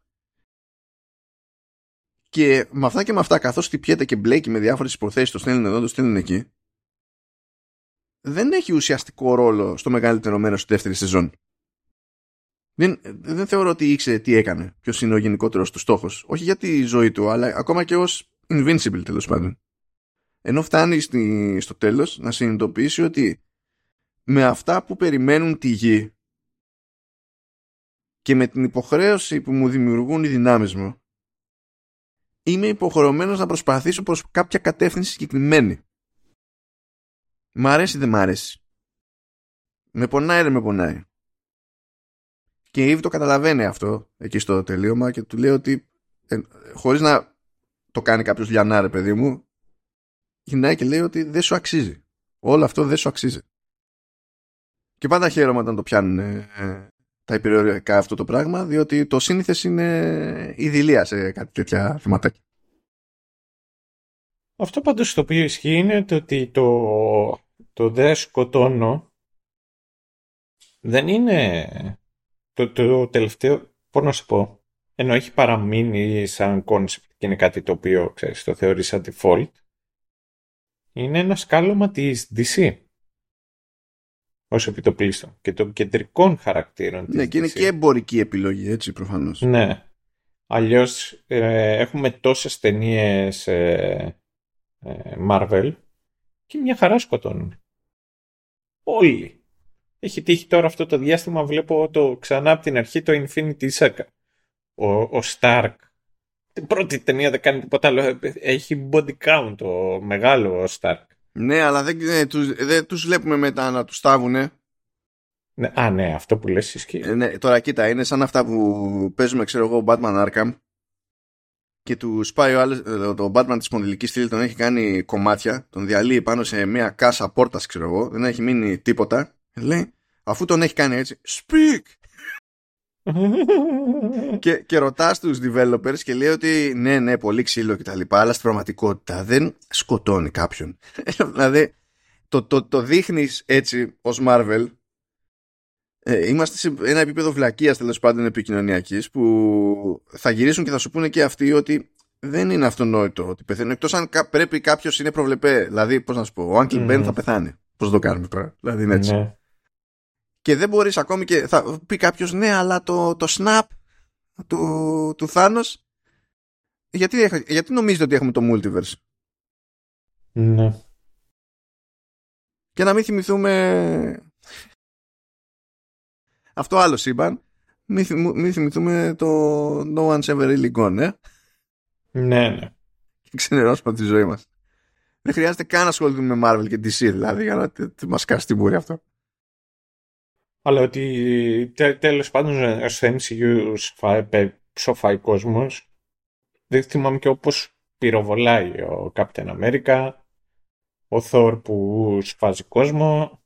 A: Και με αυτά και με αυτά, καθώς χτυπιέται και μπλέκει με διάφορες υποθέσεις, το στέλνουν εδώ, το στέλνουν εκεί, δεν έχει ουσιαστικό ρόλο στο μεγαλύτερο μέρος του δεύτερη σεζόν. Δεν, δεν θεωρώ ότι ήξερε τι έκανε, ποιος είναι ο γενικότερος του στόχος. Όχι για τη ζωή του, αλλά ακόμα και ως invincible, τέλος πάντων. Ενώ φτάνει στη, στο τέλος να συνειδητοποιήσει ότι με αυτά που περιμένουν τη γη και με την υποχρέωση που μου δημιουργούν οι δυνάμεις μου, είμαι υποχρεωμένος να προσπαθήσω προς κάποια κατεύθυνση συγκεκριμένη. Μ' αρέσει, δεν μ' αρέσει. Με πονάει, δεν με πονάει. Και η Eve το καταλαβαίνει αυτό εκεί στο τελείωμα και του λέει ότι ε, χωρίς να το κάνει κάποιος λιανά, ρε παιδί μου, γυρνάει και λέει ότι δεν σου αξίζει. Όλο αυτό δεν σου αξίζει. Και πάντα χαίρομαι όταν το πιάνουν ε, τα υπεροριακά αυτό το πράγμα, διότι το σύνηθες είναι ειδηλία σε κάτι τέτοια θεματάκια.
B: Αυτό πάντως το οποίο ισχύει είναι το ότι το, το δε σκοτώνω δεν είναι το, το τελευταίο, πώς να σου πω, ενώ έχει παραμείνει σαν concept και είναι κάτι το οποίο, ξέρεις, το θεωρείς σαν default, είναι ένα σκάλωμα της ντι σι ως επιτοπλίστων και των κεντρικών χαρακτήρων της
A: ναι, και είναι
B: ντι σι.
A: και εμπορική επιλογή, έτσι, προφανώς.
B: Ναι. Αλλιώς ε, έχουμε τόσες ταινίες ε, ε, Marvel και μια χαρά σκοτώνουν. Όλοι. Έχει τύχει τώρα αυτό το διάστημα, βλέπω το ξανά από την αρχή το Infinity Saga. Ο, ο Stark. Την πρώτη ταινία δεν κάνει τίποτα άλλο. Έχει body count ο μεγάλο ο Stark.
A: Ναι, αλλά δεν, δεν, τους, δεν τους βλέπουμε μετά να τους στάβουνε.
B: Ναι, α, ναι, αυτό που λες ισχύει.
A: Ε, ναι, τώρα κοίτα, είναι σαν αυτά που παίζουμε, ξέρω εγώ, Batman Arkham και του σπάει ο άλλος, το Batman της σπονδυλικής στήλη τον έχει κάνει κομμάτια, τον διαλύει πάνω σε μια κάσα πόρτας, ξέρω εγώ, δεν έχει μείνει τίποτα. Λέει, αφού τον έχει κάνει έτσι, speak! και, και ρωτά τους developers και λέει ότι ναι, ναι, πολύ ξύλο και τα λοιπά, αλλά στην πραγματικότητα δεν σκοτώνει κάποιον. Δηλαδή, το, το, το δείχνεις έτσι ως Marvel, ε, είμαστε σε ένα επίπεδο βλακείας τέλος πάντων επικοινωνιακής που θα γυρίσουν και θα σου πούνε και αυτοί ότι δεν είναι αυτονόητο ότι πεθαίνουν, εκτός αν κα- πρέπει κάποιος είναι προβλεπέ. Δηλαδή, πώς να σου πω, ο Uncle
B: Mm.
A: Ben θα πεθάνει. Πώς το κάνουμε τώρα? Δηλαδή είναι έτσι.
B: Ναι.
A: Και δεν μπορείς ακόμη και θα πει κάποιος ναι, αλλά το, το snap του, του Thanos, γιατί, έχ- γιατί νομίζετε ότι έχουμε το multiverse?
B: Ναι.
A: Και να μην θυμηθούμε αυτό άλλο σύμπαν, μην, θυμου, μην θυμηθούμε το No One's Ever Really Gone, ε?
B: Ναι, ναι.
A: Και ξενερώσουμε από τη ζωή μας. Δεν χρειάζεται καν να ασχοληθούμε με Marvel και ντι σι, δηλαδή, για να τε- τε- μας κάσει την μπούρη αυτό.
B: Αλλά ότι τε, τέλος πάντων στο εμ σι γιου ψοφάει κόσμος. Δεν θυμάμαι και όπως πυροβολάει ο Captain America, ο Thor που σφάζει κόσμο.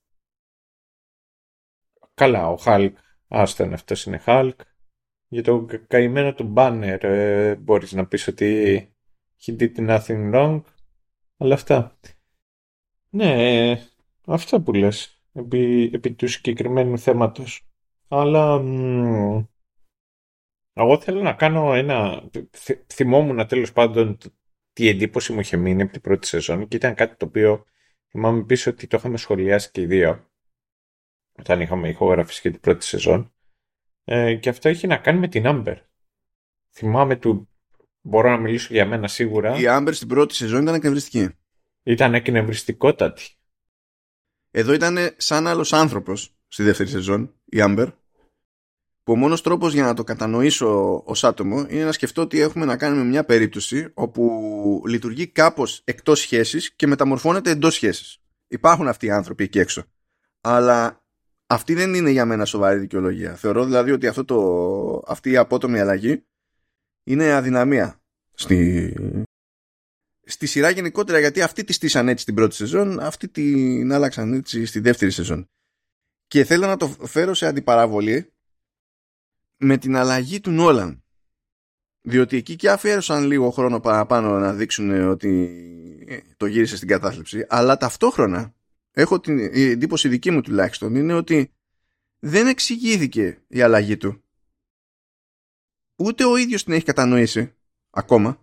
B: Καλά, ο Hulk, άστον, αυτός είναι Hulk. Για το κα- καημένο του Banner ε, μπορείς να πεις ότι he did nothing wrong. Αλλά αυτά. Ναι, ε, αυτά που λες επί, επί του συγκεκριμένου θέματος. Αλλά μ, εγώ θέλω να κάνω ένα... θυ- Θυμόμουν τέλος πάντων το- τι εντύπωση μου είχε μείνει από την πρώτη σεζόν και ήταν κάτι το οποίο θυμάμαι πίσω ότι το είχαμε σχολιάσει και οι δύο όταν είχαμε ηχογραφήσει και την πρώτη σεζόν. Ε, και αυτό έχει να κάνει με την Amber. Θυμάμαι του... Μπορώ να μιλήσω για μένα σίγουρα.
A: Η Amber στην πρώτη σεζόν ήταν εκνευριστική.
B: Ήταν εκνευριστικότατη.
A: Εδώ ήταν σαν άλλος άνθρωπος στη δεύτερη σεζόν, η Amber, που ο μόνος τρόπος για να το κατανοήσω ως άτομο είναι να σκεφτώ ότι έχουμε να κάνουμε μια περίπτωση όπου λειτουργεί κάπως εκτός σχέσης και μεταμορφώνεται εντός σχέσης. Υπάρχουν αυτοί οι άνθρωποι εκεί έξω. Αλλά αυτή δεν είναι για μένα σοβαρή δικαιολογία. Θεωρώ δηλαδή ότι αυτό το, αυτή η απότομη αλλαγή είναι αδυναμία στη, στη σειρά γενικότερα, γιατί αυτοί τη στήσαν έτσι την πρώτη σεζόν, αυτοί την άλλαξαν έτσι στη δεύτερη σεζόν. Και θέλω να το φέρω σε αντιπαραβολή με την αλλαγή του Νόλαν. Διότι εκεί και αφιέρωσαν λίγο χρόνο παραπάνω να δείξουν ότι το γύρισε στην κατάθλιψη, αλλά ταυτόχρονα έχω την η εντύπωση δική μου τουλάχιστον είναι ότι δεν εξηγήθηκε η αλλαγή του. Ούτε ο ίδιος την έχει κατανοήσει ακόμα.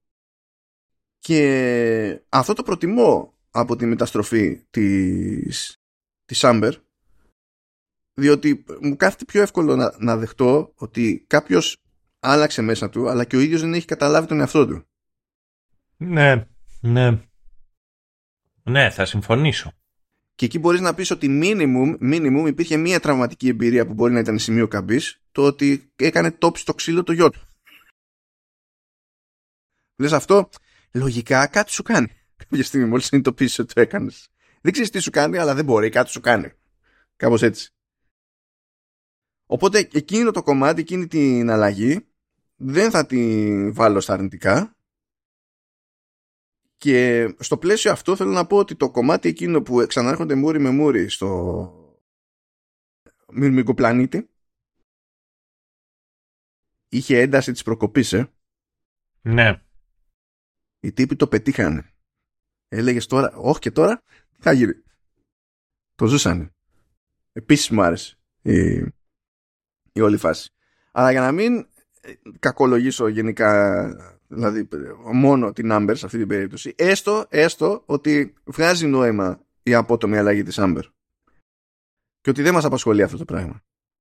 A: Και αυτό το προτιμώ από τη μεταστροφή της, της Amber, διότι μου κάθεται πιο εύκολο να, να δεχτώ ότι κάποιος άλλαξε μέσα του, αλλά και ο ίδιος δεν έχει καταλάβει τον εαυτό του.
B: Ναι, ναι. Ναι, θα συμφωνήσω.
A: Και εκεί μπορείς να πεις ότι minimum, minimum υπήρχε μία τραυματική εμπειρία που μπορεί να ήταν σημείο καμπής, το ότι έκανε τόψη στο ξύλο το γιο του. Λες αυτό, λογικά κάτι σου κάνει. Κάποια στιγμή μόλις συνειδητοποιήσεις ότι το έκανες. Δεν ξέρεις τι σου κάνει, αλλά δεν μπορεί, κάτι σου κάνει. Κάπως έτσι. Οπότε εκείνο το κομμάτι, εκείνη την αλλαγή, δεν θα την βάλω στα αρνητικά. Και στο πλαίσιο αυτό θέλω να πω ότι το κομμάτι εκείνο που ξανάρχονται μούρι με μούρι στο μυρμικοπλανήτη είχε ένταση της προκοπής, ε.
B: Ναι.
A: Οι τύποι το πετύχανε. Έλεγες τώρα, όχι και τώρα, τι θα γίνει. Το ζούσανε. Επίσης μου άρεσε η, η όλη φάση. Αλλά για να μην κακολογήσω γενικά, δηλαδή μόνο την Amber σε αυτή την περίπτωση, έστω, έστω ότι βγάζει νόημα η απότομη αλλαγή της Amber. Και ότι δεν μας απασχολεί αυτό το πράγμα.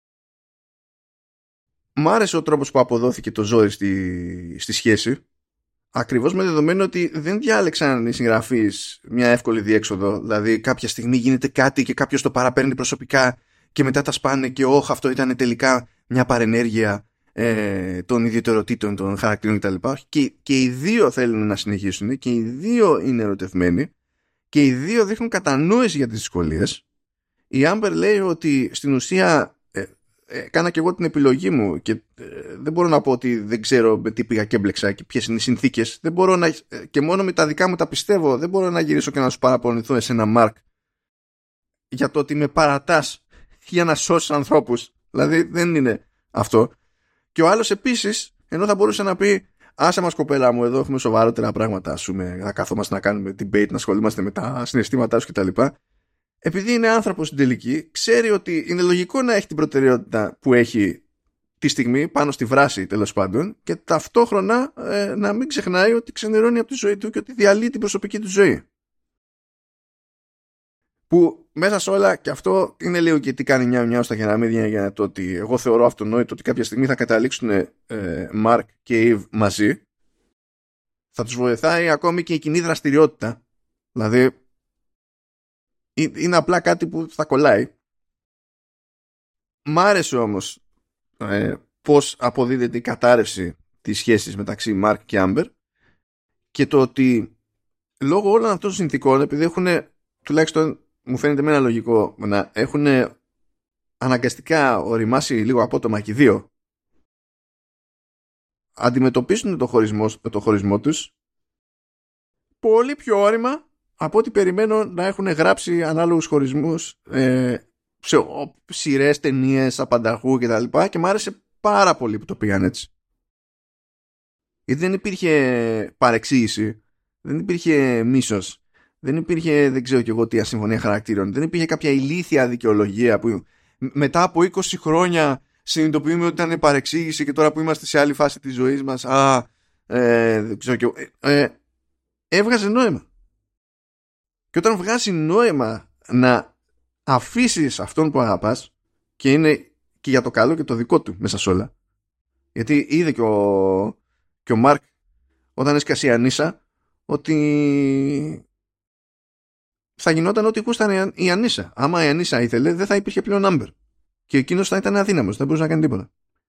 A: Μ' άρεσε ο τρόπος που αποδόθηκε το ζόρι στη, στη σχέση, ακριβώς με δεδομένο ότι δεν διάλεξαν οι συγγραφείς μια εύκολη διέξοδο. Δηλαδή κάποια στιγμή γίνεται κάτι και κάποιος το παραπαίρνει προσωπικά και μετά τα σπάνε και όχ, αυτό ήταν τελικά μια παρενέργεια ε, των ιδιαιτεροτήτων των χαρακτήρων κτλ. Και, και οι δύο θέλουν να συνεχίσουν και οι δύο είναι ερωτευμένοι και οι δύο δείχνουν κατανόηση για τις δυσκολίες. Η Amber λέει ότι στην ουσία έκανα και εγώ την επιλογή μου και ε, δεν μπορώ να πω ότι δεν ξέρω με τι πήγα και έμπλεξα και ποιες είναι οι συνθήκες. Δεν μπορώ να, ε, και μόνο με τα δικά μου τα πιστεύω. Δεν μπορώ να γυρίσω και να σου παραπονηθώ εσένα, Μαρκ, για το ότι με παρατάς για να σώσεις ανθρώπους. Δηλαδή δεν είναι αυτό. Και ο άλλος επίσης, ενώ θα μπορούσε να πει άσε μας κοπέλα μου, εδώ έχουμε σοβαρότερα πράγματα, ας πούμε, να καθόμαστε να κάνουμε debate, να ασχολούμαστε με τα συναισθήματά σου κτλ. επειδή είναι άνθρωπος στην τελική, ξέρει ότι είναι λογικό να έχει την προτεραιότητα που έχει τη στιγμή πάνω στη βράση, τέλος πάντων, και ταυτόχρονα ε, να μην ξεχνάει ότι ξενερώνει από τη ζωή του και ότι διαλύει την προσωπική του ζωή. Που μέσα σε όλα, και αυτό είναι λίγο και τι κάνει μια μια στα χεραμίδια, για το ότι εγώ θεωρώ αυτονόητο ότι κάποια στιγμή θα καταλήξουν ε, Mark και Eve μαζί. Θα τους βοηθάει ακόμη και η κοινή δραστηριότητα. Δηλαδή είναι απλά κάτι που θα κολλάει. Μ' άρεσε όμως ε, πώς αποδίδεται η κατάρρευση της σχέσης μεταξύ Mark και Amber, και το ότι λόγω όλων αυτών των συνθηκών, επειδή έχουν, τουλάχιστον μου φαίνεται με ένα λογικό, να έχουν αναγκαστικά οριμάσει λίγο απότομα και δύο, αντιμετωπίσουν το χωρισμό, το χωρισμό τους πολύ πιο όρημα από ό,τι περιμένω να έχουν γράψει ανάλογους χωρισμούς ε, σε σειρές, ταινίες, απανταχού κτλ. Και, και μου άρεσε πάρα πολύ που το πήγαν έτσι. Γιατί δεν υπήρχε παρεξήγηση, δεν υπήρχε μίσος, δεν υπήρχε δεν ξέρω κι εγώ τι ασυμφωνία χαρακτήρων, δεν υπήρχε κάποια ηλίθια δικαιολογία που μετά από είκοσι χρόνια συνειδητοποιούμε ότι ήταν παρεξήγηση και τώρα που είμαστε σε άλλη φάση της ζωής μας, α, ε, δεν ξέρω κι εγώ, ε, ε, έβγαζε νόημα. Και όταν βγάζει νόημα να αφήσεις αυτόν που αγαπάς, και είναι και για το καλό και το δικό του μέσα σε όλα, γιατί είδε και ο, και ο Μάρκ όταν έσκασε η Ανίσα ότι θα γινόταν ό,τι γούστανε η Ανίσα. Άμα η Ανίσα ήθελε, δεν θα υπήρχε πλέον Άμπερ. Και εκείνος θα ήταν αδύναμος, δεν μπορούσε να κάνει τίποτα.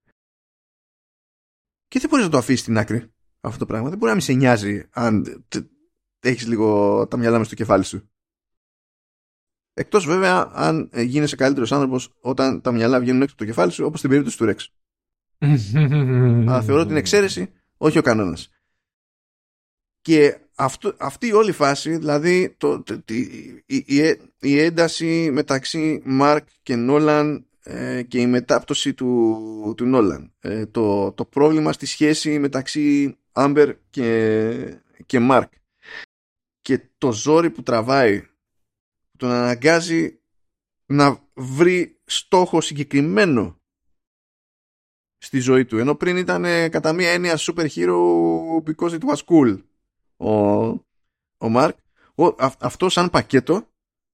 A: Και δεν μπορείς να το αφήσεις στην άκρη αυτό το πράγμα. Δεν μπορεί να μην σε νοιάζει αν έχεις λίγο τα μυαλά μες στο κεφάλι σου. Εκτός βέβαια αν γίνεσαι καλύτερος άνθρωπος όταν τα μυαλά βγαίνουν έξω από το κεφάλι σου, όπως στην περίπτωση του Ρεξ. Αλλά θεωρώ την εξαίρεση, όχι ο κανόνας. Και αυτό, αυτή η όλη φάση, δηλαδή το, το, η, η, η ένταση μεταξύ Μάρκ και Νόλαν ε, και η μετάπτωση του, του Νόλαν, ε, το, το πρόβλημα στη σχέση μεταξύ Άμπερ και, και Μάρκ, και το ζόρι που τραβάει, που τον αναγκάζει να βρει στόχο συγκεκριμένο στη ζωή του, ενώ πριν ήταν ε, κατά μία έννοια super hero because it was cool ο, ο Μάρκ. Αυτό σαν πακέτο,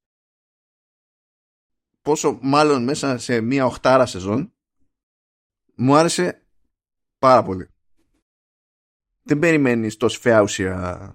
A: πόσο μάλλον μέσα σε μία οχτάρα σεζόν, μου άρεσε πάρα πολύ. Δεν περιμένεις τόση φεάουσια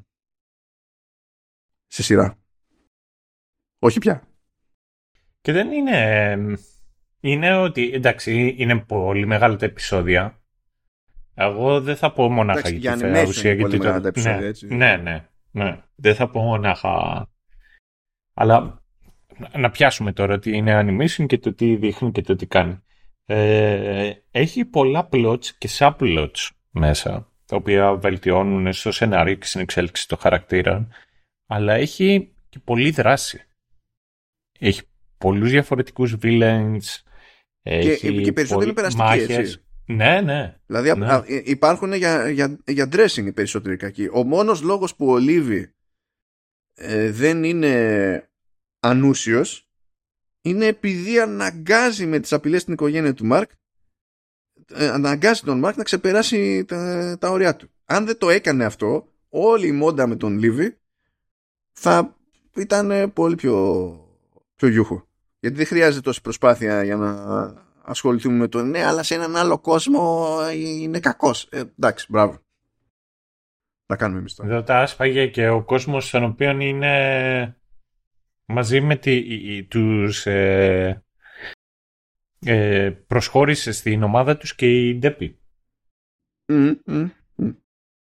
A: σε σειρά. Όχι πια.
B: Και δεν είναι... Είναι ότι, εντάξει, είναι πολύ μεγάλα τα επεισόδια. Εγώ δεν θα πω μονάχα
A: για
B: τη φεάουσια.
A: Είναι πολύ μεγάλα
B: το...
A: τα επεισόδια,
B: ναι,
A: έτσι.
B: Ναι, ναι, ναι. Δεν θα πω μονάχα... Αλλά να πιάσουμε τώρα τι είναι animation και το τι δείχνει και το τι κάνει. Ε, έχει πολλά plots και subplots μέσα, τα οποία βελτιώνουν στο σενάριο και στην εξέλιξη των χαρακτήρων, αλλά έχει και πολλή δράση. Έχει πολλούς διαφορετικούς villains, έχει
A: και περισσότερο είναι περαστική, έτσι.
B: Ναι, ναι.
A: Δηλαδή
B: ναι.
A: Α, υπάρχουν για, για, για dressing οι περισσότεροι κακοί. Ο μόνος λόγος που ο Λίβι ε, δεν είναι ανούσιος είναι επειδή αναγκάζει με τις απειλές στην οικογένεια του Μάρκ, ε, αναγκάζει τον Μάρκ να ξεπεράσει τα, τα όρια του. Αν δεν το έκανε αυτό, όλη η μόντα με τον Λίβι θα ήταν πολύ πιο, πιο γιούχο. Γιατί δεν χρειάζεται τόση προσπάθεια για να ασχοληθούμε με το ναι, αλλά σε έναν άλλο κόσμο είναι κακός. Ε, εντάξει, μπράβο. Θα κάνουμε εμείς τώρα.
B: Εδώ τα άσπαγε και ο κόσμος στον οποίο είναι μαζί με τη, τους ε, ε, προσχώρησε στην ομάδα τους και η Ντέπη.
A: Mm, mm, mm.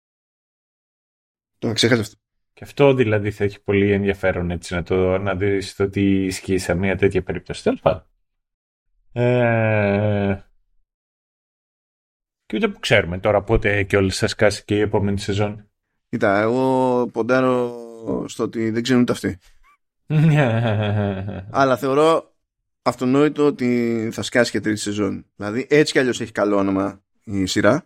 A: Το ξέχασα αυτό.
B: Και αυτό δηλαδή θα έχει πολύ ενδιαφέρον, έτσι, να, το, να δεις το τι ισχύει σε μια τέτοια περίπτωση. Τέλος πάντων. Ε, και ούτε που ξέρουμε τώρα πότε και όλες θα σκάσει και η επόμενη σεζόν.
A: Κοίτα, εγώ ποντάρω στο ότι δεν ξέρουν ούτε αυτοί. Αλλά θεωρώ αυτονόητο ότι θα σκάσει και τρίτη σεζόν. Δηλαδή έτσι κι αλλιώς έχει καλό όνομα η σειρά.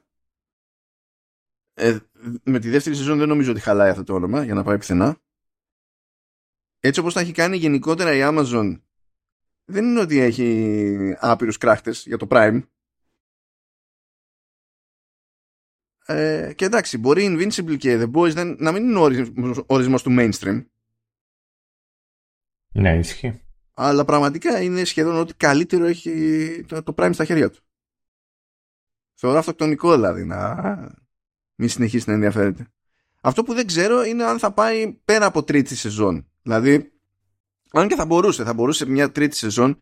A: Ε, με τη δεύτερη σεζόν δεν νομίζω ότι χαλάει αυτό το όνομα για να πάει πιθανά. έτσι όπως τα έχει κάνει γενικότερα η Amazon, δεν είναι ότι έχει άπειρους κράχτες για το Prime. Ε, και εντάξει, μπορεί Invincible και The Boys δεν, να μην είναι ο ορισμός, ορισμός του mainstream.
B: Ναι, ισχύει.
A: Αλλά πραγματικά είναι σχεδόν ότι καλύτερο έχει το, το Prime στα χέρια του. Θεωρώ αυτοκτονικό δηλαδή να μην συνεχίσει να ενδιαφέρεται. Αυτό που δεν ξέρω είναι αν θα πάει πέρα από τρίτη σεζόν. Δηλαδή, αν και θα μπορούσε, θα μπορούσε μια τρίτη σεζόν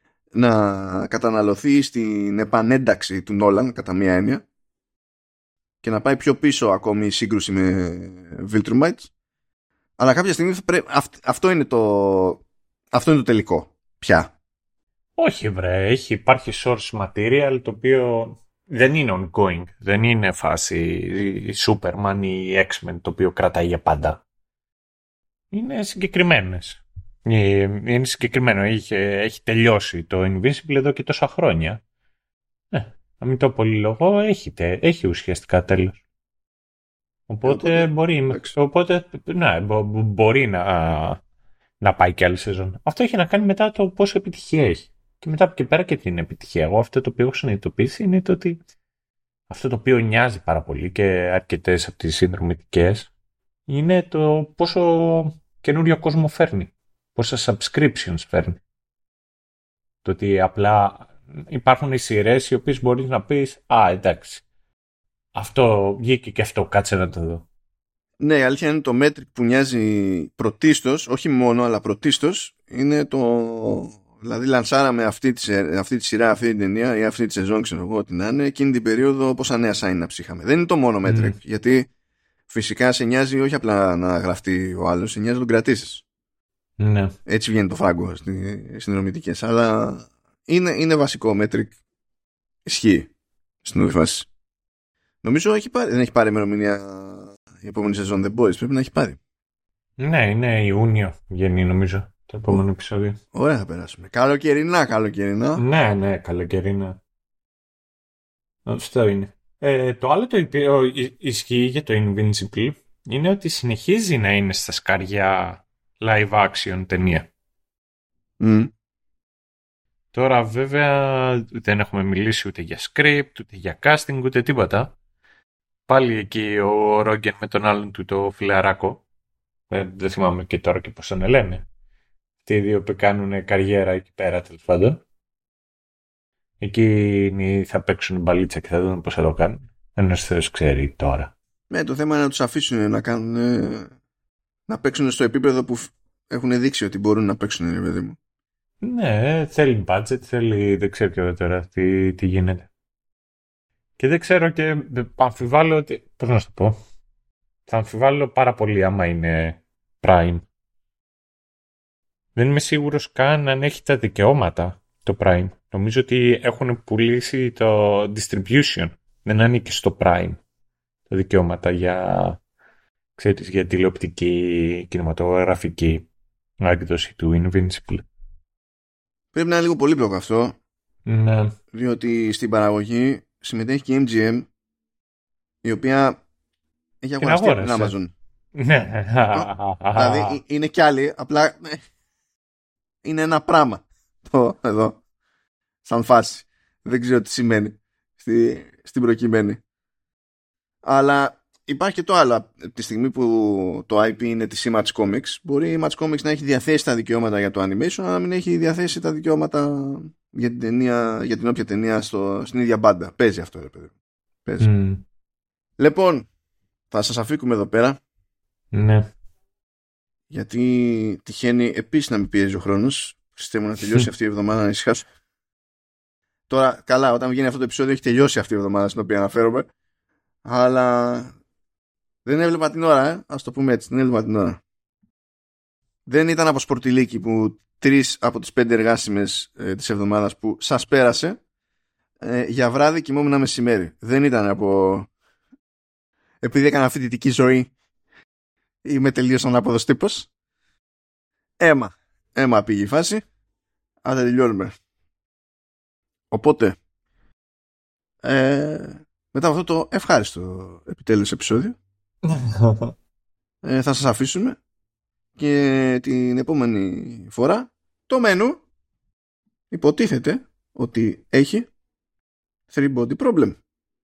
A: να καταναλωθεί στην επανένταξη του Νόλαν κατά μία έννοια και να πάει πιο πίσω ακόμη η σύγκρουση με Viltrumites. Αλλά κάποια στιγμή θα πρέ... αυ... αυτό, είναι το... αυτό είναι το τελικό πια.
B: Όχι βρε, έχει, υπάρχει source material το οποίο δεν είναι ongoing, δεν είναι φάση Superman ή X-Men το οποίο κρατάει για πάντα. Είναι συγκεκριμένες. Είναι συγκεκριμένο, έχει, έχει τελειώσει το Invincible εδώ και τόσα χρόνια. Ε, να μην το πολυλογώ, έχει, έχει ουσιαστικά τέλος. Οπότε, οπότε μπορεί, οπότε, ναι, μπο, μπορεί να, να πάει και άλλη σεζόν. Αυτό έχει να κάνει μετά το πόσο επιτυχία έχει. Και μετά από και πέρα και την επιτυχία. Εγώ αυτό το οποίο έχω συνειδητοποιήσει είναι το ότι αυτό το οποίο νοιάζει πάρα πολύ και αρκετές από τις συνδρομητικές είναι το πόσο καινούριο κόσμο φέρνει. Πόσα subscriptions φέρνει. Το ότι απλά υπάρχουν οι σειρές οι οποίες μπορείς να πεις «Α, εντάξει, αυτό βγήκε και αυτό, κάτσε να το δω». Ναι,
A: η αλήθεια είναι το metric που νοιάζει πρωτίστως, όχι μόνο, αλλά πρωτίστως, είναι το... Δηλαδή λανσάραμε αυτή τη, αυτή τη σειρά, αυτή την ταινία ή αυτή τη σεζόν, ξέρω εγώ τι να είναι, εκείνη την περίοδο πόσα νέα sign-ups είχαμε. Δεν είναι το μόνο metric, mm. γιατί φυσικά σε νοιάζει όχι απλά να γραφτεί ο άλλος, σε νοιάζει να τον κρατήσεις.
B: Ναι.
A: Έτσι βγαίνει το φράγκο στις συνδρομητικές. Αλλά είναι, είναι βασικό metric. Ισχύει στην όλη φάση. Νομίζω έχει πάρει, δεν έχει πάρει ημερομηνία η επόμενη σεζόν The Boys. Πρέπει να έχει πάρει.
B: Ναι, είναι Ιούνιο βγαίνει νομίζω το επόμενο oh. επεισόδιο.
A: Ωραία, θα περάσουμε. Καλοκαιρινά, καλοκαιρινά.
B: Ναι, ναι, καλοκαιρινά. Αυτό είναι. Ε, το άλλο το οποίο ισχύει για το Invincible είναι ότι συνεχίζει να είναι στα σκαριά live action ταινία.
A: Mm.
B: Τώρα βέβαια δεν έχουμε μιλήσει ούτε για script, ούτε για casting, ούτε τίποτα. Πάλι εκεί ο Ρόγκεν με τον άλλον του το φιλαράκο. Ε, δεν θυμάμαι και τώρα και πώς τον λένε. Αυτοί οι δύο που κάνουν καριέρα εκεί πέρα τέλος πάντων. Εκεί θα παίξουν μπαλίτσα και θα δουν πώς θα το κάνουν. Ένας Θεός ξέρει τώρα.
A: Ναι, το θέμα είναι να τους αφήσουν να κάνουν, να παίξουν στο επίπεδο που έχουν δείξει ότι μπορούν να παίξουν, ρε παιδί μου.
B: Ναι, θέλει budget, θέλει, δεν ξέρω και τώρα τι, τι γίνεται. Και δεν ξέρω και αμφιβάλλω ότι, πώς να σου το πω, θα αμφιβάλλω πάρα πολύ άμα είναι Prime. Δεν είμαι σίγουρος καν αν έχει τα δικαιώματα το Prime. Νομίζω ότι έχουν πουλήσει το distribution. Δεν ανήκει στο Prime τα δικαιώματα για, ξέρεις, για τηλεοπτική, κινηματογραφική έκδοση του Invincible.
A: Πρέπει να είναι λίγο πολύπλοκο αυτό.
B: Ναι.
A: Διότι στην παραγωγή συμμετέχει και η εμ τζι εμ, η οποία έχει αγοραστεί από την Amazon.
B: Ναι.
A: Δηλαδή είναι κι άλλοι, απλά είναι ένα πράγμα το εδώ, σαν φάση. Δεν ξέρω τι σημαίνει στη, στην προκειμένη. Αλλά υπάρχει και το άλλο. Από τη στιγμή που το άι πι είναι της Image Comics, μπορεί η Image Comics να έχει διαθέσει τα δικαιώματα για το animation, αλλά να μην έχει διαθέσει τα δικαιώματα για την, ταινία, για την όποια ταινία στο, στην ίδια μπάντα. Παίζει αυτό, ρε παιδί. Παίζει. Mm. Λοιπόν, θα σας αφήκουμε εδώ πέρα.
B: Ναι.
A: Γιατί τυχαίνει επίσης να μην πιέζει ο χρόνος. Πιστεύω να τελειώσει αυτή η εβδομάδα να ησυχάσω. Τώρα, καλά, όταν βγαίνει αυτό το επεισόδιο έχει τελειώσει αυτή η εβδομάδα στην οποία αναφέρομαι. Αλλά δεν έβλεπα την ώρα, ε. Ας το πούμε έτσι, δεν έβλεπα την ώρα. Δεν ήταν από σπορτιλίκι που τρεις από τις πέντε εργάσιμες ε, της εβδομάδας που σας πέρασε ε, για βράδυ κοιμόμουν μεσημέρι. Δεν ήταν από επειδή έκανα φοιτητική ζωή, είμαι τελείως ανάποδος τύπος. Έμα, έμα πήγε η φάση. Αν δεν τελειώνουμε. Οπότε ε, μετά από αυτό το ευχάριστο επιτέλους επεισόδιο ε, θα σας αφήσουμε Και την επόμενη φορά το μενού υποτίθεται ότι έχει three body problem.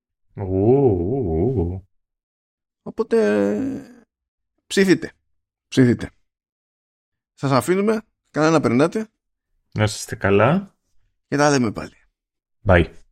B: Ου,
A: Οπότε ψηθείτε. Ψηθείτε. Σας αφήνουμε. Καλά να περνάτε.
B: να είστε καλά.
A: Και τα λέμε πάλι.
B: Bye.